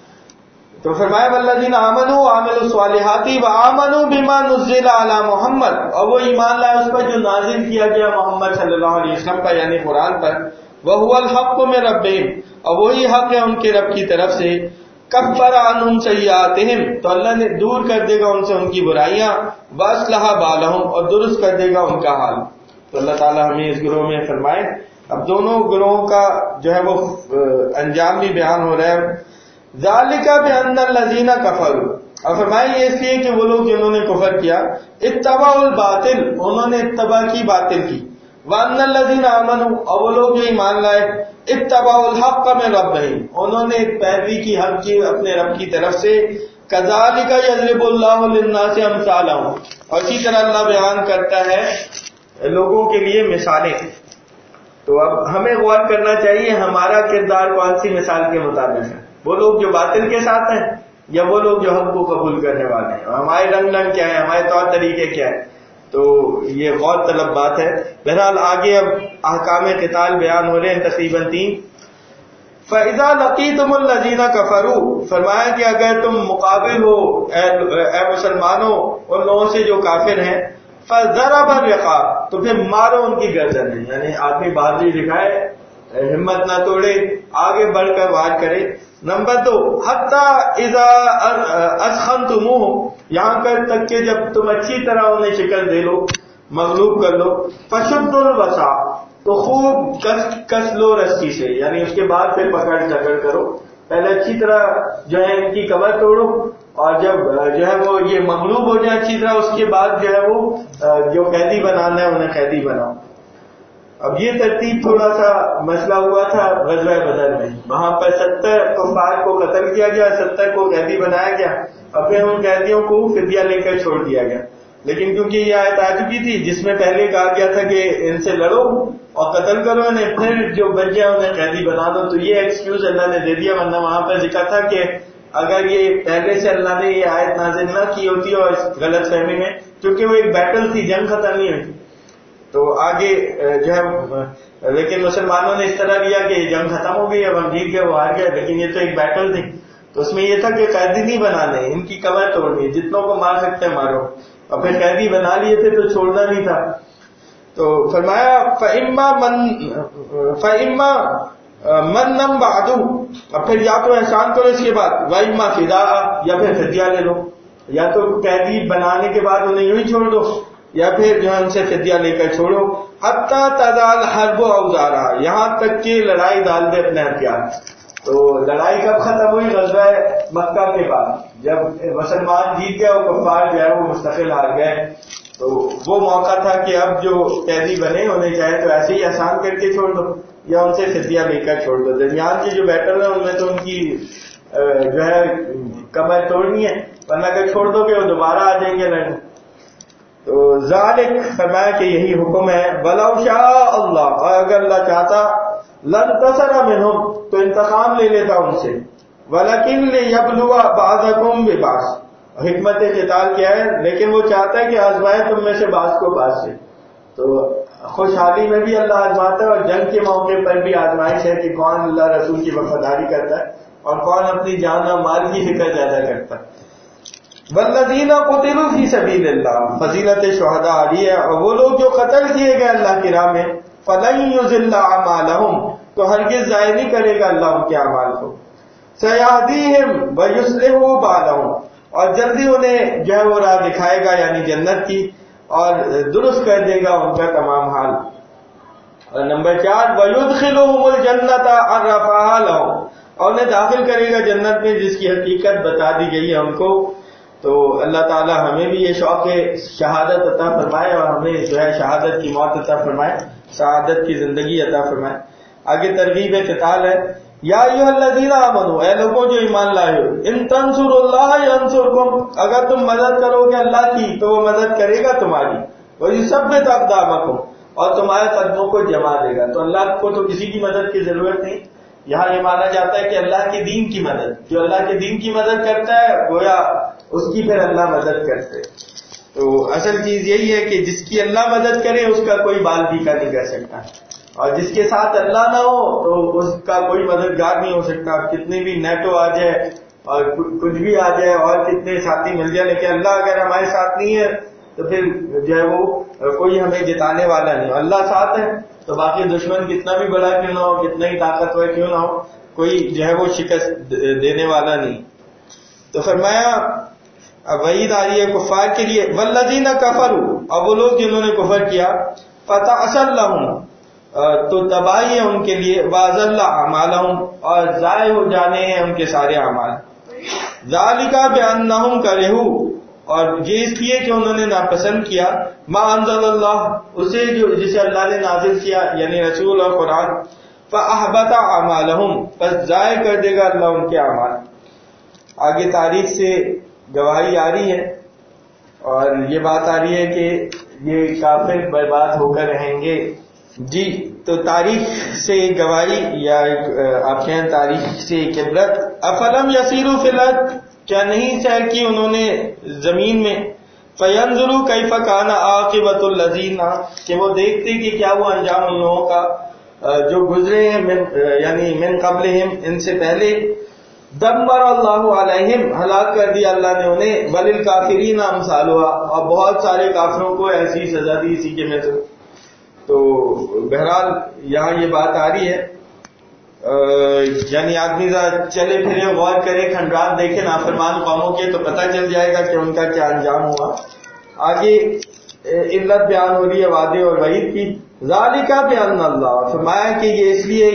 تو فرمایا والذین آمنوا وعملوا الصالحات وآمنوا بما نزل علی محمد، اور وہ ایمان لائے اس پر جو نازل کیا گیا محمد صلی اللہ علیہ وسلم پر یعنی قرآن پر. وہو الحق من ربہم، اور وہی حق ہے ان کے رب کی طرف سے. کفر عنہم سیئاتہم، تو اللہ نے دور کر دے گا ان سے ان کی برائیاں. واصلح بالہم، اور درست کر دے گا ان کا حال. تو اللہ تعالی ہمیں اس گروہ میں فرمائے. اب دونوں گروہوں کا جو ہے وہ انجام بھی بیان ہو رہا ہے. ذالک بان الذین کفروا، اور فرمایا یہ اس لیے کہ وہ لوگ جنہوں نے کفر کیا، اتبعوا الباطل، انہوں نے اتباع کی باطل کی. وان الذین آمنوا، اور وہ لوگ جو ایمان لائے، اتبعوا الحق من ربہم، انہوں نے پیروی کی حق کی اپنے رب کی طرف سے. کذالک یضرب اللہ للناس امثالہم، اور اسی طرح اللہ بیان کرتا ہے لوگوں کے لیے مثالیں. تو اب ہمیں غور کرنا چاہیے ہمارا کردار کون سی مثال کے مطابق ہے. وہ لوگ جو باطل کے ساتھ ہیں یا وہ لوگ جو حق کو قبول کرنے والے ہیں، اور ہمارے رنگ کیا ہے، ہمارے طور طریقے کیا ہے. تو یہ غور طلب بات ہے. بہرحال آگے اب احکام قتال بیان ہو رہے ہیں تقریباً 3. فَإِذَا لَقِيتُمُ الَّذِينَ كَفَرُوا، فرمایا کہ اگر تم مقابل ہو اے مسلمانوں ان لوگوں سے جو کافر ہیں، فَضَرَبَ الرِّقَابَ، تو پھر مارو ان کی گردن. یعنی آدمی بہادری دکھائے، ہمت نہ توڑے، آگے بڑھ کر وار کرے. نمبر 2، حتی اذا اسخنتموہ، یہاں تک کہ جب تم اچھی طرح انہیں شکل دے لو، مغلوب کر لو. فشدوا الوثاق، تو خوب کس لو رسی سے، یعنی اس کے بعد پھر پکڑ جکڑ کرو. پہلے اچھی طرح جو ہے ان کی کمر توڑو، اور جب جو ہے وہ یہ مغلوب ہو جائے اچھی طرح، اس کے بعد جو ہے وہ جو قیدی بنانا ہے انہیں قیدی بناؤ. اب یہ ترتیب تھوڑا سا مسئلہ ہوا تھا غزوہ بدر میں. وہاں پر 70 کفار کو قتل کیا گیا، 70 کو قیدی بنایا گیا، اور پھر ان قیدیوں کو فدیہ لے کر چھوڑ دیا گیا. لیکن کیونکہ یہ آیت آ چکی تھی جس میں پہلے کہا گیا تھا کہ ان سے لڑو اور قتل کرو انہیں، پھر جو بچ گیا انہیں قیدی بنا دو، تو یہ ایکسکیوز اللہ نے دے دیا. ورنہ وہاں پر ذکر تھا کہ اگر یہ پہلے سے اللہ نے یہ آیت نازل نہ کی ہوتی اور اس غلط فہمی میں، کیونکہ وہ ایک بیٹل تھی، جنگ ختم نہیں ہوئی، تو آگے جو ہے لیکن مسلمانوں نے اس طرح لیا کہ یہ جنگ ختم ہو گئی، اب ہم جیت گئے، وہ ہار گئے. لیکن یہ تو ایک بیٹل تھی، تو اس میں یہ تھا کہ قیدی نہیں بنانے، ان کی کمر توڑنی، جتنوں کو مار سکتے مارو. اور پھر قیدی بنا لیے تھے تو چھوڑنا نہیں تھا. تو فرمایا فَإِمَّا مَنًّا بَعْدُ، اب پھر یا تو احسان کرو اس کے بعد، وَإِمَّا فِدَاءً، یا پھر فدیہ لے لو. یا تو قیدی بنانے کے بعد انہیں یوں ہی چھوڑ دو، یا پھر جو ہے ان سے فدیہ لے کر چھوڑو. حتیٰ تزال الحرب اوزارها، یہاں تک کہ لڑائی ڈال دے اپنے ہتھیار. تو لڑائی کب ختم ہوئی؟ غزوہ مکہ کے بعد، جب مسلمان جیت گئے اور کفار جو ہے وہ مستقل ہار گئے. تو وہ موقع تھا کہ اب جو قیدی بنے انہیں چاہے تو ایسے ہی آسان کر کے چھوڑ دو یا ان سے فدیہ لے کر چھوڑ دو. درمیان کی جو بیٹل ہے ان میں تو ان کی جو ہے کمر توڑنی ہے، ورنہ اگر چھوڑ دو گے وہ دوبارہ آ جائیں گے لڑنے. تو ذالک فرمایا کہ یہی حکم ہے. وَلَوْ شَاءَ اللَّهُ، اور اگر اللہ چاہتا، لَانْتَصَرَ مِنْهُمْ، تو انتقام لے لیتا ان سے. وَلَكِنْ لِيَبْلُوَ بَعْضَكُمْ بِبَعْضٍ، حکمت قتال کیا ہے؟ لیکن وہ چاہتا ہے کہ آزمائے تم میں سے بعض کو بعض سے. تو خوشحالی میں بھی اللہ آزماتا ہے، اور جنگ کے موقع پر بھی آزمائش ہے کہ کون اللہ رسول کی وفاداری کرتا ہے. اور کون اپنی جان اور مال کی فکر زیادہ کرتا ہے. والذین قتلوا فی سبیل اللہ، فضیلت شہداء آ رہی ہے. اور وہ لوگ جو قتل کیے گئے اللہ کی راہ میں، فلن یضل اعمالہم، تو ہرگز ضائع نہیں کرے گا اللہ ان کے اعمال کو. سیہدیہم ویصلح بالہم، اور جلدی انہیں جو ہے وہ راہ دکھائے گا یعنی جنت کی، اور درست کر دے گا ان کا تمام حال. اور نمبر 4 وَيُدْخِلُهُمُ الْجَنَّةَ عَرَّفَهَا لَهُمْ، اور انہیں داخل کرے گا جنت میں جس کی حقیقت بتا دی گئی ہے ان کو. تو اللہ تعالی ہمیں بھی یہ شوق شہادت عطا فرمائے اور ہمیں جو ہے شہادت کی موت عطا فرمائے، سعادت کی زندگی عطا فرمائے. آگے ترغیب قتال ہے. یا ایھا الذین آمنوا، اے لوگوں جو ایمان لائے ہو، ان تنصروا اللہ ینصرکم، اگر تم مدد کرو گے اللہ کی تو وہ مدد کرے گا تمہاری. ویثبت اقدامکم، اور تمہارے قدموں کو جما دے گا. تو اللہ کو تو کسی کی مدد کی ضرورت نہیں. یہاں یہ مانا جاتا ہے کہ اللہ کے دین کی مدد، جو اللہ کے دین کی مدد کرتا ہے گویا اس کی پھر اللہ مدد کرتے. تو اصل چیز یہی ہے کہ جس کی اللہ مدد کرے اس کا کوئی بال بیکا نہیں کر سکتا، اور جس کے ساتھ اللہ نہ ہو تو اس کا کوئی مددگار نہیں ہو سکتا. کتنی بھی نیٹو آ جائے اور کچھ بھی آ جائے اور کتنے ساتھی مل جائے، لیکن اللہ اگر ہمارے ساتھ نہیں ہے تو پھر جو ہے وہ کوئی ہمیں جتانے والا نہیں. اللہ ساتھ ہے تو باقی دشمن کتنا بھی بڑا کیوں نہ ہو، کتنا ہی طاقتور کیوں نہ ہو، کوئی جو ہے وہ شکست دینے والا نہیں. تو فرمایا وعید آ رہی ہے کفار کے لیے. والذین کفروا، اور وہ لوگ جنہوں نے کفر کیا، فتعسر لہم، تو تباہی ہے ان کے لیے، واضل اعمالہم، اور ضائع ہو جانے ہیں ان کے سارے اعمال. ذالک بانہم کرہوا، اور یہ اس لیے کہ انہوں نے ناپسند کیا، ما انزل اللہ، اسے جسے اللہ نے نازل کیا یعنی رسول اور قرآن. فاحبط اعمالہم، پس ضائع کر دے گا اللہ ان کے اعمال. آگے تاریخ سے گواہی آ رہی ہے اور یہ بات آ رہی ہے کہ یہ کافر برباد ہو کر رہیں گے. جی تو تاریخ سے گواہی یا آپ کہیں تاریخ سے ایک عبرت. افلم یسیروا فی الارض، کیا نہیں سیر کی انہوں نے زمین میں، فینظروا کیف کان عاقبۃ الذین، کہ وہ دیکھتے کہ کیا وہ انجام ان لوگوں کا جو گزرے ہیں یعنی من قبلہم، ان سے پہلے. دمر اللہ علیہم، ہلاک کر دیا اللہ نے انہیں. وللکافرین امثالھا، اور بہت سارے کافروں کو ایسی سزا دی اسی کے مثل. تو بہرحال یہاں یہ بات آ رہی ہے یعنی آدمی ذرا چلے پھرے غور کرے، کھنڈرات دیکھے نافرمان قوموں کے، تو پتہ چل جائے گا کہ ان کا کیا انجام ہوا. آگے علت بیان ہو رہی ہے وعدے اور وعید کی. ذالک بان اللہ، فرمایا کہ یہ اس لیے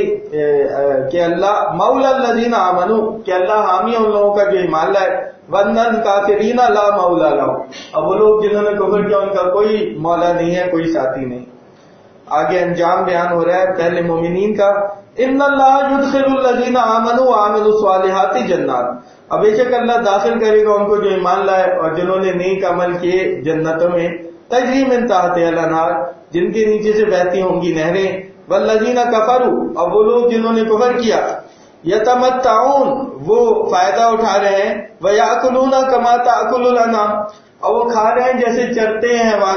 کہ اللہ مولا الذین آمنوا، کہ اللہ حامی ان لوگوں کا جو ایمان لائے. وان الکافرین لا مولا لهم، اب وہ لوگ جنہوں نے کفر کیا ان کا کوئی مولا نہیں ہے، کوئی ساتھی نہیں. آگے انجام بیان ہو رہا ہے پہلے مومنین کا. ان اللہ یدخل الذین آمنوا وعملوا الصالحات جنات، اب بے شک اللہ داخل کرے گا ان کو جو ایمان لائے اور جنہوں نے نیک عمل کیے جنتوں میں. تجری من تحتہا الانہار، جن کے نیچے سے بہتی ہوں گی نہریں. والذین کفروا، اب وہ لوگ جنہوں نے کفر کیا، یتمتعون، وہ فائدہ اٹھا رہے ہیں. ویأکلون کما تأکل الانعام، اور وہ کھا رہے ہیں جیسے چرتے ہیں حیوان.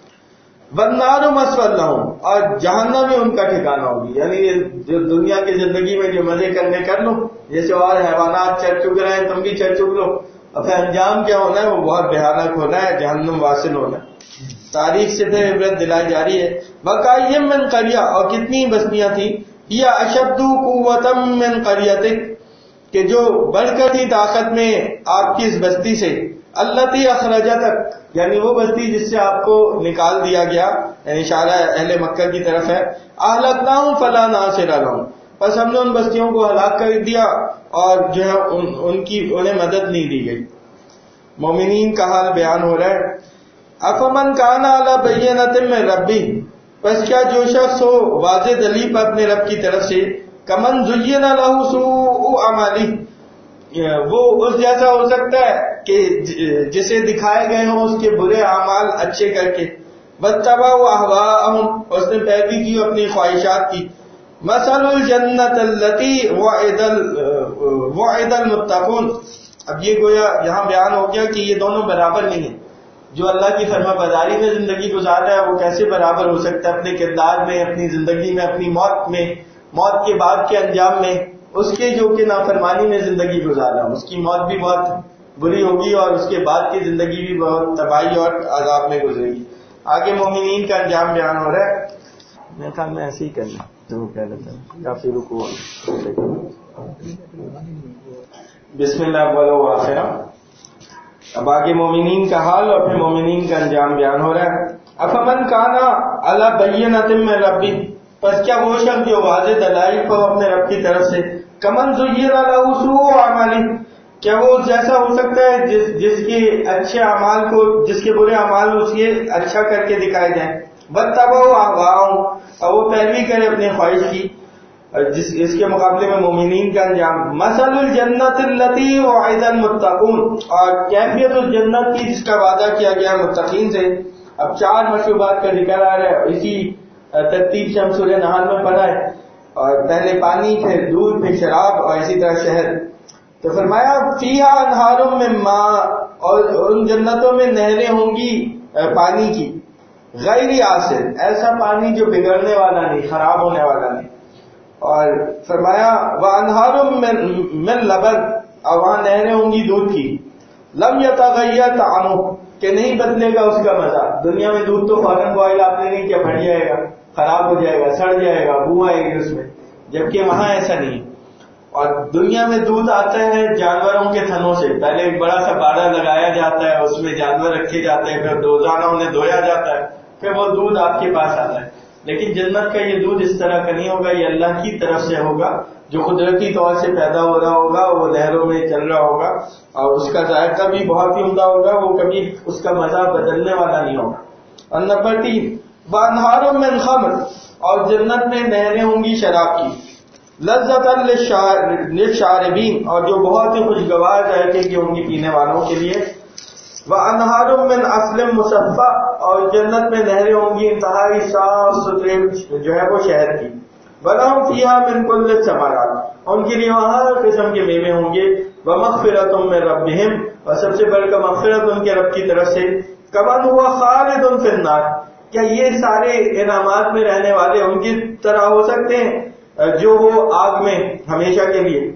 والنار مثوی لہم، اور جہنم میں ان کا ٹھکانہ ہوگی. یعنی جو دنیا کی زندگی میں جو مزے کرنے کر لو، جیسے اور حیوانات چر چک رہے ہیں تم بھی چر چک لو، اور پھر انجام کیا ہونا ہے وہ بہت بھیانک ہونا ہے، جہنم واصل ہونا ہے. تاریخ سے پھر عبرت دلائی جا رہی ہے. وَكَأَيٍّ مِّن قَرْيَةٍ، اور کتنی بستیاں تھیں، هِيَ أَشَدُّ قُوَّةً مِّن قَرْيَتِكَ، کہ جو بڑھ کر تھی طاقت میں آپ کی اس بستی سے. الَّتِي أَخْرَجَتَكَ، یعنی وہ بستی جس سے آپ کو نکال دیا گیا، یعنی اشارہ اہل مکہ کی طرف ہے. أَهْلَكْنَاهُمْ فَلَا نَاصِرَ لَهُمْ، پس ہم نے ان بستیوں کو ہلاک کر دیا اور جو ہے انہیں مدد نہیں دی گئی. مومنین کا حال بیان ہو رہا ہے. افمن کان علی بینۃ من ربہ، پس کیا جو شخص ہو واضح دلیل پر اپنے رب کی طرف سے، کمن زین لہ سوء اعمالہ، وہ اس جیسا ہو سکتا ہے کہ جسے دکھائے گئے ہوں اس کے برے اعمال اچھے کر کے. واتبعوا اہواءہم، اس نے پیروی کی اپنی خواہشات کی. مثل الجنۃ التی وعد المتقون، اب یہ گویا یہاں بیان ہو گیا کہ یہ دونوں برابر نہیں ہیں. جو اللہ کی فرما برداری میں زندگی گزار رہا ہے وہ کیسے برابر ہو سکتا ہے اپنے کردار میں، اپنی زندگی میں، اپنی موت میں، موت کے بعد کے انجام میں. اس کے جو کہ نافرمانی میں زندگی گزارا، اس کی موت بھی بہت بری ہوگی اور اس کے بعد کی زندگی بھی بہت تباہی اور عذاب میں گزرے گی. آگے مومنین کا انجام بیان ہو رہا ہے. میرے خیال میں ایسے ہی کرنا جو کہہ رہے تھے یا پھر رکوع. بسم اللہ بولو آخرہ. اب آگے مومنین کا حال اور پھر مومنین کا انجام بیان ہو رہا ہے. افمن کانا علی بینۃ من ربی، پس کیا وہ شخص جو واضح دلائل کو اپنے رب کی طرف سے، کمن زین لہ سوء اعمالہ، کیا وہ جیسا ہو سکتا ہے جس کے اچھے اعمال کو، جس کے برے اعمال اس کے اچھا کر کے دکھائے جائیں. واتبعوا اہواءہم، اور وہ پیروی کرے اپنے خواہش کی. اس کے مقابلے میں مومنین کا انجام، مثل الجنت التی وعد المتقون، اور کیفیت الجنت کی جس کا وعدہ کیا گیا متقین سے. اب 4 مشروبات کا ذکر آ رہا ہے، اسی ترتیب سے ہم سورہ نحل میں پڑھا ہے، اور پہلے پانی، پھر دودھ، پھر شراب، اور اسی طرح شہد. تو فرمایا فیہا انہار من ماء، اور ان جنتوں میں نہریں ہوں گی پانی کی، غیر آسن، ایسا پانی جو بگڑنے والا نہیں، خراب ہونے والا نہیں. اور فرمایا وانہار من لبن، اور وہاں نہریں ہوں گی دودھ کی، لم یتغیر طعمہ، کہ نہیں بدلے گا اس کا مزہ. دنیا میں دودھ تو فوراً بوائل آپ نے نہیں کیا پھٹ جائے گا، خراب ہو جائے گا، سڑ جائے گا، بو آئے گی اس میں، جبکہ وہاں ایسا نہیں. اور دنیا میں دودھ آتا ہے جانوروں کے تھنوں سے، پہلے ایک بڑا سا باڑا لگایا جاتا ہے، اس میں جانور رکھے جاتے ہیں، پھر روزانہ انہیں دھویا جاتا ہے، پھر وہ دودھ آپ کے پاس آتا ہے. لیکن جنت کا یہ دودھ اس طرح کا نہیں ہوگا، یہ اللہ کی طرف سے ہوگا، جو قدرتی طور سے پیدا ہو رہا ہوگا، وہ نہروں میں چل رہا ہوگا، اور اس کا ذائقہ بھی بہت ہی عمدہ ہوگا، وہ کبھی اس کا مزہ بدلنے والا نہیں ہوگا. اور نمبر 3 وانہار من خمر، اور جنت میں نہریں ہوں گی شراب کی، لذتا للشاربین، اور جو بہت ہی خوشگوار ذائقے کی ہوں گی پینے والوں کے لیے. وانہار من عسل مصفی، اور جنت میں نہریں ہوں گی انتہائی صاف ستھرے جو ہے وہ شہد کی. ولہم فیہا من کل الثمرات، ان کے لیے وہاں ہر قسم کے میوے ہوں گے. ومغفرۃ من ربہم، اور سب سے بڑھ کر مغفرت ان کے رب کی طرف سے. کمن ہوا خالد فی النار، کیا یہ سارے انعامات میں رہنے والے ان کی طرح ہو سکتے ہیں جو وہ آگ میں ہمیشہ کے لیے.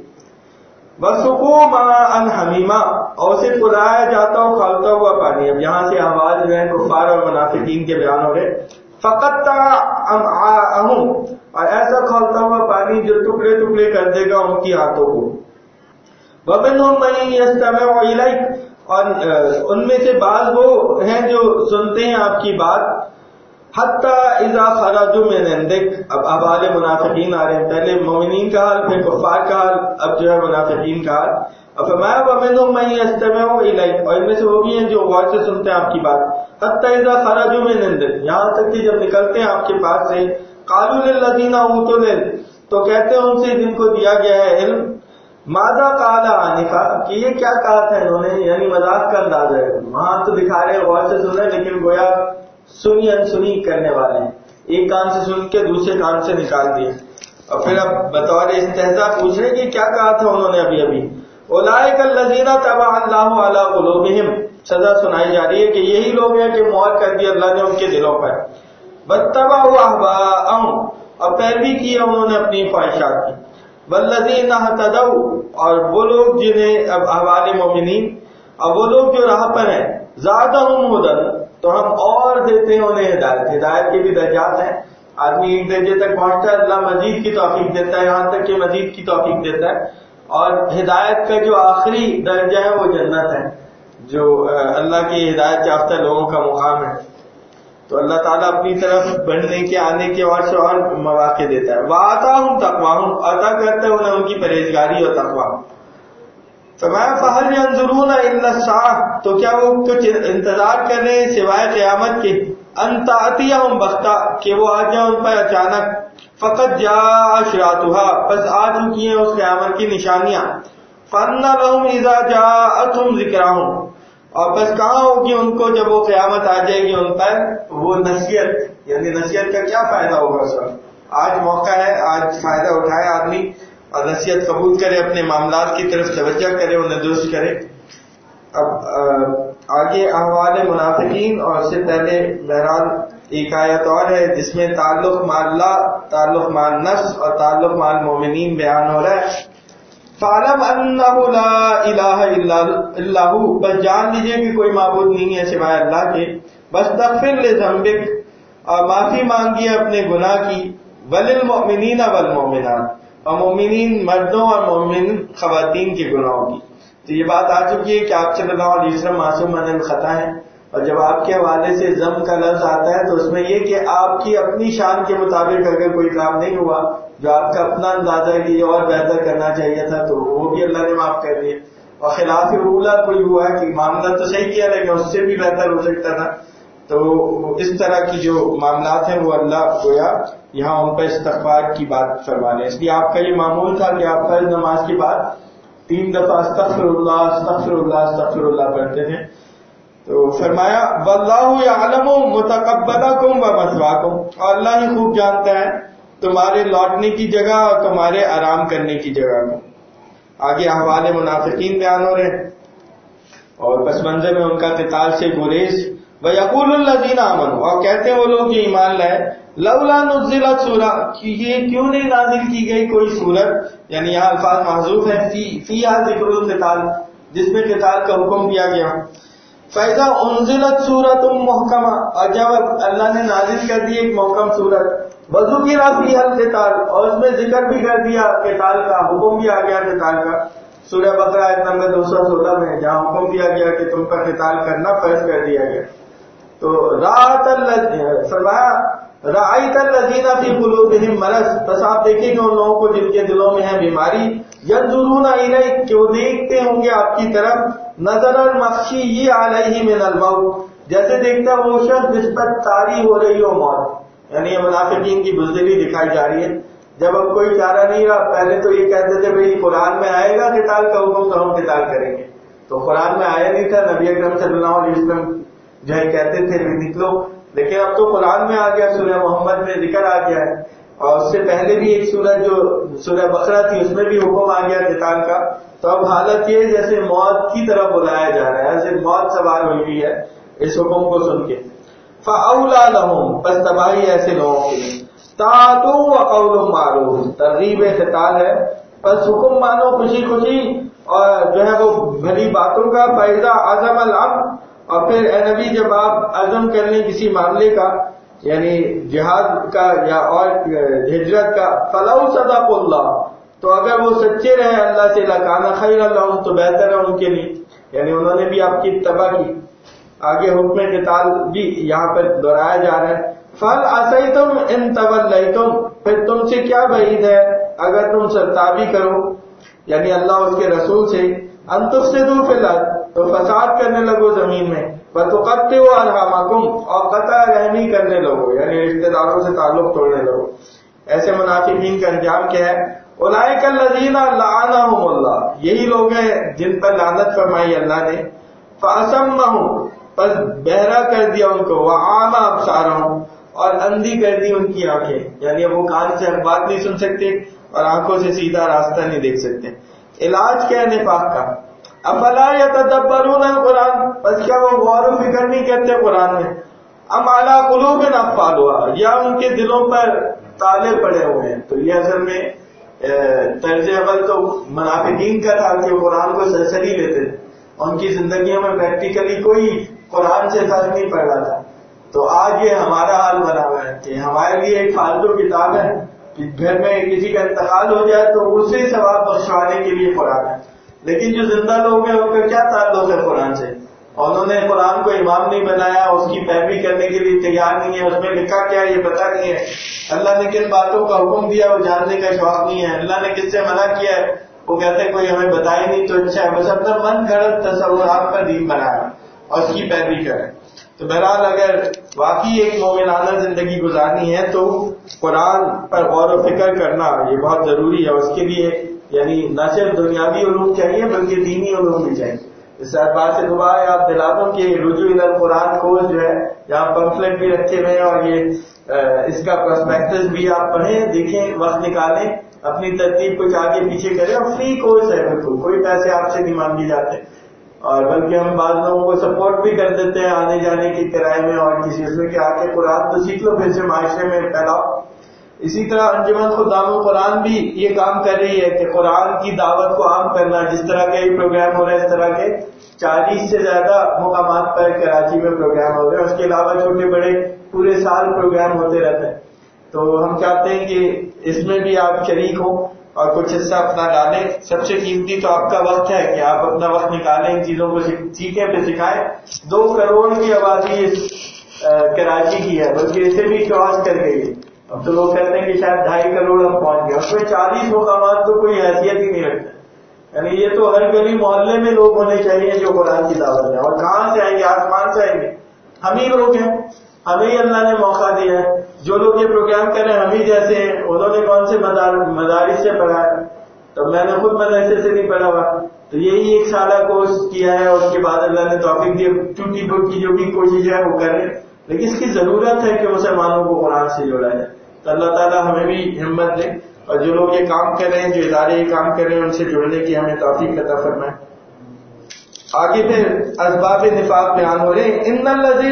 وسقوا ماء حمیما، اور اسے پلایا جاتا ہو کھولتا ہوا پانی. اب یہاں سے آواز جو ہے کفار اور منافقین کے بیان ہو رہے. فقطع امعاءہم، اور ایسا کھولتا ہوا پانی جو ٹکڑے ٹکڑے کر دے گا ان کی ہاتھوں کو. ومنہم من یستمع الیک، اور ان میں سے بعض وہ ہیں جو سنتے ہیں آپ کی بات. حتی اذا خرجوا من عندک، اب احوال منافقین آ رہے ہیں، پہلے مومنین کا حال، پھر کفار کا حال، اب جو ہے منافقین کا حال. اب فرمایا ومنہم من یستمع الیک، اور ان میں سے وہ بھی ہیں جو غور سے سنتے ہیں آپ کی بات. حتی اذا خرجوا من عندک، یہاں تک کہ جب نکلتے ہیں آپ کے پاس سے، قالوا للذین اوتوا العلم، تو کہتے ہیں ان سے جن کو دیا گیا ہے علم، ماذا قال آنفا، کہ یہ کیا کہا تھا انہوں نے، یعنی مذاق کا انداز ہے. وہاں تو دکھا رہے غور سے سن رہے ہیں، لیکن گویا سنی انسنی کرنے والے ہیں، ایک کان سے سن کے دوسرے کان سے نکال دیے. اور پھر اب بطور استہزاء پوچھ رہے کہ کیا کہا تھا انہوں نے ابھی. اولئک الذین طبع اللہ علی قلوبہم، سزا سنائی جا رہی ہے کہ یہی لوگ ہیں کہ مہر کر دی اللہ نے ان کے دلوں پر. واتبعوا اہواءہم، اور پیروی کی انہوں نے اپنی خواہشات کی. والذین اہتدوا، اور وہ لوگ جنہیں، اب احوال مومنین، اور وہ لوگ جو راہ پر ہیں، زادہم ھدی، تو ہم اور دیتے ہیں انہیں ہدایت. ہدایت کے بھی درجات ہیں، آدمی ایک درجے تک پہنچتا ہے، اللہ مزید کی توفیق دیتا ہے، یہاں تک کہ مزید کی توفیق دیتا ہے. اور ہدایت کا جو آخری درجہ ہے وہ جنت ہے، جو اللہ کی ہدایت یافتہ لوگوں کا مقام ہے. تو اللہ تعالیٰ اپنی طرف بڑھنے کے، آنے کے اور سے اور مواقع دیتا ہے. وآتاہم تقواہم، عطا کرتا ہے انہیں ان کی پرہیزگاری اور تقویٰ. فرمایا فہل ینظرون الا الساعۃ، تو کیا وہ کچھ انتظار کر رہے ہیں سوائے قیامت کے، ان تأتیہم بغتہ، کہ وہ آ جائے ان پر اچانک. فقد جاء اشراطها، پس آ چکی ہیں اس قیامت کی نشانیاں. فأنى لهم اذا جاءتهم ذکراہم، اور بس کہاں ہوگی ان کو جب وہ قیامت آ جائے گی ان پر وہ نصیحت، یعنی نصیحت کا کیا فائدہ ہوگا سر. آج موقع ہے، آج فائدہ اٹھائے آدمی اور نصیحت قبول کرے، اپنے معاملات کی طرف توجہ کرے، انہیں درست کرے. اب آگے احوال منافقین، اور اس سے پہلے بہرحال ایک آیت اور ہے جس میں تعلق مع اللہ، تعلق مع النفس اور تعلق مع المؤمنین بیان ہو رہا ہے. فَعْلَمْ أَنَّهُ لَا إِلَٰهَ إِلَّا هُوَ، بس جان لیجیے کہ کوئی معبود نہیں ہے سوائے اللہ کے. وَاسْتَغْفِرْ لِذَنبِكَ، اور معافی مانگیے اپنے گناہ کی. وَلِلْمُؤْمِنِينَ وَالْمُؤْمِنَاتِ، اور مومنین مردوں اور مومن خواتین کے گناہوں کی. تو یہ بات آ چکی ہے کہ آپ صلی اللہ علیہ وسلم معصوم من الخطا ہیں. اور جب آپ کے حوالے سے ذم کا لفظ آتا ہے تو اس میں یہ کہ آپ کی اپنی شان کے مطابق اگر کوئی کام نہیں ہوا جو آپ کا اپنا اندازہ ہے کہ یہ اور بہتر کرنا چاہیے تھا تو وہ بھی اللہ نے معاف کر دیا. اور خلاف اولا کوئی ہوا ہے کہ معاملہ تو صحیح کیا لیکن اس سے بھی بہتر ہو سکتا تھا. تو اس طرح کی جو معاملات ہیں وہ اللہ گویا یہاں ان پر استغفار کی بات فرما رہے ہیں. اس لیے آپ کا یہ معمول تھا کہ آپ فرض نماز کے بعد 3 دفعہ استغفر اللہ استغفر اللہ استغفر اللہ پڑھتے تھے. تو فرمایا واللہ یعلم متقبلکم ومثواکم، اور اللہ ہی خوب جانتا ہے تمہارے لوٹنے کی جگہ اور تمہارے آرام کرنے کی جگہ کو. آگے احوال منافقین بیان ہو رہے ہیں اور پس منظر میں ان کا قتال سے گریز. وَيَقُولُ الَّذِينَ آمَنُوا، اور کہتے ہیں وہ لوگ جو ایمان لائے، لولا نزلت سورہ، کہ یہ کیوں نہیں نازل کی گئی کوئی سورت، یعنی یہاں الفاظ محذوف ہیں، فیہا ذکر القتال، جس میں قتال کا حکم دیا گیا. فَإِذَا أُنزِلَتْ سُورَةٌ مُحْكَمَةٌ، اور جب اللہ نے نازل کر دی ایک محکم سورت، وَذُكِرَ فِيهَا الْقِتَالُ، اور اس میں ذکر بھی کر دیا قتال کا، حکم بھی آ گیا قتال کا. سورہ بقرہ آیت نمبر 216 میں جہاں حکم دیا گیا کہ تم پر قتال کرنا فرض کر دیا گیا. تو رَأَيْتَ الَّذِينَ فِي قُلُوبِهِم مَرَضٌ، بس آپ دیکھیں کہ ان لوگوں کو جن کے دلوں میں ہے بیماری، يَنظُرُونَ إِلَيْكَ، کہ وہ دیکھتے ہوں گے آپ کی طرف، نظر المخشی علیہ من الموت، جیسے دیکھتا وہ شخص جس پر طاری ہو رہی ہو موت. یعنی یہ منافقین کی بزدلی دکھائی جا رہی ہے. جب اب کوئی چارہ نہیں رہا، پہلے تو یہ کہتے تھے بھئی قرآن میں آئے گا قتال کا حکم تو ہم قتال کریں گے، تو قرآن میں آیا نہیں تھا، نبی اکرم صلی اللہ علیہ وسلم جو ہے کہتے تھے نکلو، لیکن اب تو قرآن میں آ گیا، سورہ محمد میں ذکر آ گیا ہے. اور اس سے پہلے بھی ایک سورت جو سورہ بقرہ تھی اس میں بھی حکم آ گیا قتال کا. تو اب حالت یہ جیسے موت کی طرف بلایا جا رہا ہے، ایسے موت سوار ہوئی ہوئی ہے اس حکم کو سن کے. فَأَوْلَىٰ لَهُمْ، بس تباہی ایسے لوگوں کے لیے. طاعۃ وقول معروف، ترغیب قتال ہے، بس حکم مانو خوشی خوشی اور جو ہے وہ بھلی باتوں کا. فَإِذَا عَزَمَ الْأَمْرُ، اور پھر اے نبی جب آپ عزم کر لیں کسی معاملے کا، یعنی جہاد کا یا اور ہجرت کا، فَلَوْ صَدَقُوا اللَّهَ، تو اگر وہ سچے رہے اللہ سے، لَكَانَ خَيْرًا لَهُمْ، تو بہتر ہے ان کے لیے، یعنی انہوں نے بھی آپ کی اتباع کی. آگے حکم قتال بھی یہاں پر دہرایا جا رہا ہے. فَهَلْ عَصَيْتُمْ إِن تَوَلَّيْتُمْ، پھر تم سے کیا بعید ہے اگر تم سرتابی کرو، یعنی اللہ اس کے رسول سے، أَن تُفْسِدُوا فِي الْأَرْضِ، تو فساد کرنے لگو زمین میں، وَتُقَطِّعُوا أَرْحَامَكُمْ، اور قطع رحمی کرنے لگو، یعنی رشتہ داروں سے تعلق توڑنے لگو. ایسے منافقین کا انجام کیا ہے؟ اولئک الذین لعنہم اللہ، یہی لوگ ہیں جن پر لعنت فرمائی اللہ نے. فاصمہم، پس بہرا کر دیا ان کو، وعامی ابصارہم، اور اندھی کر دی ان کی آنکھیں، یعنی اب وہ کان سے بات نہیں سن سکتے اور آنکھوں سے سیدھا راستہ نہیں دیکھ سکتے. علاج کیا ہے نفاق کا؟ افلا یتدبرون القرآن، بس کیا وہ غور و فکر نہیں کرتے قرآن میں؟ ام علی قلوب اقفالها، یا ان کے دلوں پر تالے پڑے ہوئے ہیں. تو یہ اصل میں طرز عمل تو منافقین کا تھا کہ قرآن کو سرسری لیتے تھے، ان کی زندگیوں میں پریکٹیکلی کوئی قرآن سے فرق نہیں پڑ رہا تھا. تو آج یہ ہمارا حال بنا ہوا ہے کہ ہمارے لیے ایک فالتو کتاب ہے کہ گھر میں کسی کا انتقال ہو جائے تو اسے ثواب بخشوانے کے لیے قرآن ہے، لیکن جو زندہ لوگ ہیں ان کا کیا تعلق ہے قرآن سے؟ انہوں نے قرآن کو امام نہیں بنایا، اس کی پیروی کرنے کے لیے تیار نہیں ہے، اس میں لکھا کیا ہے یہ پتہ نہیں ہے، اللہ نے کن باتوں کا حکم دیا وہ جاننے کا شوق نہیں ہے، اللہ نے کس سے منع کیا ہے وہ کہتے ہیں کوئی ہمیں بتائے نہیں تو اچھا ہے، بس اپنا من گھڑت تصورات کا دین بنایا اور اس کی پیروی کرے. تو بہرحال اگر واقعی ایک مومنانہ زندگی گزارنی ہے تو قرآن پر غور و فکر کرنا یہ بہت ضروری ہے. اس کے لیے یعنی نہ صرف دنیاوی علوم چاہیے بلکہ دینی علوم بھی چاہیے. اس اعتبار سے دعا ہے آپ دلا دوں کہ رجوع الی القرآن کورس جو ہے یہاں پمفلٹ بھی رکھے ہوئے ہیں اور یہ اس کا پراسپیکٹس بھی آپ پڑھیں دیکھیں، وقت نکالیں، اپنی ترتیب کچھ آگے پیچھے کریں، اور فری کورس ہے بالکل، کوئی پیسے آپ سے نہیں مانگے جاتے. اور بلکہ ہم بعض لوگوں کو سپورٹ بھی کر دیتے ہیں آنے جانے کی کرائے میں اور کسی اس میں کہ آ کے قرآن تو سیکھ لو، پھر سے معاشرے میں پھیلاؤ. اسی طرح انجمن خدام القرآن بھی یہ کام کر رہی ہے کہ قرآن کی دعوت کو عام کرنا. جس طرح کے پروگرام ہو رہے ہیں اس طرح کے 40 سے زیادہ مقامات پر کراچی میں پروگرام ہو رہے ہیں. اس کے علاوہ چھوٹے بڑے پورے سال پروگرام ہوتے رہتے ہیں. تو ہم چاہتے ہیں کہ اس میں بھی آپ شریک ہوں اور کچھ حصہ اپنا ڈالیں. سب سے قیمتی تو آپ کا وقت ہے کہ آپ اپنا وقت نکالیں، ان چیزوں کو سیکھیں پھر سکھائیں. 2 کروڑ کی آبادی اس کراچی کی ہے، بلکہ اسے بھی کراس کر گئی ہے. اب تو لوگ کہتے ہیں کہ شاید 2.5 کروڑ ہم پہنچ گئے. اس میں 40 مقامات تو کوئی حیثیت ہی نہیں رکھتے. یعنی یہ تو ہر گلی محلے میں لوگ ہونے چاہیے جو قرآن کی دعوت ہے. اور کہاں سے آئیں گے؟ آسمان سے آئیں گے. ہم ہی لوگ ہیں، ہمیں ہی اللہ نے موقع دیا ہے. جو لوگ یہ پروگرام کر رہے ہیں ہم ہی جیسے ہیں. انہوں نے کون سے مدارس سے پڑھا ہے؟ تو میں نے خود مدرسے سے نہیں پڑھا ہوا. تو یہی 1 سالہ کورس کیا ہے اور اس کے بعد اللہ نے توفیق دی. ٹوٹی پھوٹ کی جو بھی کوشش ہے وہ کریں، لیکن اس کی ضرورت ہے کہ مسلمانوں کو قرآن سے جوڑا جائے. تو اللہ تعالیٰ ہمیں بھی ہمت دے، اور جو لوگ یہ کام کر رہے ہیں، جو ادارے یہ کام کر رہے ہیں، ان سے جڑنے کی ہمیں توفیق عطا فرمائے. آگے پھر اسباب نفاق بیان ہو رہے ہیں. ان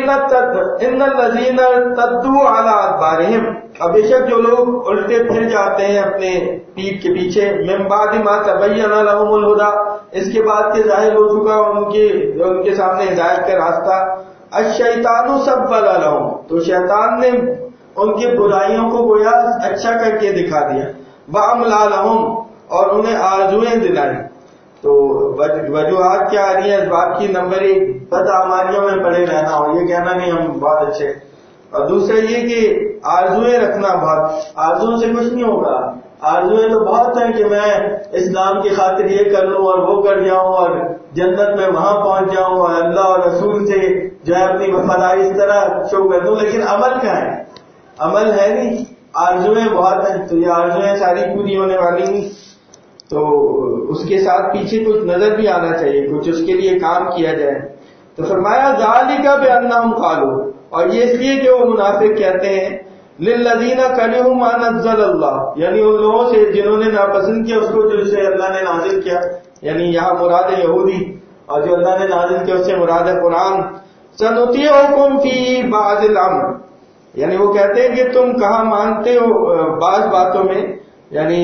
الذین ارتدوا علی ادبارہم، اب بے شک جو لوگ الٹے پھر جاتے ہیں اپنے پیٹھ کے پیچھے، من بعد ما تبین لهم الہدی، اس کے بعد کہ ظاہر ہو چکا ان کے سامنے ہدایت کا راستہ. الشیطان سول لهم، تو شیطان نے ان کی برائیوں کو گویا اچھا کر کے دکھا دیا. وَأَمْلَى لَهُمْ، اور انہیں آرزویں دلائی. تو وجوہات کیا آ رہی ہیں اسباب کی؟ نمبر 1 بدعمالیوں میں پڑے رہنا، اور یہ کہنا نہیں ہم بہت اچھے. اور دوسرا یہ کہ آرزویں رکھنا، بہت آرزوؤں سے کچھ نہیں ہوگا. آرزویں تو بہت ہیں کہ میں اسلام کی خاطر یہ کر لوں اور وہ کر جاؤں اور جنت میں وہاں پہنچ جاؤں اور اللہ اور رسول سے جو ہے اپنی وفاداری اس طرح شو کر دوں، لیکن عمل کہاں ہے؟ عمل ہے نہیں. آرزویں بہت ہیں، تو یہ آرزویں ساری پوری ہونے والی نہیں. تو اس کے ساتھ پیچھے کچھ نظر بھی آنا چاہیے، کچھ اس کے لیے کام کیا جائے. تو فرمایا ذالک بانہم قالوا، اور یہ اس لیے کہ وہ منافق کہتے ہیں للذین کرہوا ما نزل اللہ، یعنی ان لوگوں سے جنہوں نے ناپسند کیا اس کو جو سے اللہ نے نازل کیا. یعنی یہاں مراد یہودی، اور جو اللہ نے نازل کیا اس سے مراد ہے قرآن. سنطیعکم فی بعض الامر، یعنی وہ کہتے ہیں کہ تم کہاں مانتے ہو بعض باتوں میں. یعنی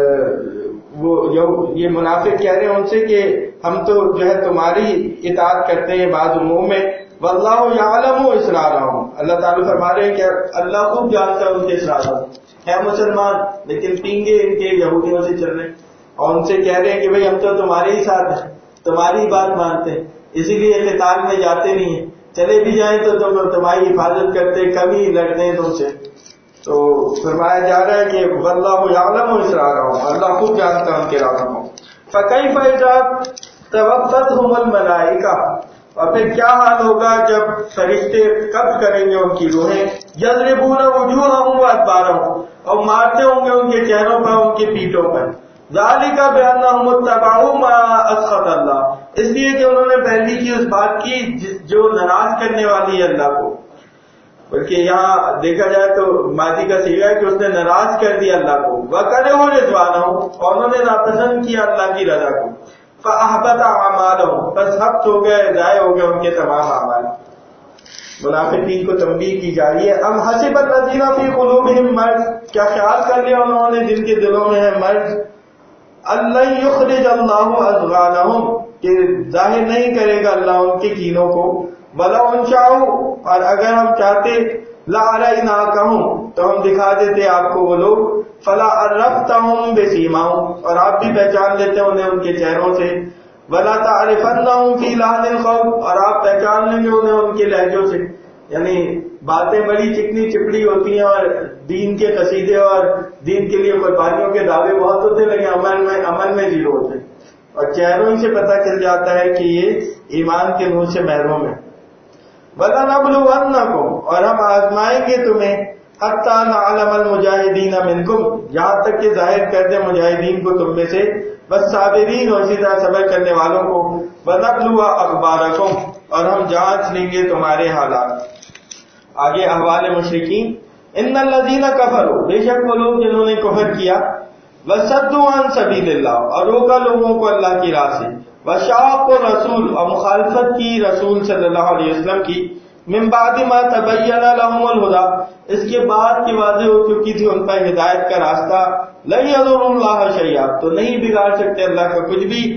وہ یہ منافق کہہ رہے ہیں ان سے کہ ہم تو جو ہے تمہاری اطاعت کرتے ہیں بعض امور میں. واللہ یعلم اسرارہم، اللہ تعالیٰ فرما رہے ہیں کہ اللہ خوب جانتا ہے ان کے اسراروں. ہے مسلمان لیکن پینگے ان کے یہودیوں سے چل رہے ہیں، اور ان سے کہہ رہے ہیں کہ بھئی ہم تو تمہارے ہی ساتھ ہیں، تمہاری بات مانتے ہیں، اسی لیے قتال میں جاتے نہیں ہیں. چلے بھی جائیں تو تم تمہاری حفاظت کرتے، کبھی لڑتے ہیں تم سے. تو فرمایا جا رہا ہے کہ واللہ یعلم اسرارہم، اللہ خوب جانتا ہے ان کے رازوں کو. فکیف اذا توفتہم الملائکہ، اور پھر کیا حال ہوگا جب فرشتے قبض کریں گے ان کی روحیں. یضربون وجوہہم وادبارہم، اور مارتے ہوں گے ان کے چہروں پر، ان کی پیٹھوں پر. ذالک بانہم اتبعوا ما اسخط اللہ، اس لیے کہ انہوں نے پیروی کی اس بات کی جو ناراض کرنے والی ہے اللہ کو. بلکہ یہاں دیکھا جائے تو ماضی کا صیغہ ہے کہ اس نے ناراض کر دیا اللہ کو. وَكَرِهُ رِضْوَانَهُ، اور انہوں نے ناپسند کیا اللہ کی رضا کو. فَأَحْبَطَ أَعْمَالَهُم، بس حبط ہو گئے، ضائع ہو گئے ان کے تمام اعمال. منافقین کو تنبیہ کی جا رہی ہے. ام حسب الذین فی قلوبہم مرض، کیا خیال کر لیا انہوں نے جن کے دلوں میں ہے مرض، اللہ یخرج اللہ اضغانہم، کہ ظاہر نہیں کرے گا اللہ ان کے کینوں کو. وَلَوْ نَشَاءُ، اور اگر ہم چاہتے لَأَرَيْنَاکَہُم، تو ہم دکھا دیتے آپ کو وہ لوگ. فَلَا عَرَّفْتَہُم بِسِیمَاہُم، اور آپ بھی پہچان لیتے انہیں ان کے چہروں سے. وَلَا تَعْرِفَنَّهُمْ فِي لَحْنِ الْقَوْلِ، اور آپ پہچان لیں گے انہیں ان کے لہجوں سے. یعنی باتیں بڑی چکنی چپڑی ہوتی ہیں اور دین کے قصیدے اور دین کے لیے قربانیوں کے دعوے بہت ہوتے ہیں، لیکن عمل میں زیرو ہوتے ہیں. اور چہروں سے پتہ چل جاتا ہے کہ یہ ایمان کے نور سے محروم ہے. وَلَنَبْلُوَنَّكُمْ، اور ہم آزمائیں گے تمہیں. حَتَّى نَعْلَمَ الْمُجَاهِدِينَ مِنْكُمْ، یہاں تک کہ ظاہر کر دیں مجاہدین کو تم میں سے. وَالصَّابِرِينَ، اور اسی طرح صبر کرنے والوں کو. وَنَبْلُوَ أَخْبَارَكُمْ، اور ہم جانچ لیں گے تمہارے حالات. آگے احوال مشرکین. ان الذین کفروا، بے شک وہ لوگ جنہوں نے کفر کیا. وَصَدُّوا عَن سَبِيلِ اللَّهِ، اور روکا لوگوں کو اللہ کی راہ سے. وشاق الرسول، اور مخالفت کی رسول صلی اللہ علیہ وسلم کی، من بعد ما تبین لهم الهدى، اس کے بعد کی واضح ہو چکی تھی ان پر ہدایت کا راستہ، لن یضروا اللہ شیئا، تو نہیں بگاڑ سکتے اللہ کا کچھ بھی،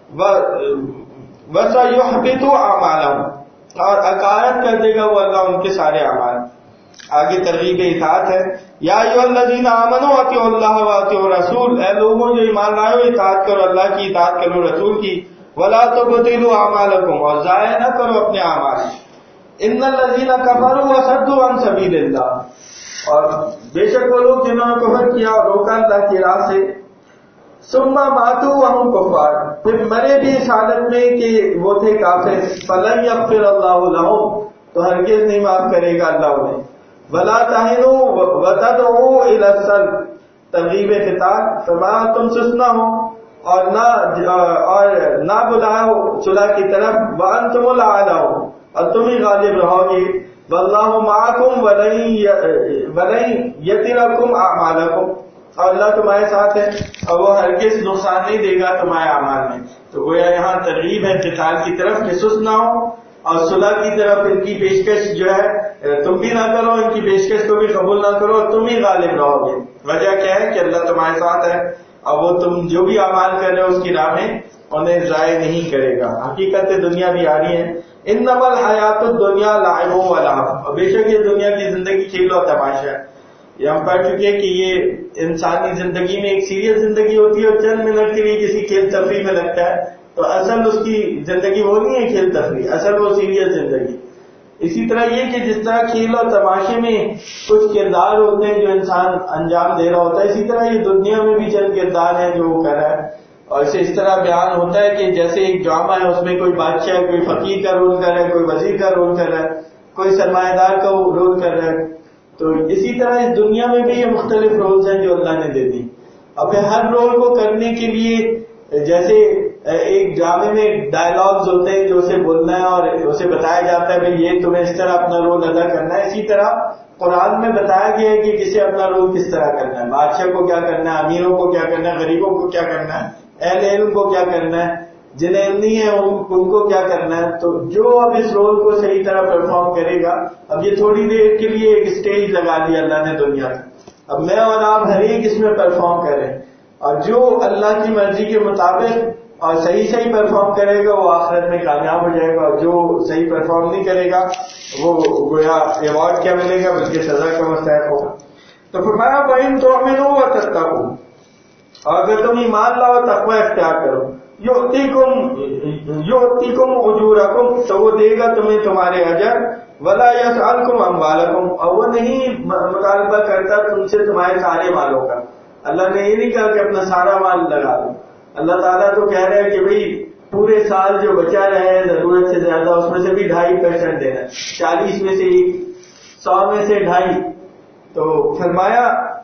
وسیحبط اعمالهم، اور عکارت کر دے گا وہ اللہ ان کے سارے اعمال۔ آگے ترغیب اطاعت ہے، یا ایھا الذین آمنوا اطیعوا اللہ واطیعوا الرسول، اے لوگوں جو ایمان لائے ہو اطاعت کرو اللہ کی، اطاعت کرو رسول کی، ولا تبطلوا اعمالکم، اور ضائع نہ کرو اپنے اعمال، ان الذین کفروا وصدوا عن سبیل اللہ، اور بے شک وہ لوگ جنہوں نے کفر کیا اور روکا اللہ کی راہ سے، ثم ماتوا وهم کفار، پھر مرے بھی اس حالت میں کہ وہ تھے کافر، فلن یغفر اللہ لهم، تو ہرگز نہیں معاف کرے گا اللہ انہیں، ولا تہنوا وتدعوا الی السلم، ترغیب قتال، فرمایا تم سست نہ ہو اور نہ بلاؤ صلح کی طرف، وانتم الاعلون، اور تم ہی غالب رہو گے، واللہ معکم ولن یترکم اعمالکم، اور اللہ تمہارے ساتھ ہے اور وہ ہرگز نقصان نہیں دے گا تمہارے اعمال میں۔ تو گویا یہاں ترغیب ہے قتال کی طرف کہ سست نہ ہو، اور صلح کی طرف ان کی پیشکش جو ہے تم بھی نہ کرو، ان کی پیشکش کو بھی قبول نہ کرو، تم ہی غالب رہو گے۔ وجہ کیا ہے کہ اللہ تمہارے ساتھ ہے اور وہ تم جو بھی اعمال کر رہے ہو اس کی راہ میں انہیں ضائع نہیں کرے گا۔ حقیقت دنیا بھی آ رہی ہے، انما الحیات الدنیا لعب و لہو، اور بے شک یہ دنیا کی زندگی کھیل اور تماشا ہے۔ یہ ہم پڑھ چکے کہ یہ انسانی زندگی میں ایک سیریس زندگی ہوتی ہے اور چند منٹ کے لیے کسی کھیل تفریح میں لگتا ہے، تو اصل اس کی زندگی وہ نہیں ہے کھیل تفریح، اصل وہ سیریس زندگی۔ اسی طرح یہ کہ جس طرح کھیل اور تماشے میں کچھ کردار ہوتے ہیں جو انسان انجام دے رہا ہوتا ہے، اسی طرح یہ دنیا میں بھی چند کردار ہیں جو وہ کر رہا ہے، اور اسے اس طرح بیان ہوتا ہے کہ جیسے ایک ڈرامہ ہے، اس میں کوئی بادشاہ کوئی فقیر کا رول کر رہا ہے، کوئی وزیر کا رول کر رہا ہے، کوئی سرمایہ دار کا رول کر رہا ہے، تو اسی طرح اس دنیا میں بھی یہ مختلف رولز ہیں جو اللہ نے دے دی۔ اب ہر رول کو کرنے کے لیے جیسے ایک ڈرامے میں ڈائلاگز ہوتے ہیں جو اسے بولنا ہے اور اسے بتایا جاتا ہے بھئی یہ تمہیں اس طرح اپنا رول ادا کرنا ہے، اسی طرح قرآن میں بتایا گیا ہے کہ کسے اپنا رول کس طرح کرنا ہے، بادشاہ کو کیا کرنا ہے، امیروں کو کیا کرنا ہے، غریبوں کو کیا کرنا ہے، اہل علم کو کیا کرنا ہے، جنہیں علم نہیں ہے ان کو کیا کرنا ہے۔ تو جو اب اس رول کو صحیح طرح پرفارم کرے گا، اب یہ تھوڑی دیر کے لیے ایک اسٹیج لگا دیا اللہ نے دنیا میں، اب میں اور آپ ہر ایک اس میں پرفارم کریں، اور جو اللہ کی مرضی کے مطابق اور صحیح پرفارم کرے گا وہ آخرت میں کامیاب ہو جائے گا، اور جو صحیح پرفارم نہیں کرے گا وہ گویا ایوارڈ کیا ملے گا بلکہ سزا کا مستحق ہوگا۔ تو فرمایا وَإِن تُؤْمِنُوا وَتَتَّقُوا، اور اگر تم ایمان لاؤ تقوی اختیار کرو، یؤتیکم اجورکم، تو وہ دے گا تمہیں تمہارے اجر، ولا یسألکم اموالکم، اور وہ نہیں مطالبہ کرتا تم سے تمہارے سارے مالوں کا۔ اللہ نے یہ نہیں کہا کہ اپنا سارا مال لگا دو، اللہ تعالیٰ تو کہہ رہے ہیں کہ بھئی پورے سال جو بچا رہے ضرورت سے زیادہ اس میں سے بھی 2.5% دینا، 40 میں سے 100 میں سے 2.5۔ تو فرمایا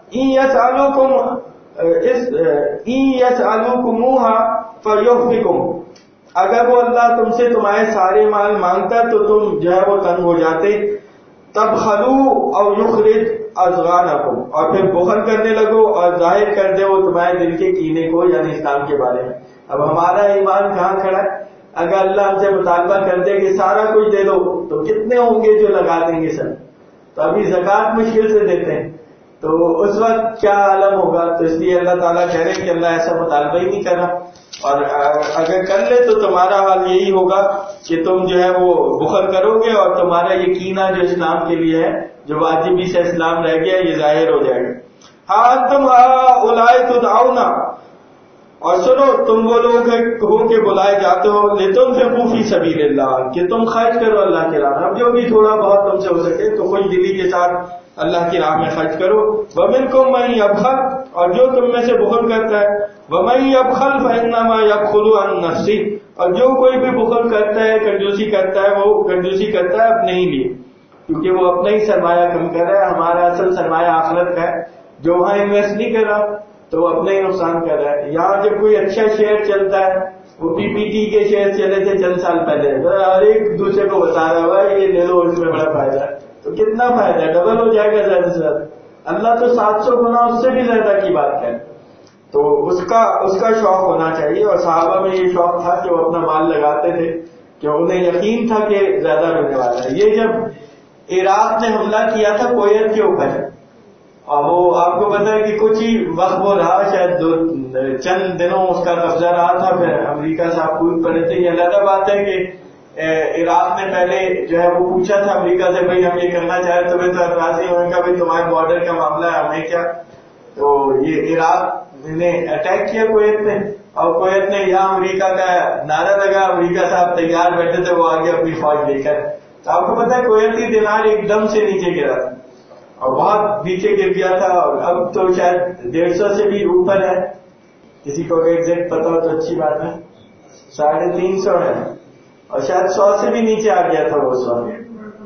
فَيُحْفِكُمْ، اگر وہ اللہ تم سے تمہارے سارے مال مانگتا تو تم جو ہے وہ تنگ ہو جاتے، تبخلوا او یخرج اضغانکم، اور پھر بخل کرنے لگو اور ظاہر کر دے وہ تمہارے دل کے کینے کو، یعنی اسلام کے بارے میں۔ اب ہمارا ایمان کہاں کھڑا ہے؟ اگر اللہ ہم سے مطالبہ کر دے کہ سارا کچھ دے دو تو کتنے ہوں گے جو لگا دیں گے سر؟ تو ابھی زکوٰۃ مشکل سے دیتے ہیں، تو اس وقت کیا عالم ہوگا؟ تو اس لیے اللہ تعالیٰ کہہ رہے ہیں کہ اللہ ایسا مطالبہ ہی نہیں کر رہا، اور اگر کر لے تو تمہارا حال یہی ہوگا کہ تم جو ہے وہ بخل کرو گے، اور تمہارا یہ کینہ جو اسلام کے لیے ہے، جو واجبی سے اسلام رہ گیا، یہ ظاہر ہو جائے گا۔ ہاں تم اولئک تدعون، اور سنو تم وہ لوگ ہو کہ بلائے جاتے ہو، لتنفقوا فی سبیل اللہ، کہ تم خرچ کرو اللہ کی راہ میں، اب جو بھی تھوڑا بہت تم سے ہو سکے تو خوش دلی کے ساتھ اللہ کی راہ میں خرچ کرو۔ ومنکم من یبخل، اور جو تم میں سے بخل کرتا ہے، ومن یبخل فانما یبخل عن نفسہ، اور جو کوئی بھی بخل کرتا ہے، کنجوسی کرتا ہے، وہ کنجوسی کرتا ہے اپنے ہی لیے، کیونکہ وہ اپنا ہی سرمایہ کم کر رہا ہے۔ ہمارا اصل سرمایہ آخرت کا ہے، جو وہاں انویسٹ نہیں کر رہا تو وہ اپنا ہی نقصان کر رہا ہے۔ یہاں جب کوئی اچھا شیئر چلتا ہے، وہ پی پی ٹی کے شیئر چلے تھے چند سال پہلے، ہر ایک دوسرے کو بتا رہا ہے یہ لے لو اس میں بڑا فائدہ ہے، تو کتنا فائدہ ہے؟ ڈبل ہو جائے گا زیادہ سے زیادہ۔ اللہ تو 700 گنا اس سے بھی زیادہ کی بات ہے۔ تو اس کا شوق ہونا چاہیے. اور صحابہ میں یہ شوق تھا کہ وہ اپنا مال لگاتے تھے کہ انہیں یقین تھا کہ زیادہ ملنے والا ہے. یہ جب عراق نے حملہ کیا تھا کویت کے اوپر، اور وہ آپ کو پتا ہے کہ کچھ ہی وقت وہ رہا، شاید چند دنوں اس کا قبضہ رہا تھا، پھر امریکہ صاحب کود پڑے تھے. یہ علیحدہ بات ہے کہ عراق نے پہلے جو ہے وہ پوچھا تھا امریکہ سے، بھائی ہم یہ کرنا چاہیں تمہیں تو اعتراضی ہوئے گا، بھائی تمہارے بارڈر کا معاملہ ہے ہمیں کیا. تو یہ عراق نے اٹیک کیا کویت میں، اور کویت نے یہاں امریکہ کا نعرہ لگا، امریکہ صاحب تیار بیٹھے تھے وہ آگے اپنی فوج لے کر. تو آپ کو پتا ہے کویتی دینار ایک دم سے نیچے گرا تھا، اور بہت نیچے گر گیا تھا، اور اب تو شاید 150 سے بھی اوپر ہے. کسی کو ایگزیکٹ پتا ہو تو اچھی بات ہے. 350 ہے، اور شاید 100 سے بھی نیچے آ گیا تھا وہ اس وقت.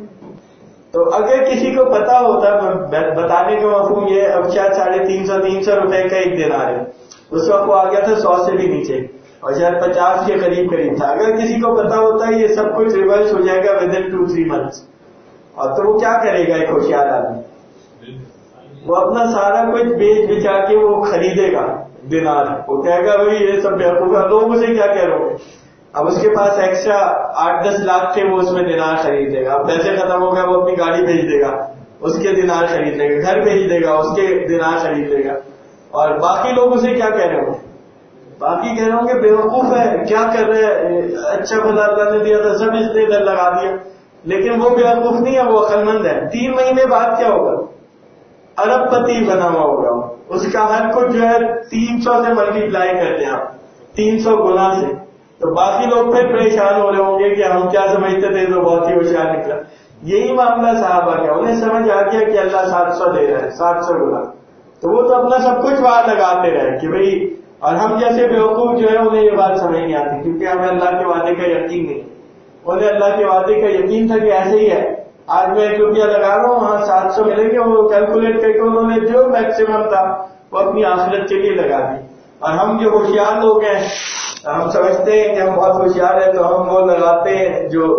تو اگر کسی کو پتا ہوتا، بتانے کا مفہوم یہ ہے، اب شاید 350 روپے کا ایک دینار ہے، اس وقت وہ آ گیا تھا 100 سے بھی نیچے، اور شاید 50 کے قریب تھا. اگر کسی کو پتا ہوتا یہ سب کچھ ریورس ہو جائے گا ودن 2-3 months، اور تو وہ کیا کرے گا ایک ہوشیار آدمی؟ وہ اپنا سارا کچھ بیچ بچا کے وہ خریدے گا دینار. وہ کہے گا بھائی یہ سب بیوقوف لوگ اسے کیا کہہ رہے ہو. اب اس کے پاس ایکسٹرا 8-10 لاکھ تھے، وہ اس میں دینار خرید لے گا. اب پیسے ختم ہو گئے، وہ اپنی گاڑی بھیج دے گا، اس کے دینار خرید لے گا، گھر بھیج دے گا، اس کے دینار خرید لے گا. اور باقی لوگ اسے کیا کہہ رہے ہوں گے؟ باقی کہہ رہے ہوں گے بیوقوف ہے، کیا کر رہے ہیں، اچھا بھلا اللہ نے دیا تھا سب اس نے ادھر لگا دیا. لیکن وہ بیوقوف نہیں ہے، وہ عقل مند ہے. 3 مہینے بعد کیا ہوگا؟ ارب پتی بنا ہوا ہوگا. اس کا ہر کچھ جو ہے 300 سے ملٹیپلائی کرتے ہیں آپ، 300 گنا سے. تو باقی لوگ پھر پریشان ہو رہے ہوں گے کہ ہم کیا سمجھتے تھے تو بہت ہی ہوشیار نکلا. یہی معاملہ صحابہ کا، انہیں سمجھ آ گیا کہ اللہ 700 دے رہا ہے، 700 گنا. تو وہ تو اپنا سب کچھ وہاں لگاتے رہے کہ بھئی. اور ہم جیسے بیوقوف جو ہے انہیں یہ بات سمجھ نہیں آتی، کیونکہ ہمیں اللہ کے وعدے کا یقین نہیں. انہیں اللہ کے وعدے کا یقین تھا کہ ایسے ہی ہے. آج میں 1 روپیہ لگا رہا ہوں، وہاں 700 ملیں گے. وہ کیلکولیٹ کر کے انہوں نے جو میکسیمم تھا وہ اپنی آخرت کے لیے لگا دی. اور ہم جو ہوشیار لوگ ہیں، ہم سمجھتے ہیں کہ ہم بہت ہوشیار ہیں، تو ہم وہ لگاتے ہیں جو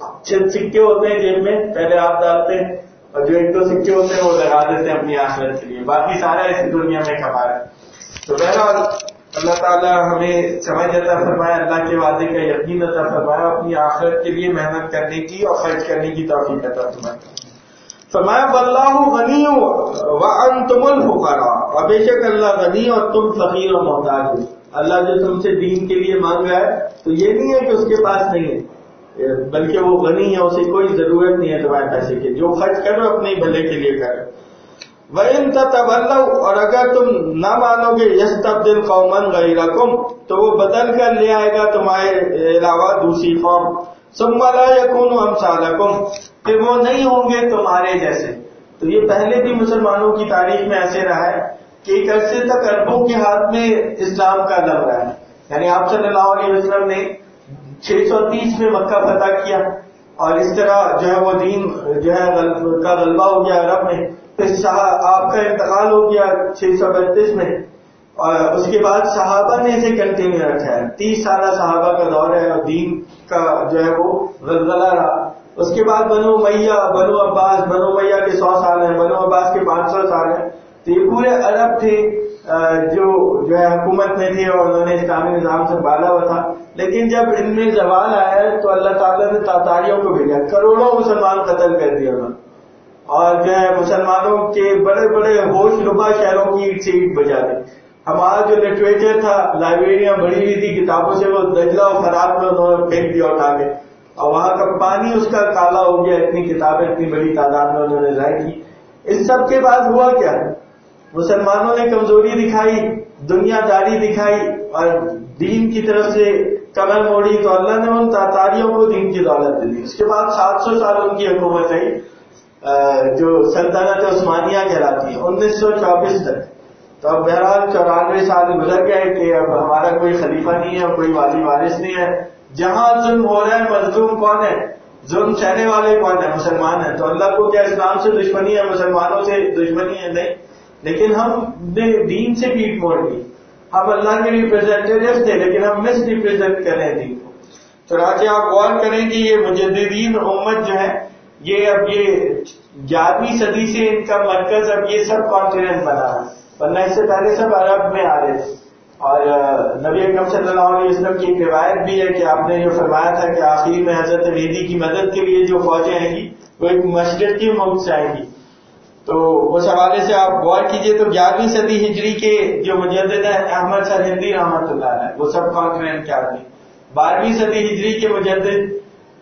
سکے ہوتے ہیں جیب میں، پہلے آپ ڈالتے ہیں، اور جو 1-2 سکے ہوتے ہیں وہ لگا دیتے ہیں اپنی آخرت کے لیے. باقی سارا اس دنیا میں کما ہے. تو بہرحال اللہ تعالیٰ ہمیں سمجھ عطا فرمایا، اللہ کے وعدے کا یقین عطا فرمایا، اپنی آخرت کے لیے محنت کرنے کی اور خرچ کرنے کی توفیق عطا فرمایا. فرمایا واللہ غنی وانتم الفقراء، اور بے شک اللہ غنی اور تم فقیر و محتاج ہو. اللہ جو تم سے دین کے لیے مانگ رہا ہے تو یہ نہیں ہے کہ اس کے پاس نہیں ہے، بلکہ وہ غنی ہے، اسے کوئی ضرورت نہیں ہے تمہارے پیسے کی. جو خرچ کرو اپنے بھلے کے لیے کرو. وَإِن تَتَوَلَّوْا، اور اگر تم نہ مانو گے، يَسْتَبْدِلْ قَوْمًا غَيْرَكُمْ، تو وہ بدل کر لے آئے گا تمہارے علاوہ دوسری قوم. ثُمَّ لَا يَكُونُوا أَمْثَالَكُمْ، پھر وہ نہیں ہوں گے تمہارے جیسے. تو یہ پہلے بھی مسلمانوں کی تاریخ میں ایسے رہا ہے کہ ایک عرصے تک عربوں کے ہاتھ میں اسلام کا دم رہا ہے. یعنی آپ صلی اللہ علیہ وسلم نے 630 میں مکہ فتح کیا، اور اس طرح جو ہے وہ دین جو ہے کا غلبہ ہو گیا عرب میں. پھر آپ کا انتقال ہو گیا 632 میں، اور اس کے بعد صحابہ نے اسے کنٹینیو رکھا ہے. 30 سالہ صحابہ کا دور ہے، اور دین کا جو ہے وہ زلزلہ رہا. اس کے بعد بنو امیہ، بنو عباس، بنو امیہ کے 100 سال ہیں، بنو عباس کے 500 سال ہیں. تو یہ پورے عرب تھے جو ہے حکومت میں تھے، اور انہوں نے اسلامی نظام سے بالا ہوا تھا. لیکن جب ان میں زوال آیا تو اللہ تعالیٰ نے تاتاریوں کو بھیجا، کروڑوں مسلمان قتل کر دیا انہوں نے، اور جو ہے مسلمانوں کے بڑے بڑے ہوش ربا شہروں کی اینٹ سے اینٹ بجا دی. ہمارا جو لٹریچر تھا، لائبریریاں بڑی ہوئی تھی کتابوں سے، وہ دجلہ و فرات میں انہوں نے پھینک دیا اٹھا کے، اور وہاں کا پانی اس کا کالا ہو گیا. اتنی کتابیں اتنی بڑی تعداد میں انہوں نے ضائع کی. اس سب کے بعد ہوا کیا؟ مسلمانوں نے کمزوری دکھائی، دنیا داری دکھائی، اور دین کی طرف سے کمر موڑی، تو اللہ نے ان تاتاریوں کو دین کی دولت دی. اس کے بعد 700 سال ان کی حکومت رہی، جو سلطنت عثمانیہ کہلاتی ہے، 1924 تک. تو اب بہرحال 94 سال گزر گئے کہ اب ہمارا کوئی خلیفہ نہیں ہے، کوئی والی وارث نہیں ہے. جہاں ظلم ہو رہا ہے مظلوم کون ہے؟ ظلم سہنے والے کون ہے؟ مسلمان ہیں. تو اللہ کو کیا اسلام سے دشمنی ہے، مسلمانوں سے دشمنی ہے؟ نہیں. لیکن ہم نے دین سے پیٹ موڑ دی. ہم اللہ کے ریپرزینٹیو تھے، لیکن ہم مس ریپرزینٹ کر رہے ہیں دین کو. تو آج آپ غور کریں کہ یہ مجددین امت جو ہے، یہ اب یہ 11ویں صدی سے ان کا مرکز اب یہ سب کانٹیننٹ بنا ہے. ورنہ اس سے پہلے سب عرب میں آ رہے تھے. اور نبی اکرم صلی اللہ علیہ وسلم کی ایک روایت بھی ہے کہ آپ نے جو فرمایا تھا کہ آخر میں حضرت مہدی کی مدد کے لیے جو فوجیں آئیں گی وہ ایک مشرقی ملک سے آئیں گی. تو اس حوالے سے آپ غور کیجئے تو 11ویں صدی ہجری کے جو مجدد ہیں احمد سرہندی رحمۃ اللہ علیہ وہ سب کانٹیننٹ کے آدمی. 12ویں صدی ہجری کے مجدد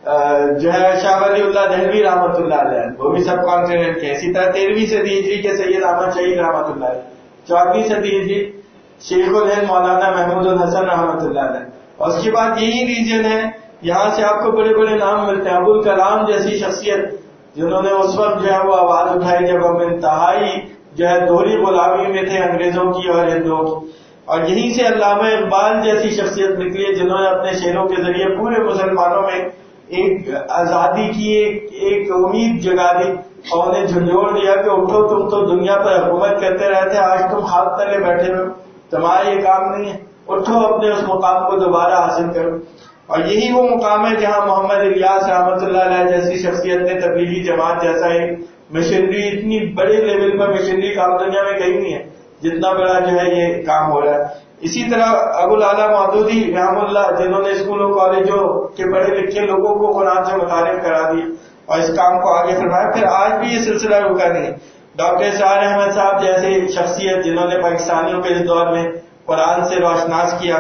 جو ہے شاہ ولی اللہ دہلوی رحمۃ اللہ علیہ وہ بھی سب کانٹیننٹ کے. اسی طرح 13ویں صدی ہجری کے سید احمد شہید رحمۃ اللہ علیہ. 14ویں صدی ہجری شیخ الہند مولانا محمود الحسن رحمۃ اللہ علیہ. اور اس کے بعد یہی ریجن ہے یہاں سے آپ کو بڑے بڑے نام ملتے ہیں. ابوالکلام جیسی شخصیت جنہوں نے اس وقت جو ہے وہ آواز اٹھائی جب ہم انتہائی جو ہے دوہری غلامی میں تھے انگریزوں کی اور ہندوؤں کی. اور یہیں سے علامہ اقبال جیسی شخصیت نکلی ہے جنہوں نے اپنے شعروں کے ذریعے پورے مسلمانوں میں ایک آزادی کی ایک امید جگا دی اور انہیں جھنجھوڑ دیا کہ اٹھو تم تو دنیا پر حکومت کرتے رہتے آج تم خاک تلے بیٹھے ہو تمہارا یہ کام نہیں ہے اٹھو اپنے اس مقام کو دوبارہ حاصل کرو. اور یہی وہ مقام ہے جہاں محمد الیاس رحمۃ اللہ علیہ جیسی شخصیت نے تبلیغی جماعت جیسا ایک مشنری اتنی بڑے لیول پر مشنری کام دنیا میں کہیں نہیں ہے جتنا بڑا جو ہے یہ کام ہو رہا ہے. اسی طرح ابو الاعلیٰ مودودی رحم اللہ جنہوں نے اسکولوں کالجوں کے پڑھے لکھے لوگوں کو قرآن سے متعارف کرا دیا اور اس کام کو آگے فرمایا. پھر آج بھی یہ سلسلہ رکا نہیں. ڈاکٹر اسرار احمد صاحب جیسے شخصیت جنہوں نے پاکستانیوں کے اس دور میں قرآن سے روشناس کیا.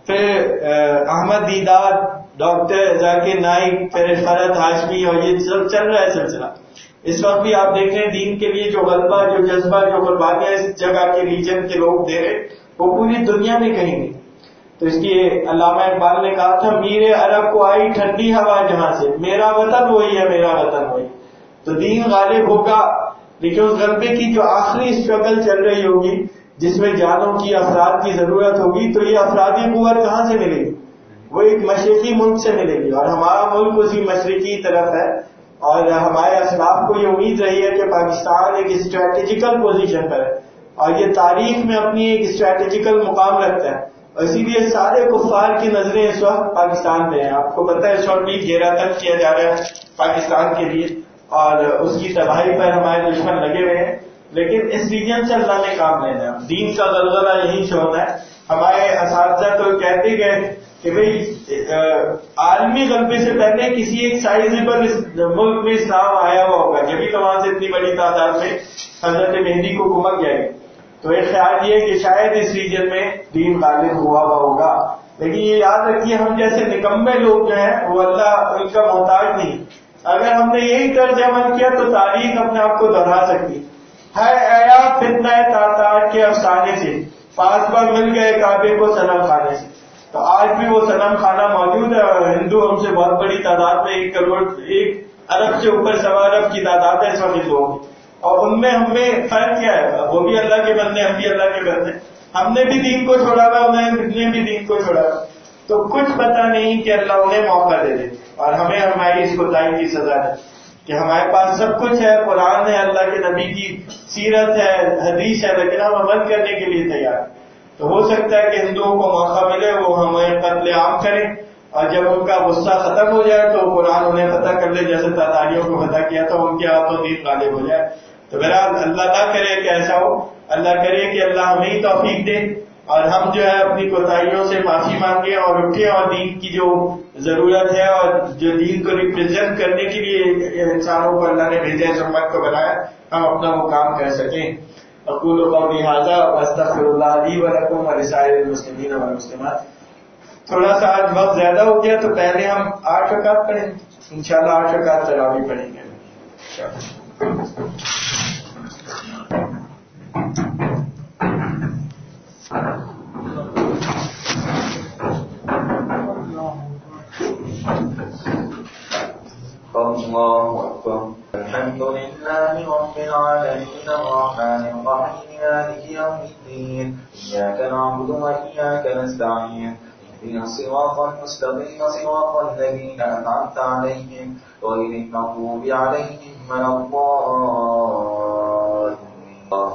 پھر احمد دیدار, ڈاکٹر ذاکر نائک, پھر فرحت ہاشمی, اور یہ سب چل رہا ہے سلسلہ. اس وقت بھی آپ دیکھ رہے ہیں دین کے لیے جو غلبہ جو جذبہ جو قربانیاں اس جگہ کے ریجن کے لوگ دے رہے وہ پوری دنیا میں کہیں نہیں. تو اس لیے علامہ اقبال نے کہا تھا میر عرب کو آئی ٹھنڈی ہوا جہاں سے میرا وطن وہی ہے میرا وطن وہی. تو دین غالب ہوگا لیکن اس غلبے کی جو آخری اسٹرگل چل رہی ہوگی جس میں جانوں کی افراد کی ضرورت ہوگی تو یہ افرادی قوت کہاں سے ملے گی؟ وہ ایک مشرقی ملک سے ملے گی. اور ہمارا ملک اسی مشرقی طرف ہے اور ہمارے اسلاف کو یہ امید رہی ہے کہ پاکستان ایک اسٹریٹجیکل پوزیشن پر ہے اور یہ تاریخ میں اپنی ایک اسٹریٹجیکل مقام رکھتا ہے. اور اسی لیے سارے کفار کی نظریں اس وقت پاکستان میں ہیں. آپ کو پتہ ہے اس وقت بھی گھیرا تک کیا جا رہا ہے پاکستان کے لیے اور اس کی تباہی پر ہمارے دشمن لگے ہوئے ہیں. لیکن اس ریجن سے اللہ نے کام لینا ہے. دین کا غلغلہ یہیں سے ہونا ہے. ہمارے اساتذہ تو کہتے گئے کہ بھئی عالمی غلبے سے پہلے کسی ایک سائزیبل ملک میں اسلام آیا ہوا ہوگا جبھی تو وہاں سے اتنی بڑی تعداد میں حضرت مہدی کو کمک جائے گی. تو ایک خیال یہ ہے کہ شاید اس ریجن میں دین غالب ہوا ہوگا. لیکن یہ یاد رکھیے ہم جیسے نکمے لوگ جو ہیں وہ اللہ ان کا محتاج نہیں. اگر ہم نے یہی طرز عمل کیا تو تاریخ اپنے آپ کو دہرا سکتی ہے. ایا فتنہ تاتار کے افسانے سے 5 بار مل گئے کعبے کو صنم خانے سے. تو آج بھی وہ صنم خانہ موجود ہے اور ہندو ہم سے بہت بڑی تعداد میں 1 کروڑ 1 ارب سے اوپر 1.25 ارب کی تعداد ہے اس وقت ہندوؤں کی. اور ان میں ہم میں فرق کیا ہے؟ وہ بھی اللہ کے بندے ہم بھی اللہ کے بندے. ہم نے بھی دین کو چھوڑا ہوا انہیں بھی دین کو چھوڑا ہوا. تو کچھ پتہ نہیں کہ اللہ انہیں موقع دے دے اور ہمیں ہماری اس کوتاہی کی سزا دے کہ ہمارے پاس سب کچھ ہے, قرآن ہے, اللہ کے نبی کی سیرت ہے, حدیث ہے, لیکن ہم عمل کرنے کے لیے تیار. تو ہو سکتا ہے کہ ہندوؤں کو موقع ملے وہ ہمیں قتل عام کریں اور جب ان کا غصہ ختم ہو جائے تو قرآن انہیں فتح کر لے جیسے تاتاریوں کو فتح کیا تھا ان کے ہاتھوں دین غالب ہو جائے. تو بہرحال اللہ نہ کرے کہ ایسا ہو. اللہ کرے کہ اللہ ہمیں ہی توفیق دے اور ہم جو ہے اپنی کوتاہیوں سے معافی مانگیں اور اٹھیں اور دین کی جو ضرورت ہے اور جو دین کو ریپرزینٹ کرنے کے لیے انسانوں کو اللہ نے بھیجا اس امت کو بنایا ہم اپنا وہ کام کر سکیں. اقول قولی ھذا واستغفر اللہ لی ولکم ولسائر المسلمین والمسلمات. تھوڑا سا آج وقت زیادہ ہو گیا تو پہلے ہم 8 رکعت پڑھیں گے انشاءاللہ. 8 رکعت تراویح پڑھیں گے. الله أكبر. الحمد لله رب العالمين الرحمن الرحيم مالك يوم الدين إياك نعبد وإياك نستعين اهدنا الصراط المستقيم صراط الذين أنعمت عليهم غير المغضوب عليهم ولا الضالين. الذي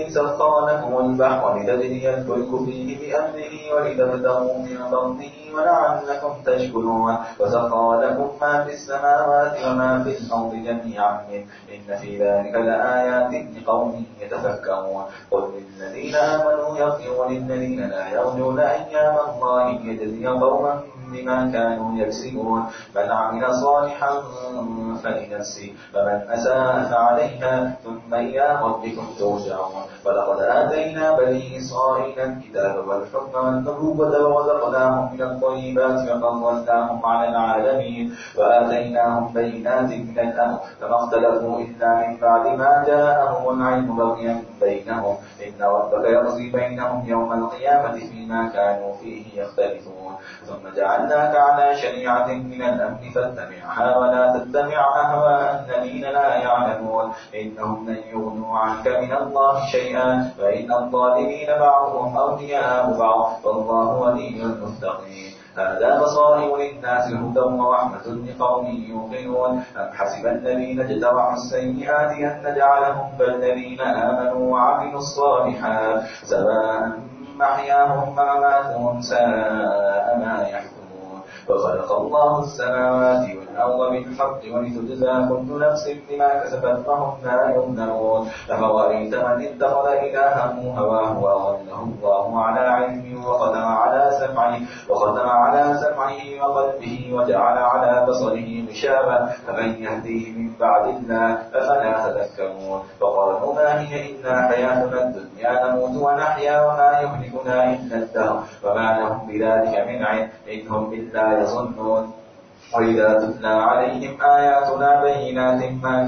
الذي سخر لكم البحر لتجري الفلك فيه بأمره ولتبتغوا من فضله ولعلكم تشكرون وسخر لكم ما في السماوات وما في الأرض جميعا منه إن في ذلك لآيات لقوم يتفكرون قل للذين آمنوا يغفروا وللذين لا يرجون أيام الله ليجزي قوما بما كانوا يكسبون من عمل صالحا فلنفسه ومن أساء فعليها ثم إلى ربكم ترجعون ولقد آتينا بني إسرائيل الكتاب والحكم والنبوة ورزقناهم من الطيبات وفضلناهم على العالمين وآتيناهم بينات من الأمر فما اختلفوا إلا من بعد ما جاءهم العلم بغيا بينهم إن ربك يقضي بينهم يوم القيامة فيما كانوا فيه يختلفون ثم جعلناك على شريعة من الأمر فاتبعها ولا تتبع أهواء الذين لا يعلمون إنهم لن يغنوا عنك من الله شيئا وإن الظالمين بعضهم أولياء بعض والله ولي المتقين هذا بصائر للناس هدى ورحمة لقوم يوقنون أم حسب الذين اجترحوا السيئات أن نجعلهم كالذين آمنوا وعملوا الصالحات سواء محياهم ومماتهم ساء ما يحكمون وخلق الله السماوات والأرض بالحق ولتجزى كل نفس بما كسبت وهم لا يظلمون أفرأيت من اتخذ إلهه هواه وأضله الله على علمه وختم على سمعه وقلبه وجعل على بصره غشاوة فمن يهديه من بعد الله أفلا تذكرون وقالوا ما هي إلا حياتنا الدنيا نموت ونحيا وما يهلكنا إلا الدهر وما لهم بذلك من علم إن هم إلا يظنون وإذا تتلى عليهم آياتنا بينات ما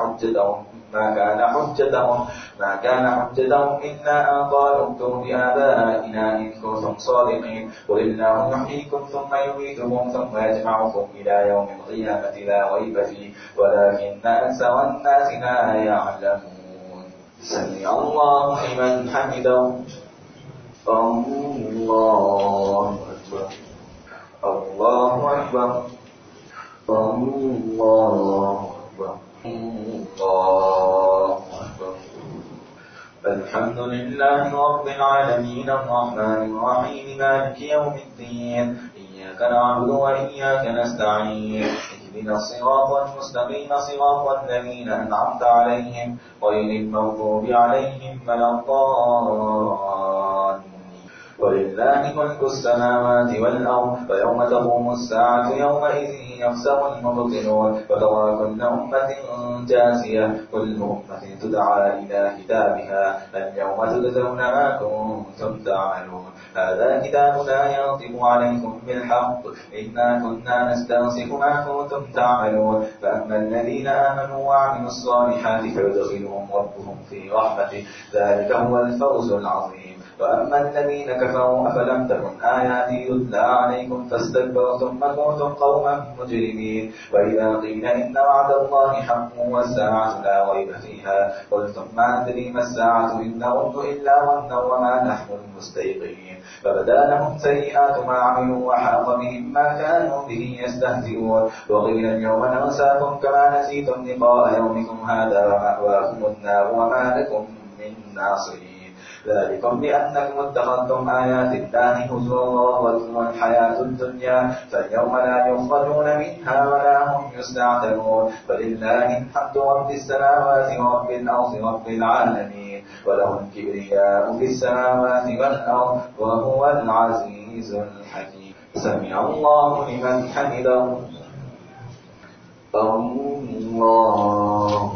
كان حجتهم إلا أن قالوا ائتوا بآبائنا إن كنتم صادقين قل الله يحييكم ثم يميتكم ثم يجمعكم إلى يوم القيامة لا ريب فيه ولكن أكثر الناس لا يعلمون سمع الله لمن حمده الله أكبر الله أكبر الله أكبر الله أكبر الحمد لله رب العالمين الرحمن الرحيم مالك يوم الدين إياك نعبد وإياك نستعين اهدنا الصراط المستقيم صراط الذين أنعمت عليهم غير المغضوب عليهم ولا الضالين ولله ملك السماوات والأرض ويوم تقوم الساعة يومئذ يخسر المبطلون وترى كل أمة جاثية كل أمة تدعى إلى كتابها اليوم تجزون ما كنتم تعملون هذا كتابنا ينطق عليكم بالحق إنا كنا نستنسخ ما كنتم تعملون فأما الذين آمنوا وعملوا الصالحات فيدخلهم ربهم في رحمته ذلك هو الفوز العظيم وأما الذين كفروا أفلم تكن آياتي يتلى عليكم فاستكبرتم وكنتم قوما مجرمين وإذا قيل إن وعد الله حق والساعة لا ريب فيها قلتم ما أدري ما الساعة إن نظن إلا ظنا وما نحن بمستيقنين فبدا لهم سيئات ما عملوا وحاق بهم ما كانوا به يستهزئون وقيل اليوم ننساكم كما نسيتم لقاء يومكم هذا ومأواكم النار وما لكم من ناصرين ذلكم بأنكم اتخذتم آيات الله هزوا وغرتكم الحياة الدنيا فاليوم لا يخرجون منها ولا هم يستعتبون فلله الحمد رب السماوات ورب الأرض رب العالمين وله الكبرياء في السماوات والأرض وهو العزيز الحكيم سمع الله لمن حمده الله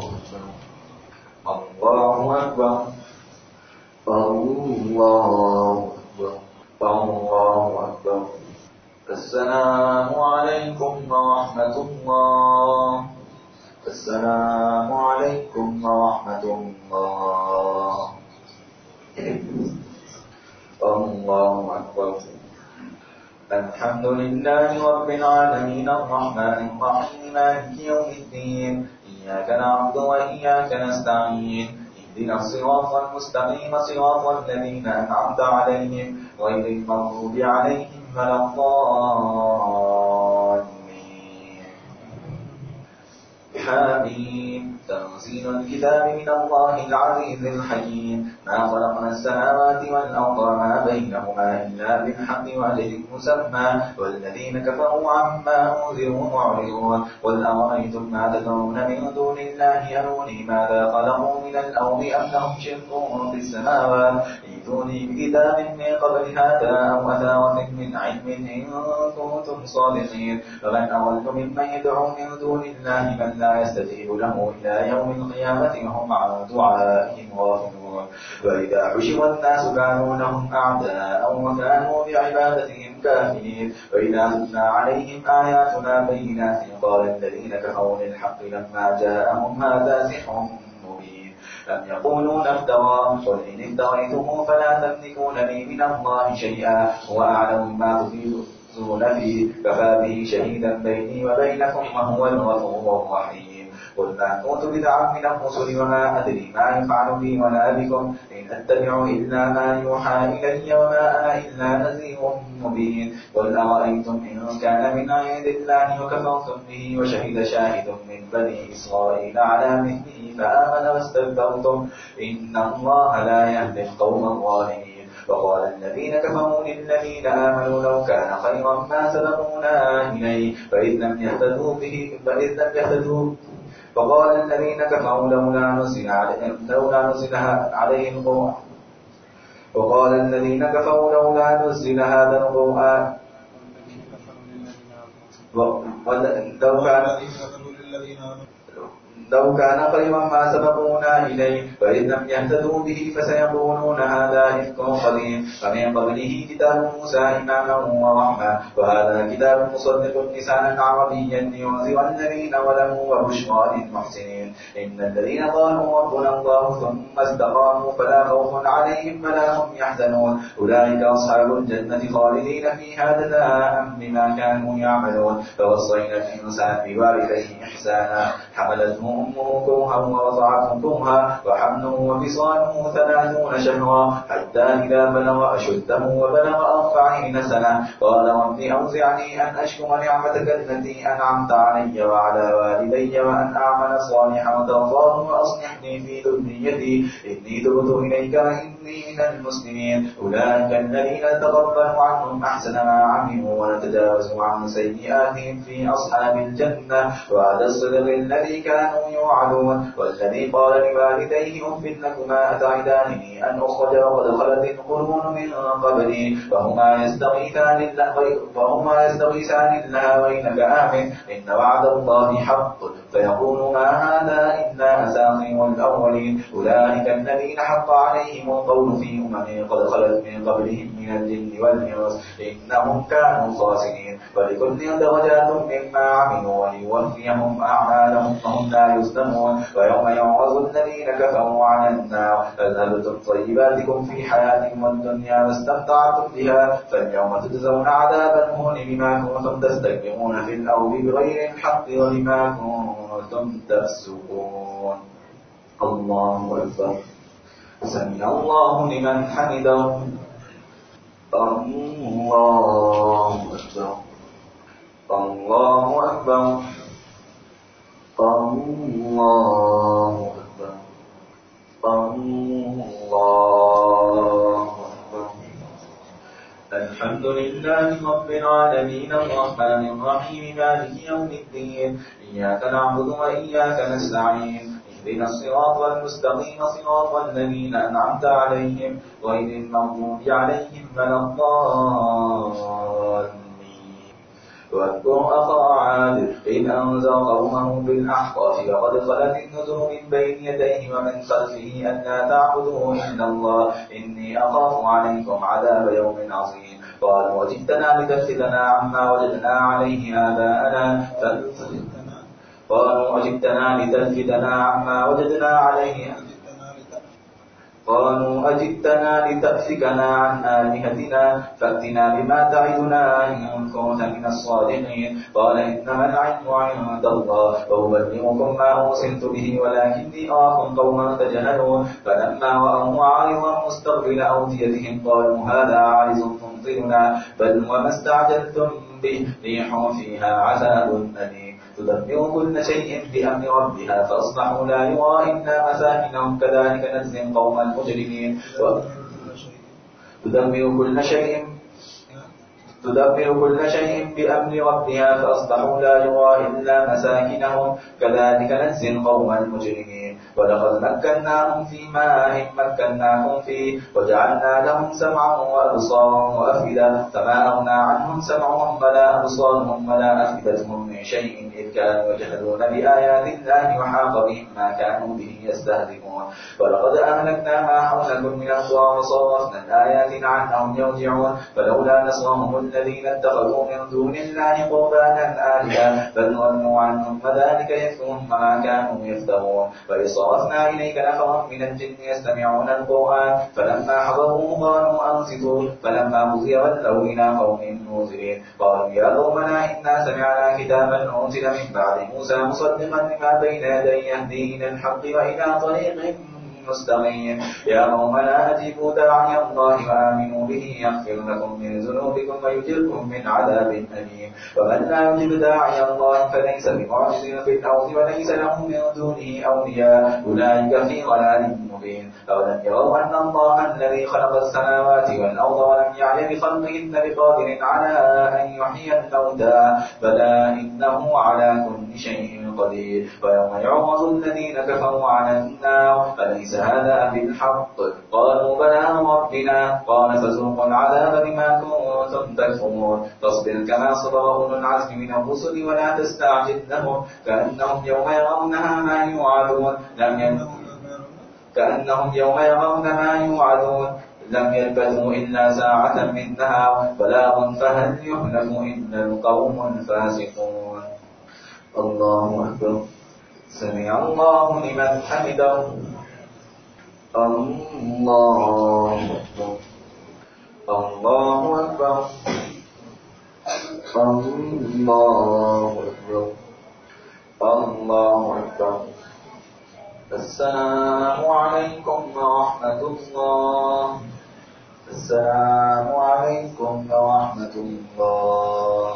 أكبر الله أكبر السلام عليكم ورحمة الله السلام عليكم ورحمة الله الله أكبر الحمد لله رب العالمين الرحمن الرحيم مالك يوم الدين إياك نعبد وإياك نستعين اهدنا الصراط المستقيم صراط الذين أنعمت عليهم غير المغضوب عليهم ولا الضالين حميم تنزيل الكتاب من الله العزيز الحكيم ما خلقنا السماوات والأرض وما بينهما إلا بالحق وأجل مسمى والذين كفروا عما أنذروا معرضون قل أرأيتم ما تدعون من دون الله أروني ماذا خلقوا من الأرض أم لهم شرك في السماوات ائتوني بكتاب من قبل هذا أو أثارة من علم إن كنتم صادقين فمن أضل ممن يدعو من دون الله من لا يستجيب له إلى يوم القيامة وهم عن دعائهم غافلون وإذا حشر الناس كانوا لهم أعداء وكانوا بعبادتهم كافرين وإذا تتلى عليهم آياتنا بينات قال الذين كفروا للحق لما جاءهم هذا سحر مبين أم يقولون افتراه قل إن افتريته فلا تملكون لي من الله شيئا هو أعلم ما تفيدون فيه كفى به شهيدا بيني وبينكم وهو الغفور الرحيم قل ما كنت بدعا من الرسل وما أدري ما يفعل بي ولا بكم إن أتبع إلا ما يوحى إلي وما أنا إلا نذير مبين قل أرأيتم إن كان من عند الله وكفرتم به وشهد شاهد من بني إسرائيل على مثله فآمن واستكبرتم إن الله لا يهدي القوم الظالمين وقال الذين كفروا للذين آمنوا لو كان خيرا ما سبقونا إليه فإذ لم يهتدوا وقال الذين كفروا لولا نزل عليه القرآن وقال الذين كفروا لولا نزل هذا القرآن لو كان خيرا ما سبقونا إليه فإذ لم يهتدوا به فسيقولون هذا إفك قديم فمن قبله كتاب موسى إماما ورحمة وهذا كتاب مصدق لسانا عربيا لينذر الذين ظلموا وبشرى للمحسنين إن الذين قالوا ربنا الله ثم استقاموا فلا خوف عليهم ولا هم يحزنون أولئك أصحاب الجنة خالدين فيها جزاء بما كانوا يعملون فوصينا الإنسان بوالديه إحسانا حملته أمه كرها ووضعته كرها وحمله وفصاله 30 شهرا حتى إذا بلغ أشده وبلغ 40 سنة قال رب أوزعني أن أشكر نعمتك التي أنعمت علي وعلى والدي وأن أعمل صالحا ترضاه وأصلحني في ذريتي إني تبت إليك وإني من المسلمين أولئك الذين نتقبل عنهم أحسن ما عملوا ونتجاوز عن سيئاتهم في أصحاب الجنة وعد الصدق الذي كانوا يوعدون والذي قال لوالديه أف لكما أتعدانني أن أخرج وقد خلت القرون من قبلي وهما يستغيثان الله وإنك آمن إن وعد الله حق فيقول ما هذا إلا أساطير الأولين أولئك الذين حق عليهم القول في قد خلت من قبلهم من الجن والإنس إنهم كانوا خاسرين ولكل درجات مما عملوا وليوفيهم أعمالهم فهم لا يظلمون ويوم يعرض الذين كفروا على النار أذهبتم طيباتكم في حياتكم الدنيا واستمتعتم بها فاليوم تجزون عذاب الهون بما كنتم تستكبرون في الأرض بغير الحق وبما كنتم تفسقون الله أكبر سمع الله لمن حمده الله أكبر الله أكبر الله أكبر الله أكبر الحمد لله رب العالمين الرحمن الرحيم مالك يوم الدين إياك نعبد وإياك نستعين اهدنا الصراط المستقيم صراط الذين أنعمت عليهم غير المغضوب عليهم ولا الضالين واذكر أخا عاد إذ أنذر قومه بالأحقاف وقد خلت النذر من بين يديه ومن خلفه ألا تعبدوا إلا الله إني أخاف عليكم عذاب يوم عظيم قالوا وجئتنا لتلفتنا عما وجدنا عليه آباءنا قالوا أجئتنا لتلفتنا عما وجدنا عليه قالوا أجئتنا لتأفكنا عن آلهتنا فأتنا بما تعدنا إن كنت من الصادقين قال إنما العلم عند الله وأبلغكم ما أرسلت به ولكني أراكم قوما تجهلون فلما رأوا عارضا مستقبل أوديتهم قالوا هذا عارض ممطرنا بل وما استعجلتم به ريح فيها عذاب أليم تدمر كل شيء بأمر ربها فأصبحوا لا يرى إلا مساكنهم كذلك نجزي القوم المجرمين تدمر كل شيء بأمر ربها فأصبحوا لا يرى إلا مساكنهم كذلك نجزي القوم المجرمين ولقد مكناهم في ماء مكناكم فيه وجعلنا لهم سمعا وأبصارا وأفئدة فما أغنى عنهم سمعهم ولا أبصارهم ولا أفئدتهم من شيء إذ كانوا يجحدون بآيات الله وحاق بهم ما كانوا به يستهزئون ولقد أهلكنا ما حولكم من القرى وصرفنا الآيات لعلهم يرجعون فلولا نصرهم الذين اتخذوا من دون الله قربانا آلهة بل ضلوا عنهم وذلك إثمهم وما كانوا يفترون وإذ صرفنا إليك نفرا من الجن يستمعون القرآن فلما حضروه قالوا أنصتوا فلما قضي ولوا إلى قوم منذرين قالوا يا قومنا إنا سمعنا كتابا أنزل من بعد موسى مصدقا لما بين يديه يهدي إلى الحق وإلى طريق مستقيم يا قومنا أجيبوا داعي الله وآمنوا به يغفر لكم من ذنوبكم ويجركم من عذاب أليم ومن لا يجب داعي الله فليس بمعجز في الأرض وليس له من دونه أولياء أولئك في ضلال مبين أولم يروا أن الله الذي خلق السماوات والأرض ولم يعي بخلقهن بقادر على أن يحيي الموتى بلى إنه على كل شيء قدير ويوم يعرض الذين كفروا على النار أليس هذا بالحق قالوا بلى ربنا قال فذوقوا العذاب بما كنتم تكفرون فاصبر كما صبر أولو العزم من الرسل ولا تستعجل لهم كأنهم يوم يرون ما يوعدون لم يلبثوا إلا ساعة من نهار بلاغ فهل يهلك إلا القوم الفاسقون الله أكبر سمع الله لمن حمده الله أكبر الله أكبر الله أكبر الله أكبر السلام عليكم ورحمة الله السلام عليكم ورحمة الله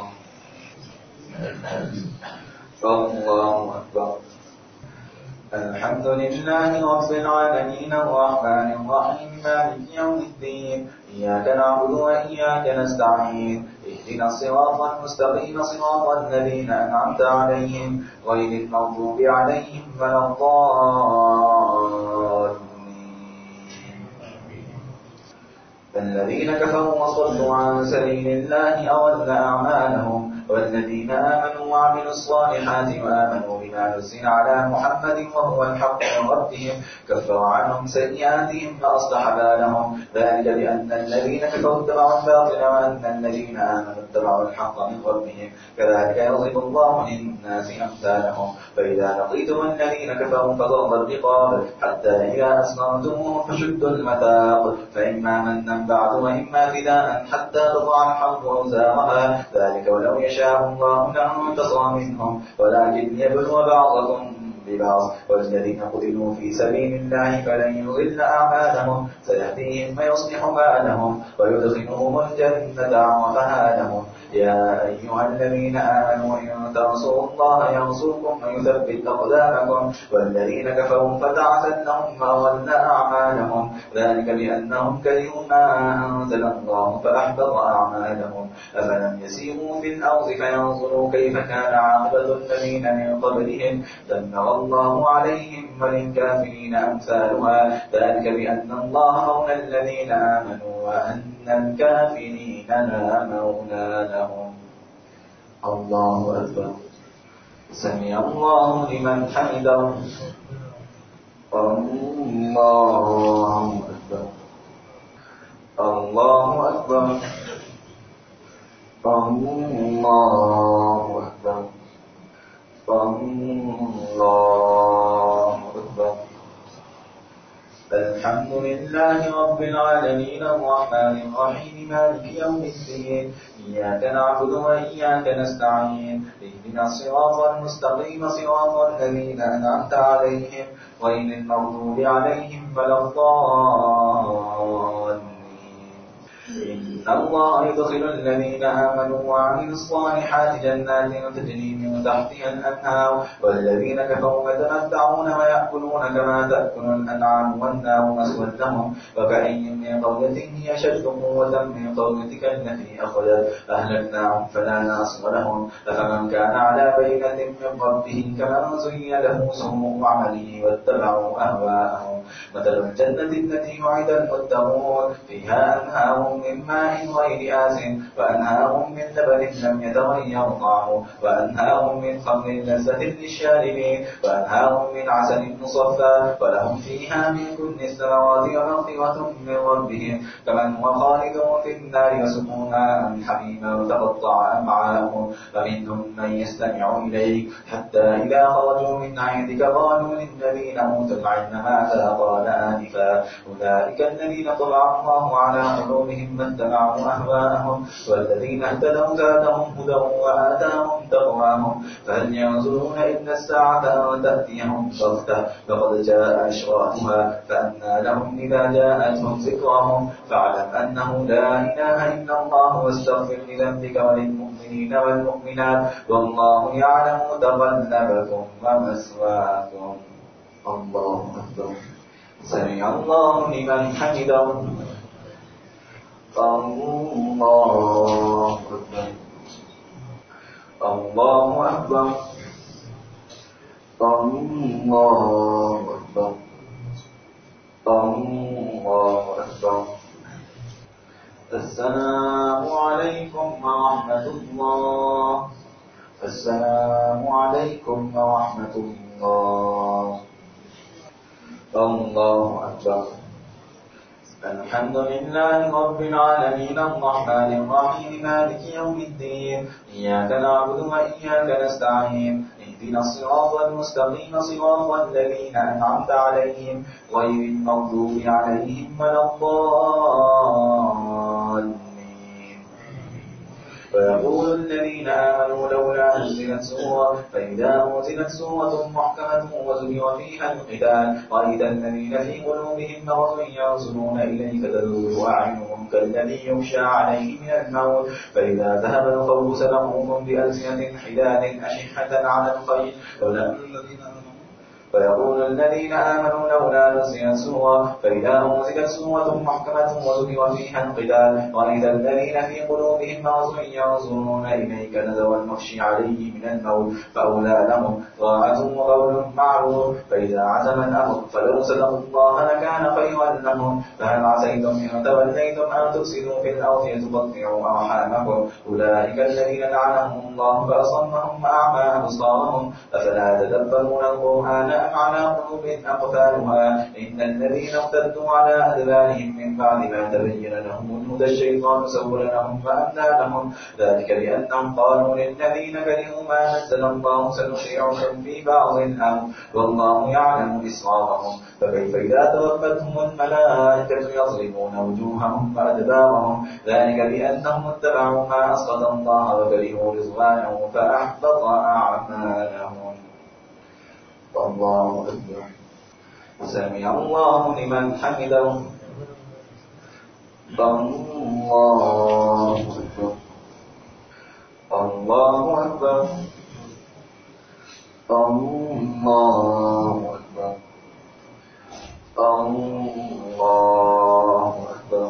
الله أكبر الحمد لله رب العالمين الرحمن الرحيم مالك يوم الدين إياك نعبد وإياك نستعين اهدنا الصراط المستقيم صراط الذين أنعمت عليهم غير المغضوب عليهم ولا الضالين الذين كفروا وصدوا عن سبيل الله أضل أعمالهم والذين آمنوا وعملوا الصالحات وآمنوا بما نزل على محمد وهو الحق من ربهم كفر عنهم سيئاتهم فأصلح بالهم ذلك بأن الذين كفروا اتبعوا الباطل وأن الذين آمنوا اتبعوا الحق من ربهم كذلك يضرب الله للناس أمثالهم فإذا لقيتم الذين كفروا فضرب الرقاب حتى إذا أسمرتموهم فشدوا المثاق فإما منا بعد وإما فداء حتى تضع الحرب أوزارها ذلك ولو يشاء الله لانتصر منهم ولكن ليبلو بعضكم ببعض والذين قتلوا في سبيل الله فلن يضل أعمالهم سيهديهم ويصلح بالهم ويدخلهم الجنة عرفها لهم يا أيها الذين آمنوا إن تنصروا الله ينصركم ويثبت أقدامكم والذين كفروا فتعسا لهم وأضل أعمالهم ذلك بأنهم كرهوا ما أنزل الله فأحبط أعمالهم أفلم يسيروا في الأرض فينظروا كيف كان عاقبة الذين من قبلهم دمر الله عليهم وللكافرين أمثالها ذلك بأن الله مولى الذين آمنوا وأن الكافرين لا مولى لهم الله أكبر سمع الله لمن حمده الله أكبر الله أكبر الله أكبر الله أكبر الحمد لله رب العالمين الرحمن الرحيم مالك يوم الدين إياك نعبد وإياك نستعين اهدنا الصراط المستقيم صراط الذين أنعمت عليهم غير المغضوب عليهم ولا الضالين إن الله يدخل الذين آمنوا وعملوا الصالحات جنات تجري من تحتها الأنهار والذين كفروا يتمتعون ويأكلون كما تأكل الأنعام والنار مثوى لهم وكأي من قرية هي أشد قوة من قريتك التي أخرجت أهلكناهم فلا ناصر لهم أفمن كان على بينة من ربه كمن زين له سوء عمله واتبعوا أهواءهم مثل الجنة التي وعد المتقون فيها أنهار من ماء غير آسن وأنهار من لبن لم يتغير طعمه وأنهار من خمر لذة للشاربين وأنهار من عسل مصفى ولهم فيها من كل الثمرات ومغفرة من ربهم كمن هو خالد في النار يسقون ماء حميما وتقطع أمعاءهم ومنهم من يستمع إليك حتى إذا خرجوا من عندك قالوا للذين أوتوا العلم ماذا قال آنفا أولئك الذين طبع الله على قلوبهم واتبعوا أهواءهم والذين اهتدوا زادهم هدى وآتاهم تقواهم فهل ينظرون إلا الساعة أن تأتيهم بغتة فقد جاء أشراطها فأنى لهم إذا جاءتهم ذكرهم فاعلم أنه لا إله إلا الله واستغفر لذنبك وللمؤمنين والمؤمنات والله يعلم متقلبكم ومثواكم. الله أكبر. سمع الله لمن حمده. الله أكبر. الله أكبر. الله أكبر. الله أكبر. السلام عليكم ورحمة الله. السلام عليكم ورحمة الله. الله أكبر. الحمد لله رب العالمين الرحمن الرحيم مالك يوم الدين إياك نعبد وإياك نستعين اهدنا الصراط المستقيم صراط الذين أنعمت عليهم غير المغضوب عليهم ولا الضالين. ويقول الذين آمنوا لولا نزلت سورة فإذا أنزلت سورة محكمة وذكر فيها القتال رأيت الذين في قلوبهم مرض ينظرون إليك تدور أعينهم كالذي يغشى عليه من الموت فإذا ذهب الخوف سلقوهم بألسنة حداد أشحة على الخير فيقول الذين آمنوا لولا نزلت سورة فإذا أنزلت سورة محكمة وذكر فيها القتال رأيت الذين في قلوبهم مرض ينظرون إليك نذر المخشي عليه من الموت فأولى لهم طاعة وقول معروف فإذا عزم الأمر فلو صدقوا الله لكان خيرا لهم فهل عسيتم إن توليتم أن تفسدوا في الأرض وتقطعوا أرحامكم أولئك الذين لعنهم الله فأصمهم وأعمى أبصارهم أفلا تدبرون القرآن أم على قلوب أقفالها إن الذين ارتدوا على أدبارهم من بعد ما تبين لهم الهدى الشيطان سول لهم وأملى لهم ذلك بأنهم قالوا للذين كرهوا ما نزل الله سنشيعهم في بعض الأمر والله يعلم إسرارهم فكيف إذا توفتهم الملائكة يضربون وجوههم وأدبارهم ذلك بأنهم اتبعوا ما أسخط الله وكرهوا رضوانه فأحبط أعمالهم. الله أكبر. سمع الله لمن حمده. الله أكبر. الله أكبر. الله أكبر. الله أكبر.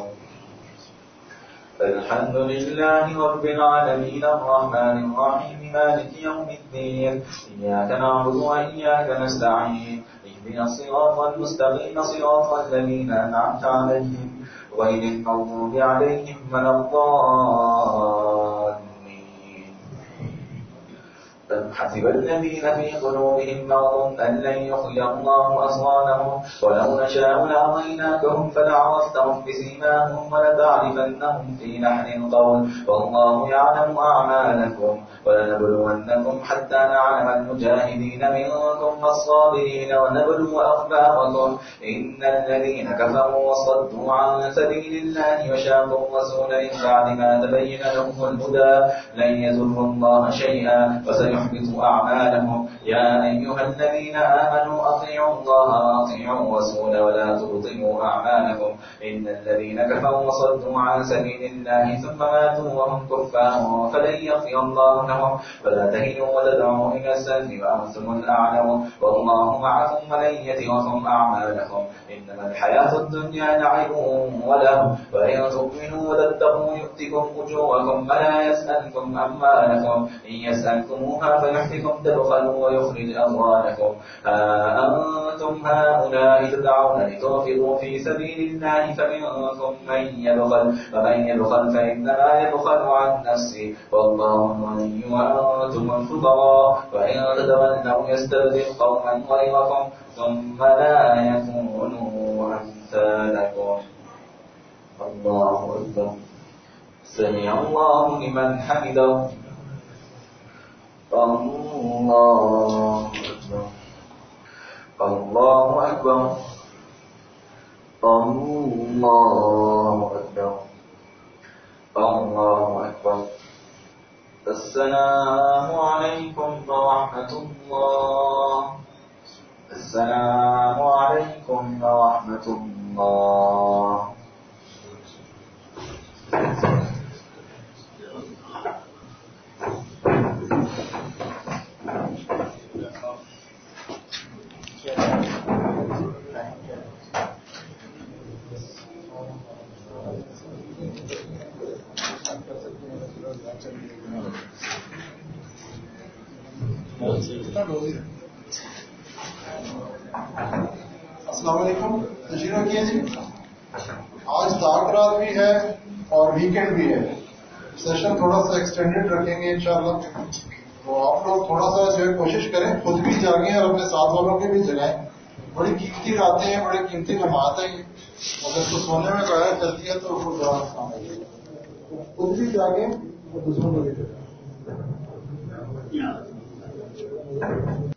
الحمد لله رب العالمين الرحمن الرحيم مالك يوم الدين إياك نعبد وإياك نستعين اهدنا الصراط المستقيم صراط الذين أنعمت عليهم غير المغضوب عليهم ولا الضالين. حسب الذين في قلوبهم مرض أن لن يخرج الله أضغانهم ولو نشاء لأريناكهم فلعرفتهم بسيماهم ولتعرفنهم في لحن القول والله يعلم أعمالكم ولنبلونكم حتى نعلم المجاهدين منكم والصابرين ونبلو أخباركم إن الذين كفروا وصدوا عن سبيل الله وشاقوا الرسول من بعد ما تبين لهم الهدى لن يضروا الله شيئا وسيحبطون يحبط أعمالهم. يا أيها الذين آمنوا أطيعوا الله وأطيعوا الرسول ولا تبطلوا أعمالكم. إن الذين كفروا وصدوا عن سبيل الله ثم ماتوا وهم كفار فلن يغفر الله لهم. فلا تهنوا وتدعوا إلى السلم وأنتم الأعلون والله معكم ولن يتركم أعمالكم. إنما الحياة الدنيا لعب ولهو وإن تؤمنوا وتتقوا يؤتكم أجوركم ولا يسألكم أموالكم إن يسألكموها فيحفكم تبخلوا ويخرج أموالكم. أنتم هؤلاء تدعون لتنفقوا في سبيل الله فمنكم من يبخل ومن يبخل فإنما يبخل عن نفسه والله الغني وأنتم الفقراء وإن تتولوا يستبدل قوما غيركم ثم لا يكونوا أمثالكم. الله أكبر. سمع الله لمن حمده. الله أكبر. الله أكبر. الله أكبر. الله أكبر. السلام عليكم ورحمة الله. السلام عليكم ورحمة الله. अस्सलाम वालेकुम। तशरीफ रखिए जी। आज दाग रात भी है और वीकेंड भी है। सेशन थोड़ा सा एक्सटेंडेड रखेंगे इंशाल्लाह। तो आप लोग थोड़ा सा जो है कोशिश करें, खुद भी जागें और अपने साथ वालों के भी जगाएं। बड़ी कीमती रातें हैं, बड़ी कीमती लम्हात हैं। अगर तो सोने में गाया चलती है तो उसको बड़ा नुकसान है। खुद भी जागें और दूसरों को भी जगाएं।